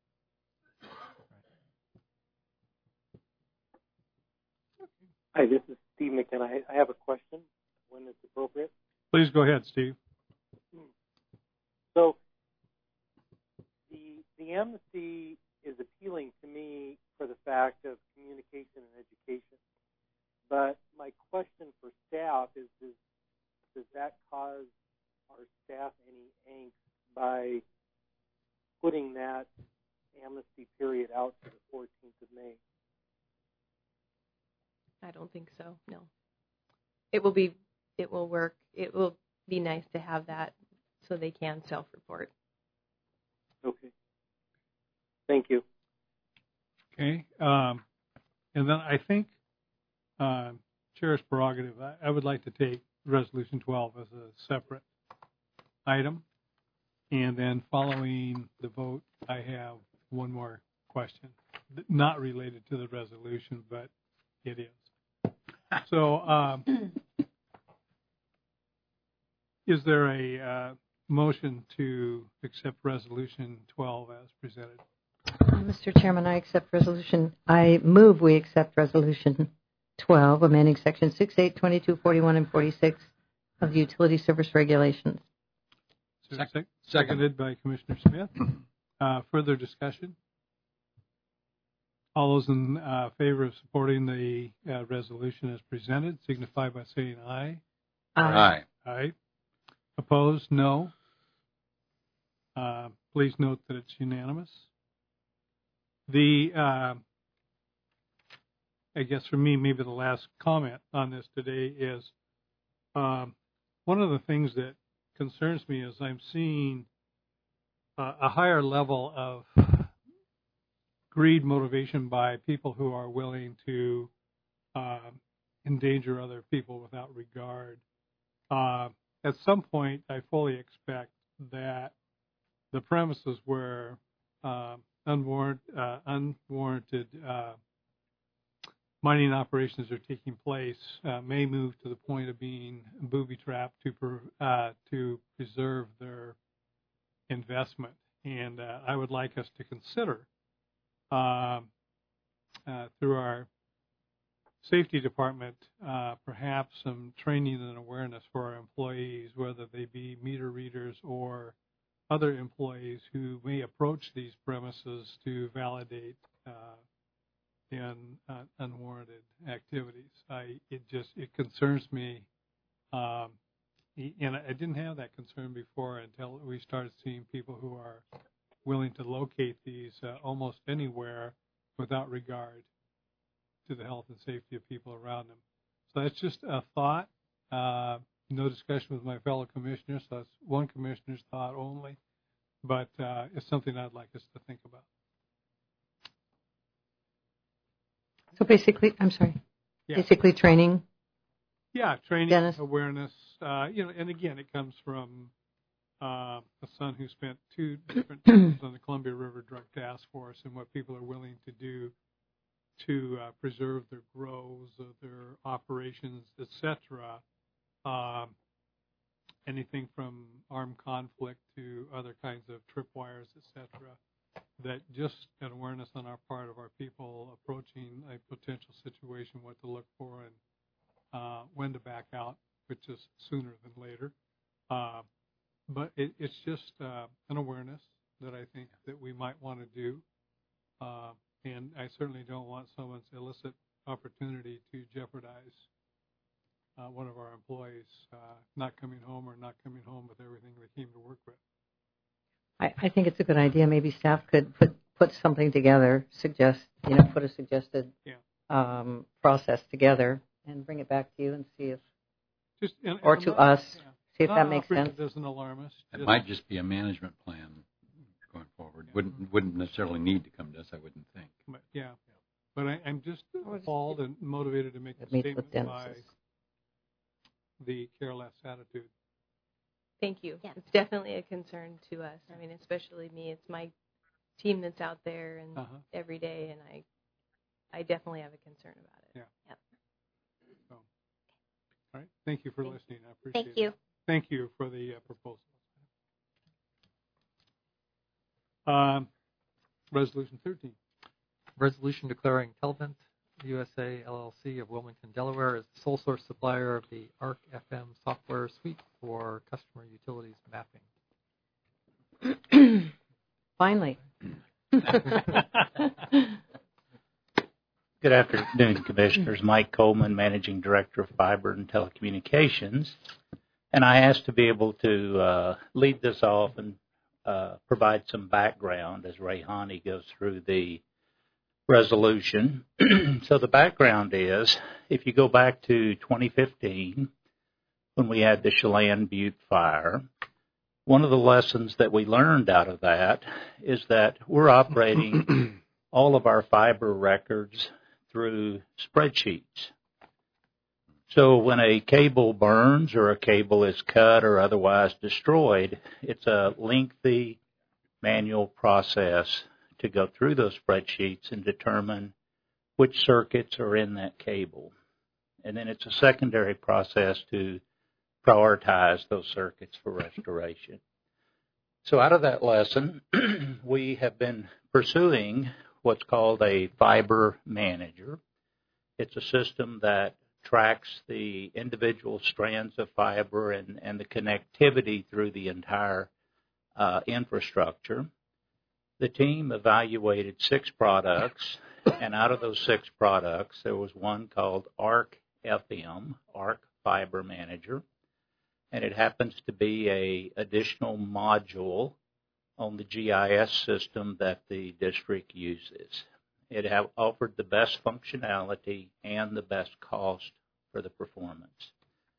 Hi, this is Steve McKenna. I, I have a question when it's appropriate.
Please go ahead, Steve.
So the the amnesty is appealing to me for the fact of communication and education. But my question for staff is, is does that cause our staff any angst by putting that amnesty period out to the fourteenth of May?
I don't think so. No. It will be. It will work. It will be nice to have that so they can self-report.
Okay. Thank you.
Okay. Um, and then I think, uh, Chair's prerogative, I, I would like to take Resolution twelve as a separate item. And then following the vote, I have one more question, not related to the resolution, but it is. So, um, is there a uh, motion to accept Resolution twelve as presented?
Mister Chairman, I accept resolution. I move we accept resolution twelve, amending section six, eight, twenty-two, forty-one, and forty-six of the Utility Service Regulations.
Second. Seconded by Commissioner Smith. Uh, further discussion? All those in uh, favor of supporting the uh, resolution as presented signify by saying aye.
Aye.
Aye. Opposed? No. Uh, please note that it's unanimous. The, uh, I guess for me, maybe the last comment on this today is um, one of the things that concerns me is I'm seeing uh, a higher level of greed motivation by people who are willing to uh, endanger other people without regard. Uh, at some point, I fully expect that the premises where uh, unwarrant, uh, unwarranted uh, mining operations are taking place uh, may move to the point of being booby-trapped to per, uh, to preserve their investment. And uh, I would like us to consider uh, uh, through our safety department uh, perhaps some training and awareness for our employees, whether they be meter readers or other employees who may approach these premises to validate uh, in uh, unwarranted activities. I it just it concerns me, um, and I didn't have that concern before until we started seeing people who are willing to locate these uh, almost anywhere without regard to the health and safety of people around them. So that's just a thought. Uh, no discussion with my fellow commissioners. So that's one commissioner's thought only, but uh, it's something I'd like us to think about.
So basically, I'm sorry,
Yeah.
basically training.
Yeah, training,
Dennis?
awareness. Uh, you know, and again, it comes from uh, a son who spent two different terms on the Columbia River Drug Task Force, and what people are willing to do to uh, preserve their grows, uh, their operations, et cetera. um, anything from armed conflict to other kinds of tripwires, et cetera, that just an awareness on our part of our people approaching a potential situation, what to look for, and uh, when to back out, which is sooner than later. Uh, but it, it's just uh, an awareness that I think that we might want to do. Uh, and I certainly don't want someone's illicit opportunity to jeopardize uh, one of our employees uh, not coming home or not coming home with everything they came to work with.
I, I think it's a good idea. Maybe staff could put, put something together, suggest, you know, put a suggested
yeah. um,
process together and bring it back to you and see if,
just, and,
or
and
to
not,
us,
yeah.
see if
not
that makes sense.
It as an alarmist.
It might just be a management plan going forward. Yeah. Wouldn't wouldn't necessarily need to come to us, I wouldn't think.
But, yeah. But I, I'm just appalled and motivated to make a
meets
statement
with
by the careless attitude.
Thank you.
Yeah.
It's definitely a concern to us. I mean, especially me. It's my team that's out there and
uh-huh.
every day, and I, I definitely have a concern about it.
Yeah.
Yep.
So, all right. Thank you for
Thank
listening. I appreciate
Thank you.
it. Thank you for the uh, proposal. Um, resolution thirteen.
Resolution declaring Telvent U S A L L C of Wilmington, Delaware as the sole source supplier of the ARC F M software suite for customer utilities mapping.
Finally.
Good afternoon, Commissioners. Mike Coleman, Managing Director of Fiber and Telecommunications. And I asked to be able to uh, lead this off and uh, provide some background as Ray Hani goes through the resolution. So the background is, if you go back to twenty fifteen, when we had the Chelan Butte fire, one of the lessons that we learned out of that is that we're operating all of our fiber records through spreadsheets. So when a cable burns or a cable is cut or otherwise destroyed, it's a lengthy manual process to go through those spreadsheets and determine which circuits are in that cable. And then it's a secondary process to prioritize those circuits for restoration. So out of that lesson, we have been pursuing what's called a fiber manager. It's a system that tracks the individual strands of fiber and, and the connectivity through the entire uh, infrastructure. The team evaluated six products, and out of those six products, there was one called ARC F M, ARC Fiber Manager, and it happens to be a additional module on the G I S system that the district uses. It have offered the best functionality and the best cost for the performance.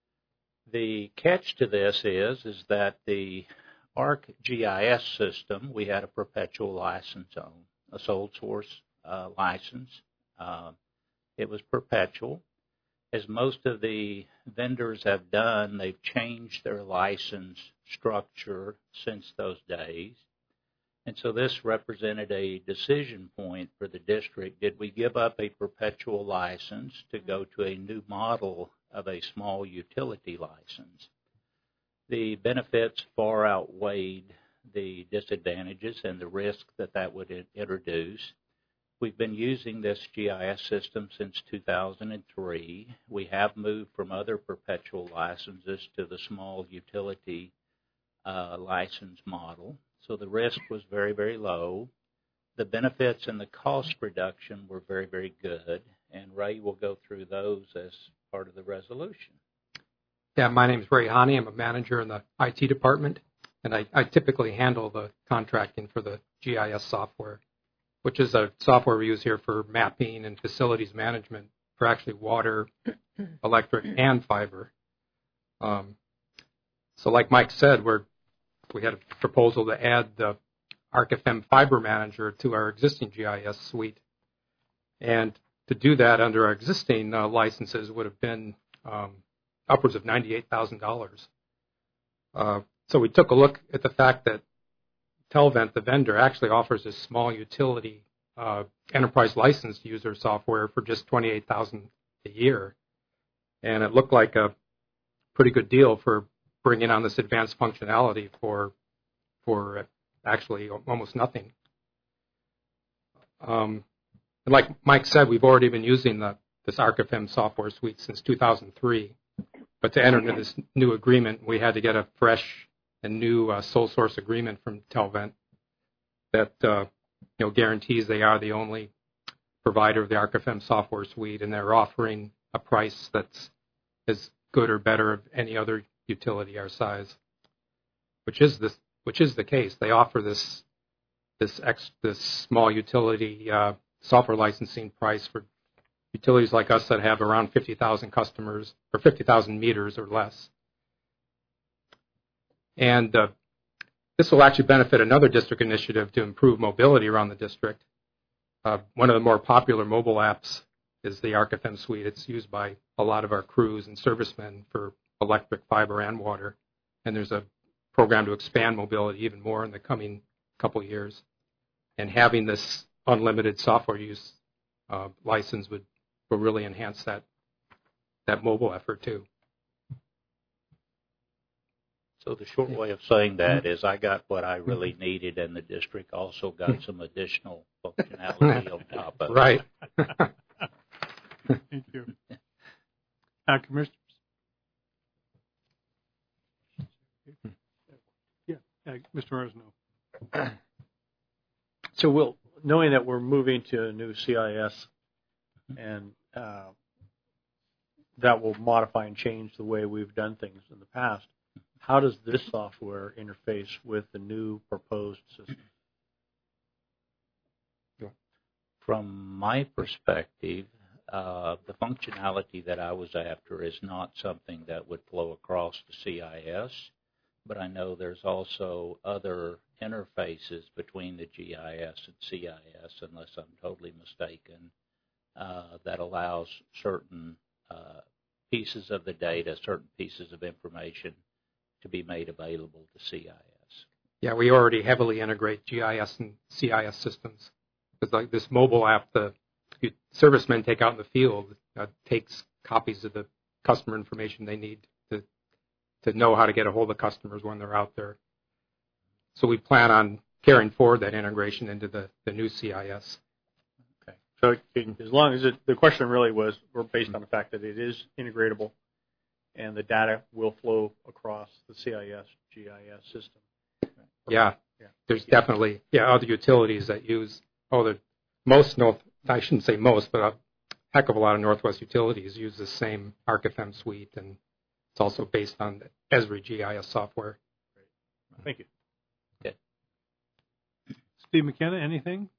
The catch to this is, is that the ARC G I S system, we had a perpetual license on, a sole source uh, license. Uh, it was perpetual. As most of the vendors have done, they've changed their license structure since those days. And so this represented a decision point for the district. Did we give up a perpetual license to go to a new model of a small utility license? The benefits far outweighed the disadvantages and the risk that that would introduce. We've been using this G I S system since two thousand three. We have moved from other perpetual licenses to the small utility uh, license model. So the risk was very, very low. The benefits and the cost reduction were very, very good. And Ray will go through those as part of the resolution.
Yeah, my name is Ray Hani. I'm a manager in the I T department, and I, I typically handle the contracting for the G I S software, which is a software we use here for mapping and facilities management for actually water, electric, and fiber. Um, so like Mike said, we're, we had a proposal to add the ARC F M Fiber Manager to our existing G I S suite. And to do that under our existing uh, licenses would have been um, upwards of ninety-eight thousand dollars. Uh, so we took a look at the fact that Telvent, the vendor, actually offers a small utility uh, enterprise license to use their software for just twenty-eight thousand dollars a year. And it looked like a pretty good deal for bringing on this advanced functionality for for actually almost nothing. Um, and like Mike said, we've already been using the this ArcFM software suite since two thousand three. But to enter into this new agreement, we had to get a fresh and new uh, sole source agreement from Telvent that uh, you know guarantees they are the only provider of the ArcFM software suite, and they're offering a price that's as good or better of any other utility our size, which is this, which is the case. They offer this this ex, this small utility uh, software licensing price for utilities like us that have around fifty thousand customers or fifty thousand meters or less. And uh, this will actually benefit another district initiative to improve mobility around the district. Uh, one of the more popular mobile apps is the ArcFM suite. It's used by a lot of our crews and servicemen for electric, fiber, and water. And there's a program to expand mobility even more in the coming couple of years. And having this unlimited software use uh, license would, will really enhance that that mobile effort too.
So the short way of saying that is I got what I really needed, and the district also got some additional functionality on top of it.
Right.
Thank you. Uh, Commissioners? Yeah, uh, Mister Rosno.
So we'll, knowing that we're moving to a new C I S, and uh, that will modify and change the way we've done things in the past, how does this software interface with the new proposed system?
From my perspective, uh, the functionality that I was after is not something that would flow across the C I S, but I know there's also other interfaces between the G I S and C I S, unless I'm totally mistaken, uh, that allows certain uh, pieces of the data, certain pieces of information to be made available to C I S.
Yeah, we already heavily integrate G I S and C I S systems. Because like this mobile app, the servicemen take out in the field uh, takes copies of the customer information they need to to know how to get a hold of customers when they're out there. So we plan on carrying forward that integration into the, the new C I S.
Okay. So it, as long as it, the question really was, we're based on the fact that it is integratable, and the data will flow across the C I S G I S system.
Yeah,
yeah.
There's yeah. definitely yeah other utilities that use oh the most north I shouldn't say most but a heck of a lot of Northwest utilities use the same ArcFM suite, and it's also based on the Esri G I S software.
Great. Thank you.
Okay.
Steve McKenna, anything?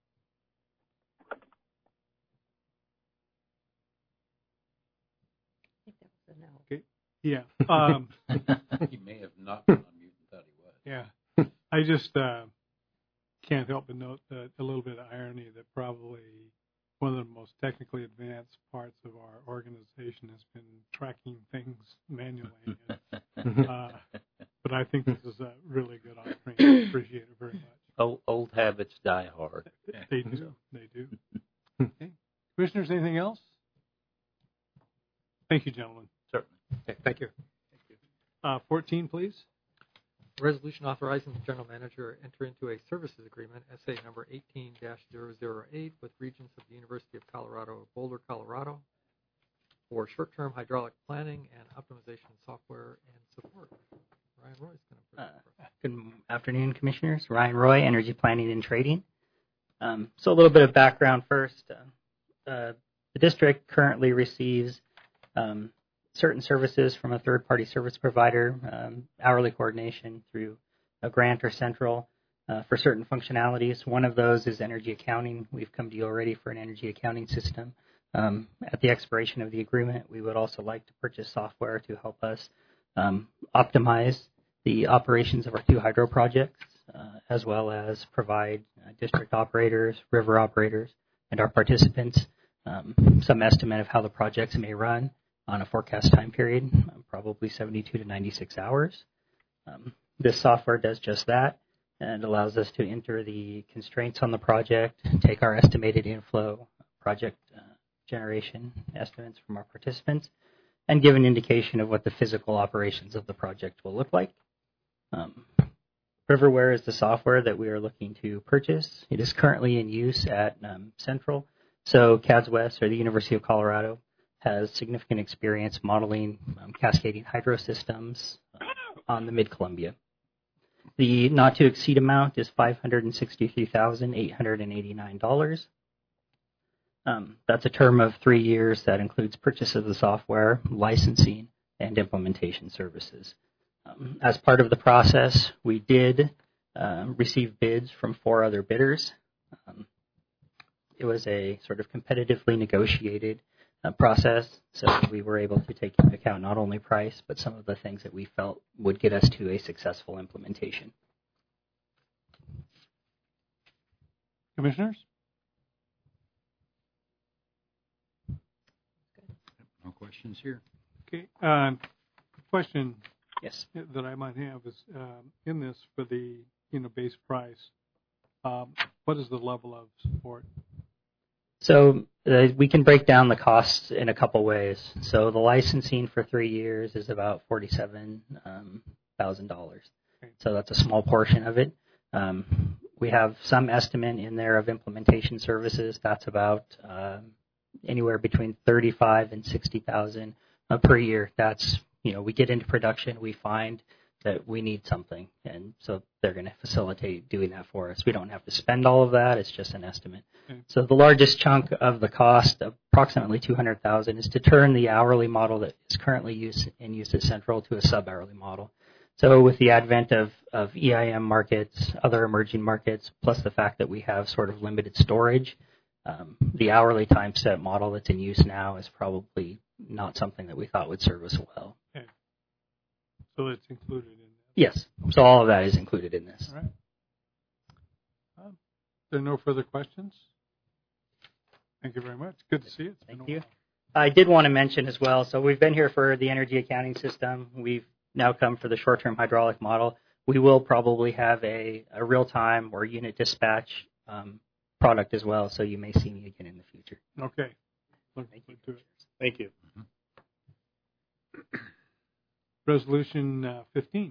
Okay. Yeah. Um,
he may have not been on mute and thought he was.
Yeah. I just uh, can't help but note that a little bit of irony that probably one of the most technically advanced parts of our organization has been tracking things manually. And, uh, but I think this is a really good offering. I appreciate it very much.
Old, old habits die hard.
They do. They do. Okay. Commissioners, anything else? Thank you, gentlemen.
Certainly. Okay, thank you.
Thank you. Uh, fourteen, please.
Resolution authorizing the general manager enter into a services agreement, S A number eighteen dash zero zero eight, with Regents of the University of Colorado, Boulder, Colorado, for short-term hydraulic planning and optimization software and support. Ryan Roy is going to present.
Uh, good afternoon, Commissioners. Ryan Roy, Energy Planning and Trading. Um, so a little bit of background first. Uh, uh, the district currently receives um, certain services from a third-party service provider, um, hourly coordination through a grant or central uh, for certain functionalities. One of those is energy accounting. We've come to you already for an energy accounting system. Um, at the expiration of the agreement, we would also like to purchase software to help us um, optimize the operations of our two hydro projects, uh, as well as provide uh, district operators, river operators, and our participants um, some estimate of how the projects may run on a forecast time period, probably seventy-two to ninety-six hours. Um, this software does just that, and allows us to enter the constraints on the project, take our estimated inflow, project uh, generation estimates from our participants, and give an indication of what the physical operations of the project will look like. Um, Riverware is the software that we are looking to purchase. It is currently in use at um, Central. So C A D S West, or the University of Colorado, has significant experience modeling um, cascading hydro systems uh, on the Mid-Columbia. The not-to-exceed amount is five hundred sixty-three thousand eight hundred eighty-nine dollars. Um, that's a term of three years that includes purchase of the software, licensing, and implementation services. Um, as part of the process, we did uh, receive bids from four other bidders. Um, it was a sort of competitively negotiated uh, process, so we were able to take into account not only price, but some of the things that we felt would get us to a successful implementation.
Commissioners?
No questions here.
Okay. Uh, question
yes.
that I might have is um, in this for the you know base price. Um, what is the level of support?
So uh, we can break down the costs in a couple ways. So the licensing for three years is about forty-seven thousand dollars. Okay. So that's a small portion of it. Um, we have some estimate in there of implementation services. That's about um, anywhere between thirty-five and sixty thousand uh, per year. That's, you know, we get into production, we find that we need something, and so they're going to facilitate doing that for us. We don't have to spend all of that; it's just an estimate. Okay. So the largest chunk of the cost, approximately two hundred thousand, is to turn the hourly model that is currently used in use at Central to a sub-hourly model. So with the advent of, of E I M markets, other emerging markets, plus the fact that we have sort of limited storage, um, the hourly time set model that's in use now is probably not something that we thought would serve us well.
Okay. So it's included in that?
Yes. So all of that is included in this.
All right. Um, there are no further questions? Thank you very much. Good to see you. It's
Thank you. I did want to mention as well, so we've been here for the energy accounting system. We've now come for the short-term hydraulic model. We will probably have a, a real-time or unit dispatch um, product as well, so you may see me again in the future.
Okay. Look
Thank you.
to it. Thank you. Mm-hmm. Resolution uh, fifteen.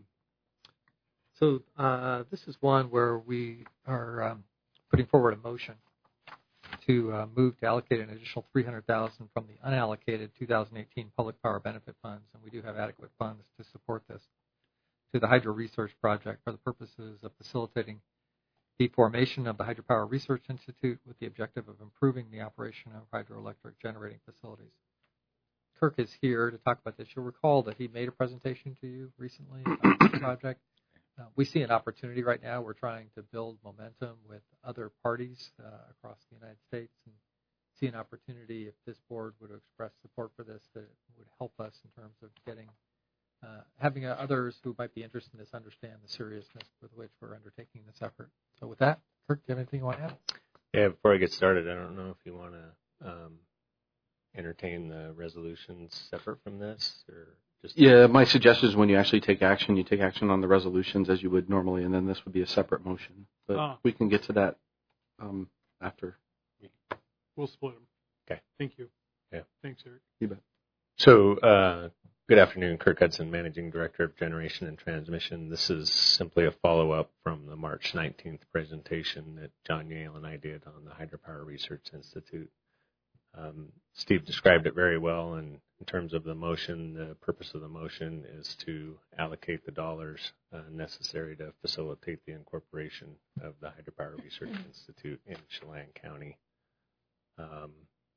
So uh, this is one where we are um, putting forward a motion to uh, move to allocate an additional three hundred thousand dollars from the unallocated two thousand eighteen Public Power Benefit Funds, and we do have adequate funds to support this, to the Hydro Research Project for the purposes of facilitating the formation of the Hydropower Research Institute with the objective of improving the operation of hydroelectric generating facilities. Kirk is here to talk about this. You'll recall that he made a presentation to you recently about this project. Uh, we see an opportunity right now. We're trying to build momentum with other parties uh, across the United States, and see an opportunity if this board would express support for this, that it would help us in terms of getting uh, having uh, others who might be interested in this understand the seriousness with which we're undertaking this effort. So with that, Kirk, do you have anything you want to add?
Yeah, before I get started, I don't know if you want to um, entertain the resolutions separate from this, or just
yeah. My suggestion is when you actually take action, you take action on the resolutions as you would normally, and then this would be a separate motion. But
oh.
we can get to that um, after.
We'll split them.
Okay.
Thank you.
Yeah.
Thanks, Eric.
You bet.
So, uh, good afternoon, Kirk Hudson, Managing Director of Generation and Transmission. This is simply a follow-up from the March nineteenth presentation that John Yale and I did on the Hydropower Research Institute. Um, Steve described it very well, and in terms of the motion, the purpose of the motion is to allocate the dollars uh, necessary to facilitate the incorporation of the Hydropower Research Institute in Chelan County. Um,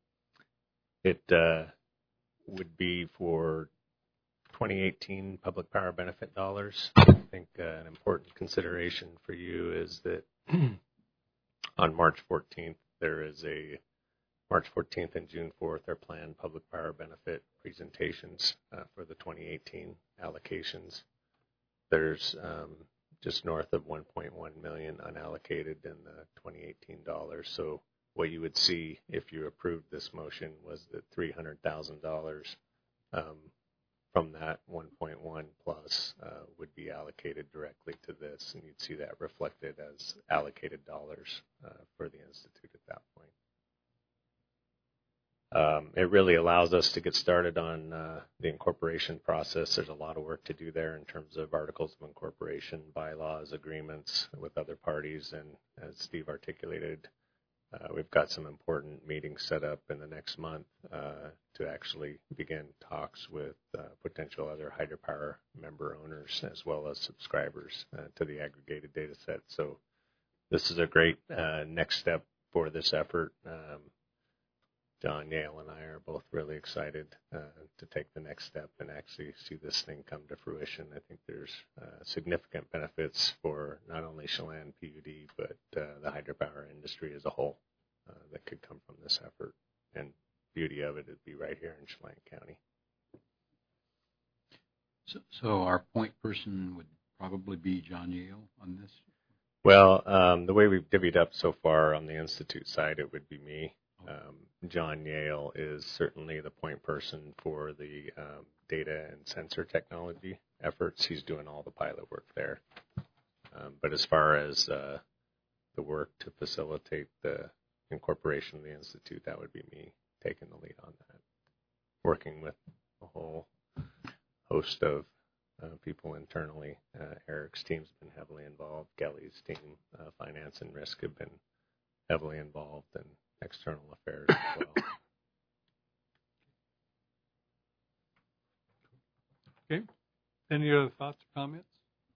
it uh, would be for twenty eighteen public power benefit dollars. I think uh, an important consideration for you is that on March fourteenth, there is a March fourteenth and June fourth are planned public power benefit presentations uh, for the twenty eighteen allocations. There's um, just north of one point one million dollars unallocated in the twenty eighteen dollars. So what you would see if you approved this motion was that three hundred thousand dollars um, from that one point one plus uh, would be allocated directly to this, and you'd see that reflected as allocated dollars uh, for the Institute at that point. Um, it really allows us to get started on uh, the incorporation process. There's a lot of work to do there in terms of articles of incorporation, bylaws, agreements with other parties, and as Steve articulated, uh, we've got some important meetings set up in the next month uh, to actually begin talks with uh, potential other hydropower member owners as well as subscribers uh, to the aggregated data set. So this is a great uh, next step for this effort. Um, John Yale and I are both really excited uh, to take the next step and actually see this thing come to fruition. I think there's uh, significant benefits for not only Chelan P U D, but uh, the hydropower industry as a whole uh, that could come from this effort. And beauty of it would be right here in Chelan County.
So, so our point person would probably be John Yale on this?
Well, um, the way we've divvied up so far on the Institute side, it would be me. Um, John Yale is certainly the point person for the um, data and sensor technology efforts. He's doing all the pilot work there. Um, but as far as uh, the work to facilitate the incorporation of the Institute, that would be me taking the lead on that, working with a whole host of uh, people internally. Uh, Eric's team's been heavily involved. Kelly's team, uh, finance and risk, have been heavily involved, and external affairs as well.
Okay. Any other thoughts or comments?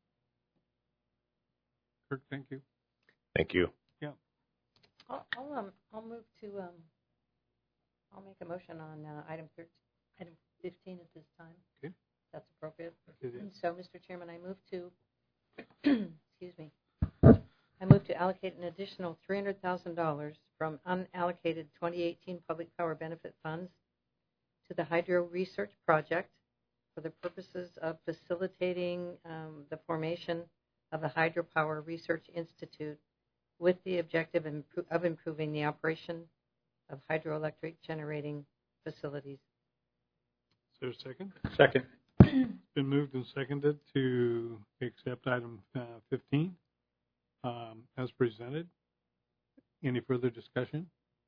Kirk, thank you.
Thank you.
Yeah.
I'll I'll, um, I'll move to um, I'll make a motion on uh, item thirteen, item fifteen at this time.
Okay.
If that's appropriate.
It is.
And so, Mister Chairman, I move to excuse me. I move to allocate an additional three hundred thousand dollars from unallocated twenty eighteen Public Power Benefit Funds to the Hydro Research Project for the purposes of facilitating um, the formation of a Hydropower Research Institute with the objective of improving the operation of hydroelectric generating facilities.
Is there a second?
Second.
It's been moved and seconded to accept item uh, fifteen. Um, as presented. Any further discussion?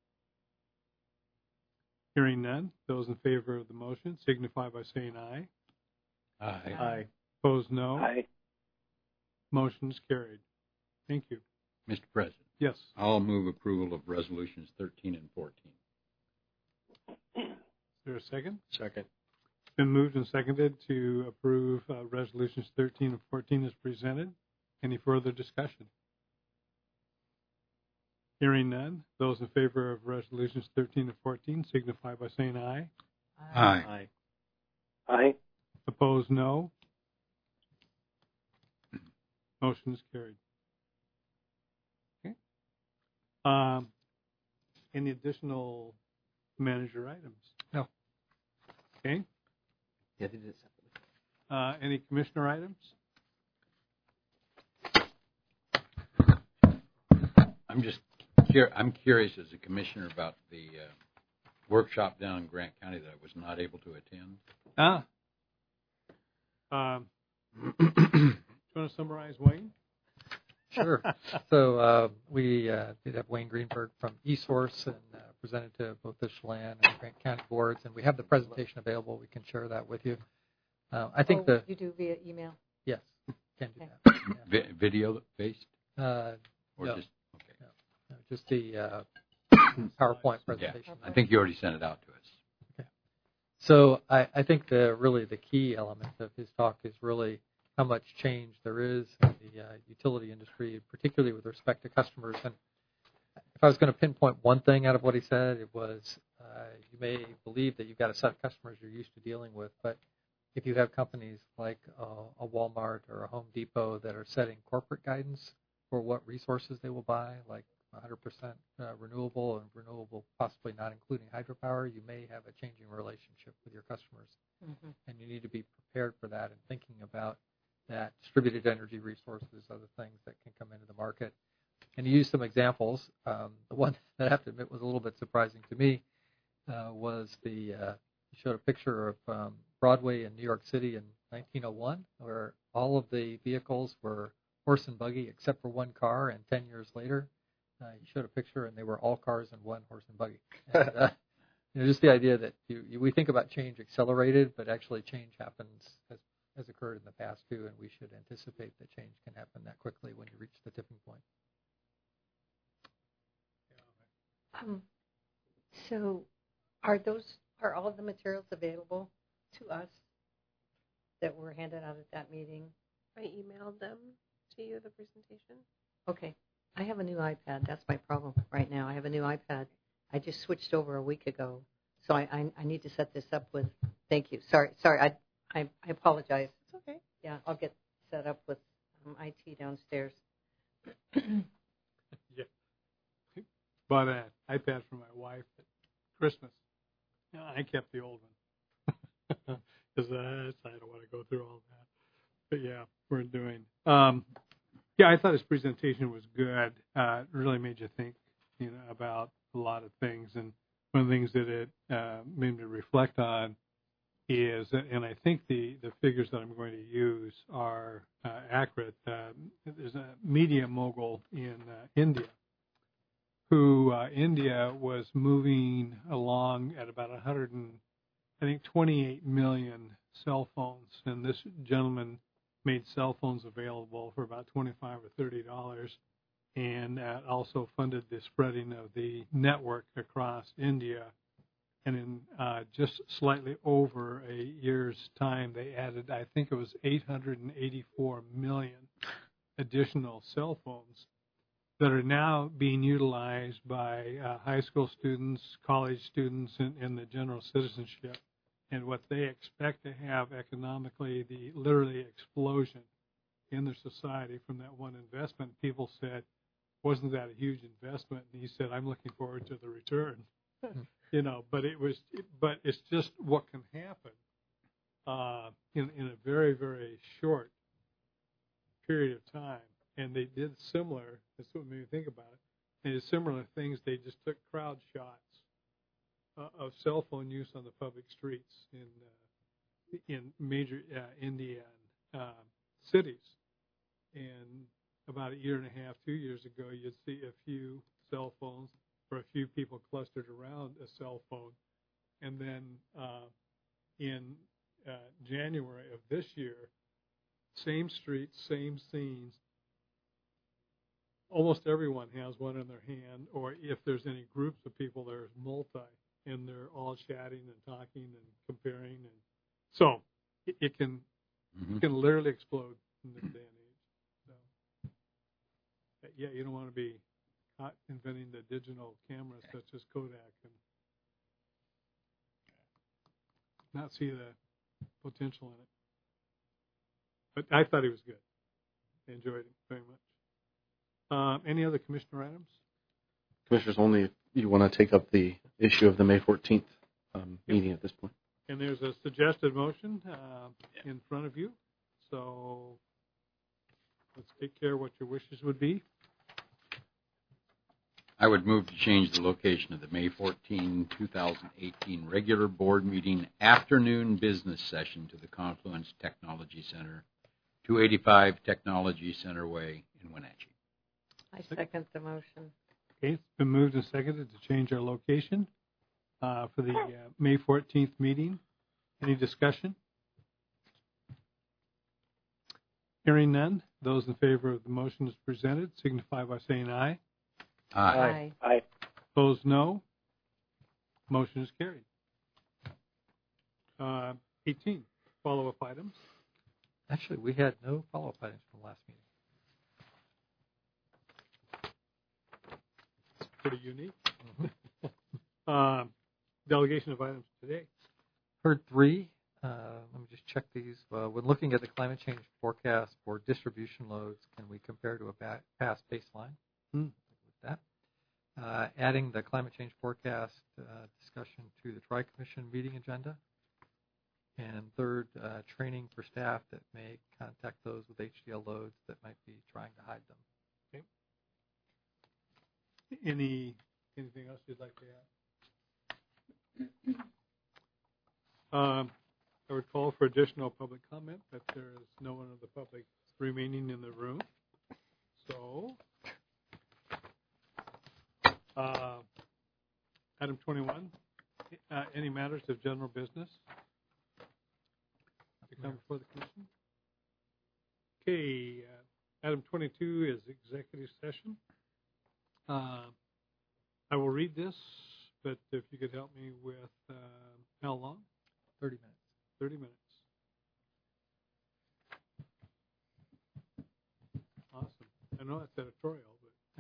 Hearing none. Those in favor of the motion signify by saying aye.
Aye.
Aye. Opposed, no.
Aye.
Motion is carried. Thank you.
Mister President.
Yes.
I'll move approval of resolutions thirteen and fourteen.
Is there a second?
Second.
It's been moved and seconded to approve uh, resolutions thirteen and fourteen as presented. Any further discussion? Hearing none. Those in favor of resolutions thirteen and fourteen signify by saying aye.
Aye.
Aye.
Aye.
Opposed, no. Motion is carried. Okay. Um, any additional manager items?
No.
Okay.
Yeah, they did it separately.
Uh, any commissioner items?
I'm just cur- I'm curious as a commissioner about the uh, workshop down in Grant County that I was not able to attend.
Ah. Um, do you want to summarize, Wayne?
Sure. So uh, we uh, did have Wayne Greenberg from eSource and uh, presented to both the Chelan and Grant County boards, and we have the presentation available. We can share that with you. Uh, I think
oh,
the
you do via email.
Yes, can do
Okay.
that. Yeah.
Vi- video based
Uh,
or
no.
just okay?
No, no, just the uh, PowerPoint presentation.
Yeah, I think you already sent it out to us.
Okay. So I, I think the really the key element of his talk is really how much change there is in the uh, utility industry, particularly with respect to customers. And if I was going to pinpoint one thing out of what he said, it was uh, you may believe that you've got a set of customers you're used to dealing with, but if you have companies like uh, a Walmart or a Home Depot that are setting corporate guidance for what resources they will buy, like one hundred percent uh, renewable and renewable possibly not including hydropower, you may have a changing relationship with your customers.
Mm-hmm.
And you need to be prepared for that and thinking about that distributed energy resources, other things that can come into the market. And he used some examples. Um, the one that I have to admit was a little bit surprising to me uh, was the, uh, he showed a picture of um, Broadway in New York City in nineteen oh one, where all of the vehicles were horse and buggy except for one car, and ten years later, uh, he showed a picture and they were all cars and one horse and buggy. And, uh, you know, just the idea that you, you, we think about change accelerated, but actually change happens as has occurred in the past too, and we should anticipate that change can happen that quickly when you reach the tipping point.
Um, so, are those are all of the materials available to us that were handed out at that meeting?
I emailed them to you, the presentation.
Okay. I have a new iPad. That's my problem right now. I have a new iPad. I just switched over a week ago, so I, I, I need to set this up with. Thank you. Sorry, sorry. I I, I apologize.
It's okay.
Yeah, I'll get set up with um, I T downstairs.
Yeah. Bought an iPad for my wife at Christmas. Yeah, I kept the old one because uh, I don't want to go through all that. But yeah, we're doing. Um, yeah, I thought his presentation was good. Uh, it really made you think, you know, about a lot of things. And one of the things that it uh, made me reflect on is, and I think the, the figures that I'm going to use are uh, accurate. Uh, there's a media mogul in uh, India who uh, India was moving along at about one hundred and I think twenty-eight million cell phones, and this gentleman made cell phones available for about twenty-five or thirty dollars, and uh, also funded the spreading of the network across India. And in uh, just slightly over a year's time, they added, I think it was eight hundred eighty-four million additional cell phones that are now being utilized by uh, high school students, college students, and, and the general citizenship. And what they expect to have economically, the literally explosion in their society from that one investment. People said, wasn't that a huge investment? And he said, I'm looking forward to the return. You know, but it was, but it's just what can happen uh, in in a very very short period of time. And they did similar. That's what made me think about it. They did similar things. They just took crowd shots uh, of cell phone use on the public streets in uh, in major uh, Indian uh, cities. And about a year and a half, two years ago, you'd see a few cell phones or a few people clustered around a cell phone. And then uh, in uh, January of this year, same streets, same scenes, almost everyone has one in their hand, or if there's any groups of people, there's multi, and they're all chatting and talking and comparing. And so it, it can mm-hmm. it can literally explode in this day and age. So, but yeah, you don't want to be caught inventing the digital cameras such as Kodak and not see the potential in it. But I thought he was good. I enjoyed it very much. Uh, any other commissioner items?
Commissioners, only if you want to take up the issue of the May fourteenth um, yep. meeting at this point.
And there's a suggested motion uh, yeah. in front of you. So let's take care of what your wishes would be.
I would move to change the location of the May fourteenth, twenty eighteen regular board meeting afternoon business session to the Confluence Technology Center, two eighty-five Technology Center Way in Wenatchee.
I second the motion.
Okay, it's been moved and seconded to change our location uh, for the uh, May fourteenth meeting. Any discussion? Hearing none, those in favor of the motion as presented signify by saying aye.
Aye.
Aye. Aye.
Opposed, no. Motion is carried. Uh, eighteen, follow-up items.
Actually, we had no follow-up items from last meeting.
It's pretty unique. Mm-hmm. uh, delegation of items today.
Heard three. Uh, let me just check these. Uh, when looking at the climate change forecast for distribution loads, can we compare to a ba- past baseline?
Hmm.
That. Uh, adding the climate change forecast uh, discussion to the Tri-Commission meeting agenda. And third, uh, training for staff that may contact those with H D L loads that might be trying to hide them.
Okay. Any anything else you'd like to add? Um, I would call for additional public comment, but there is no one of the public remaining in the room. So. Uh, item twenty-one, uh, any matters of general business to come before the commission? Okay, uh, item twenty-two is executive session. Uh, I will read this, but if you could help me with uh, how long?
thirty minutes.
thirty minutes. Awesome. I know that's editorial,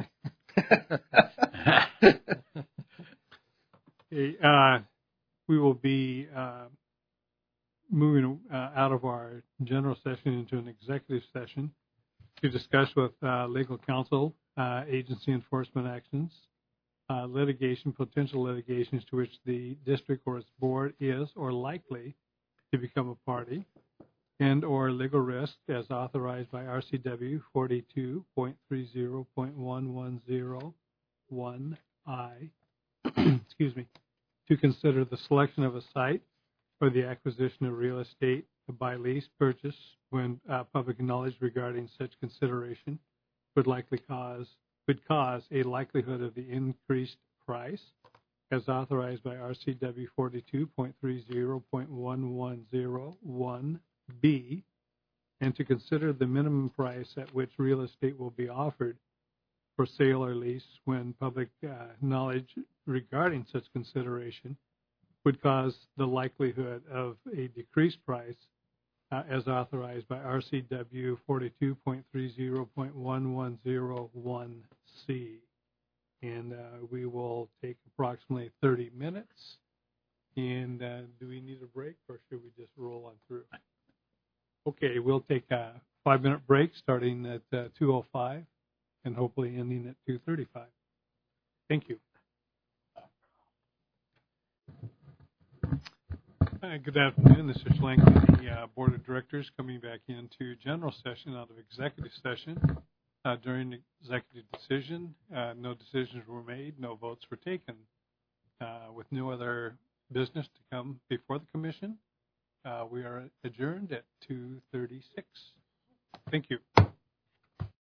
but okay, uh, we will be uh, moving uh, out of our general session into an executive session to discuss with uh, legal counsel uh, agency enforcement actions, uh, litigation, potential litigations to which the district or its board is or likely to become a party, and or legal risk as authorized by R C W forty-two point thirty point one one zero one I, excuse me, to consider the selection of a site or the acquisition of real estate by lease purchase when uh, public knowledge regarding such consideration would likely cause would cause a likelihood of the increased price as authorized by R C W forty-two point thirty point one one zero one B, and to consider the minimum price at which real estate will be offered for sale or lease when public uh, knowledge regarding such consideration would cause the likelihood of a decreased price uh, as authorized by R C W forty-two point thirty point one one zero one C. And uh, we will take approximately thirty minutes. And uh, do we need a break or should we just roll on through? Okay, we'll take a five-minute break starting at uh, two oh five and hopefully ending at two thirty-five. Thank you. Uh, good afternoon. This is Chelan County uh, Board of Directors coming back into general session out of executive session. Uh, during the executive decision, uh, no decisions were made, no votes were taken. Uh, with no other business to come before the commission, uh, we are adjourned at two thirty-six. Thank you.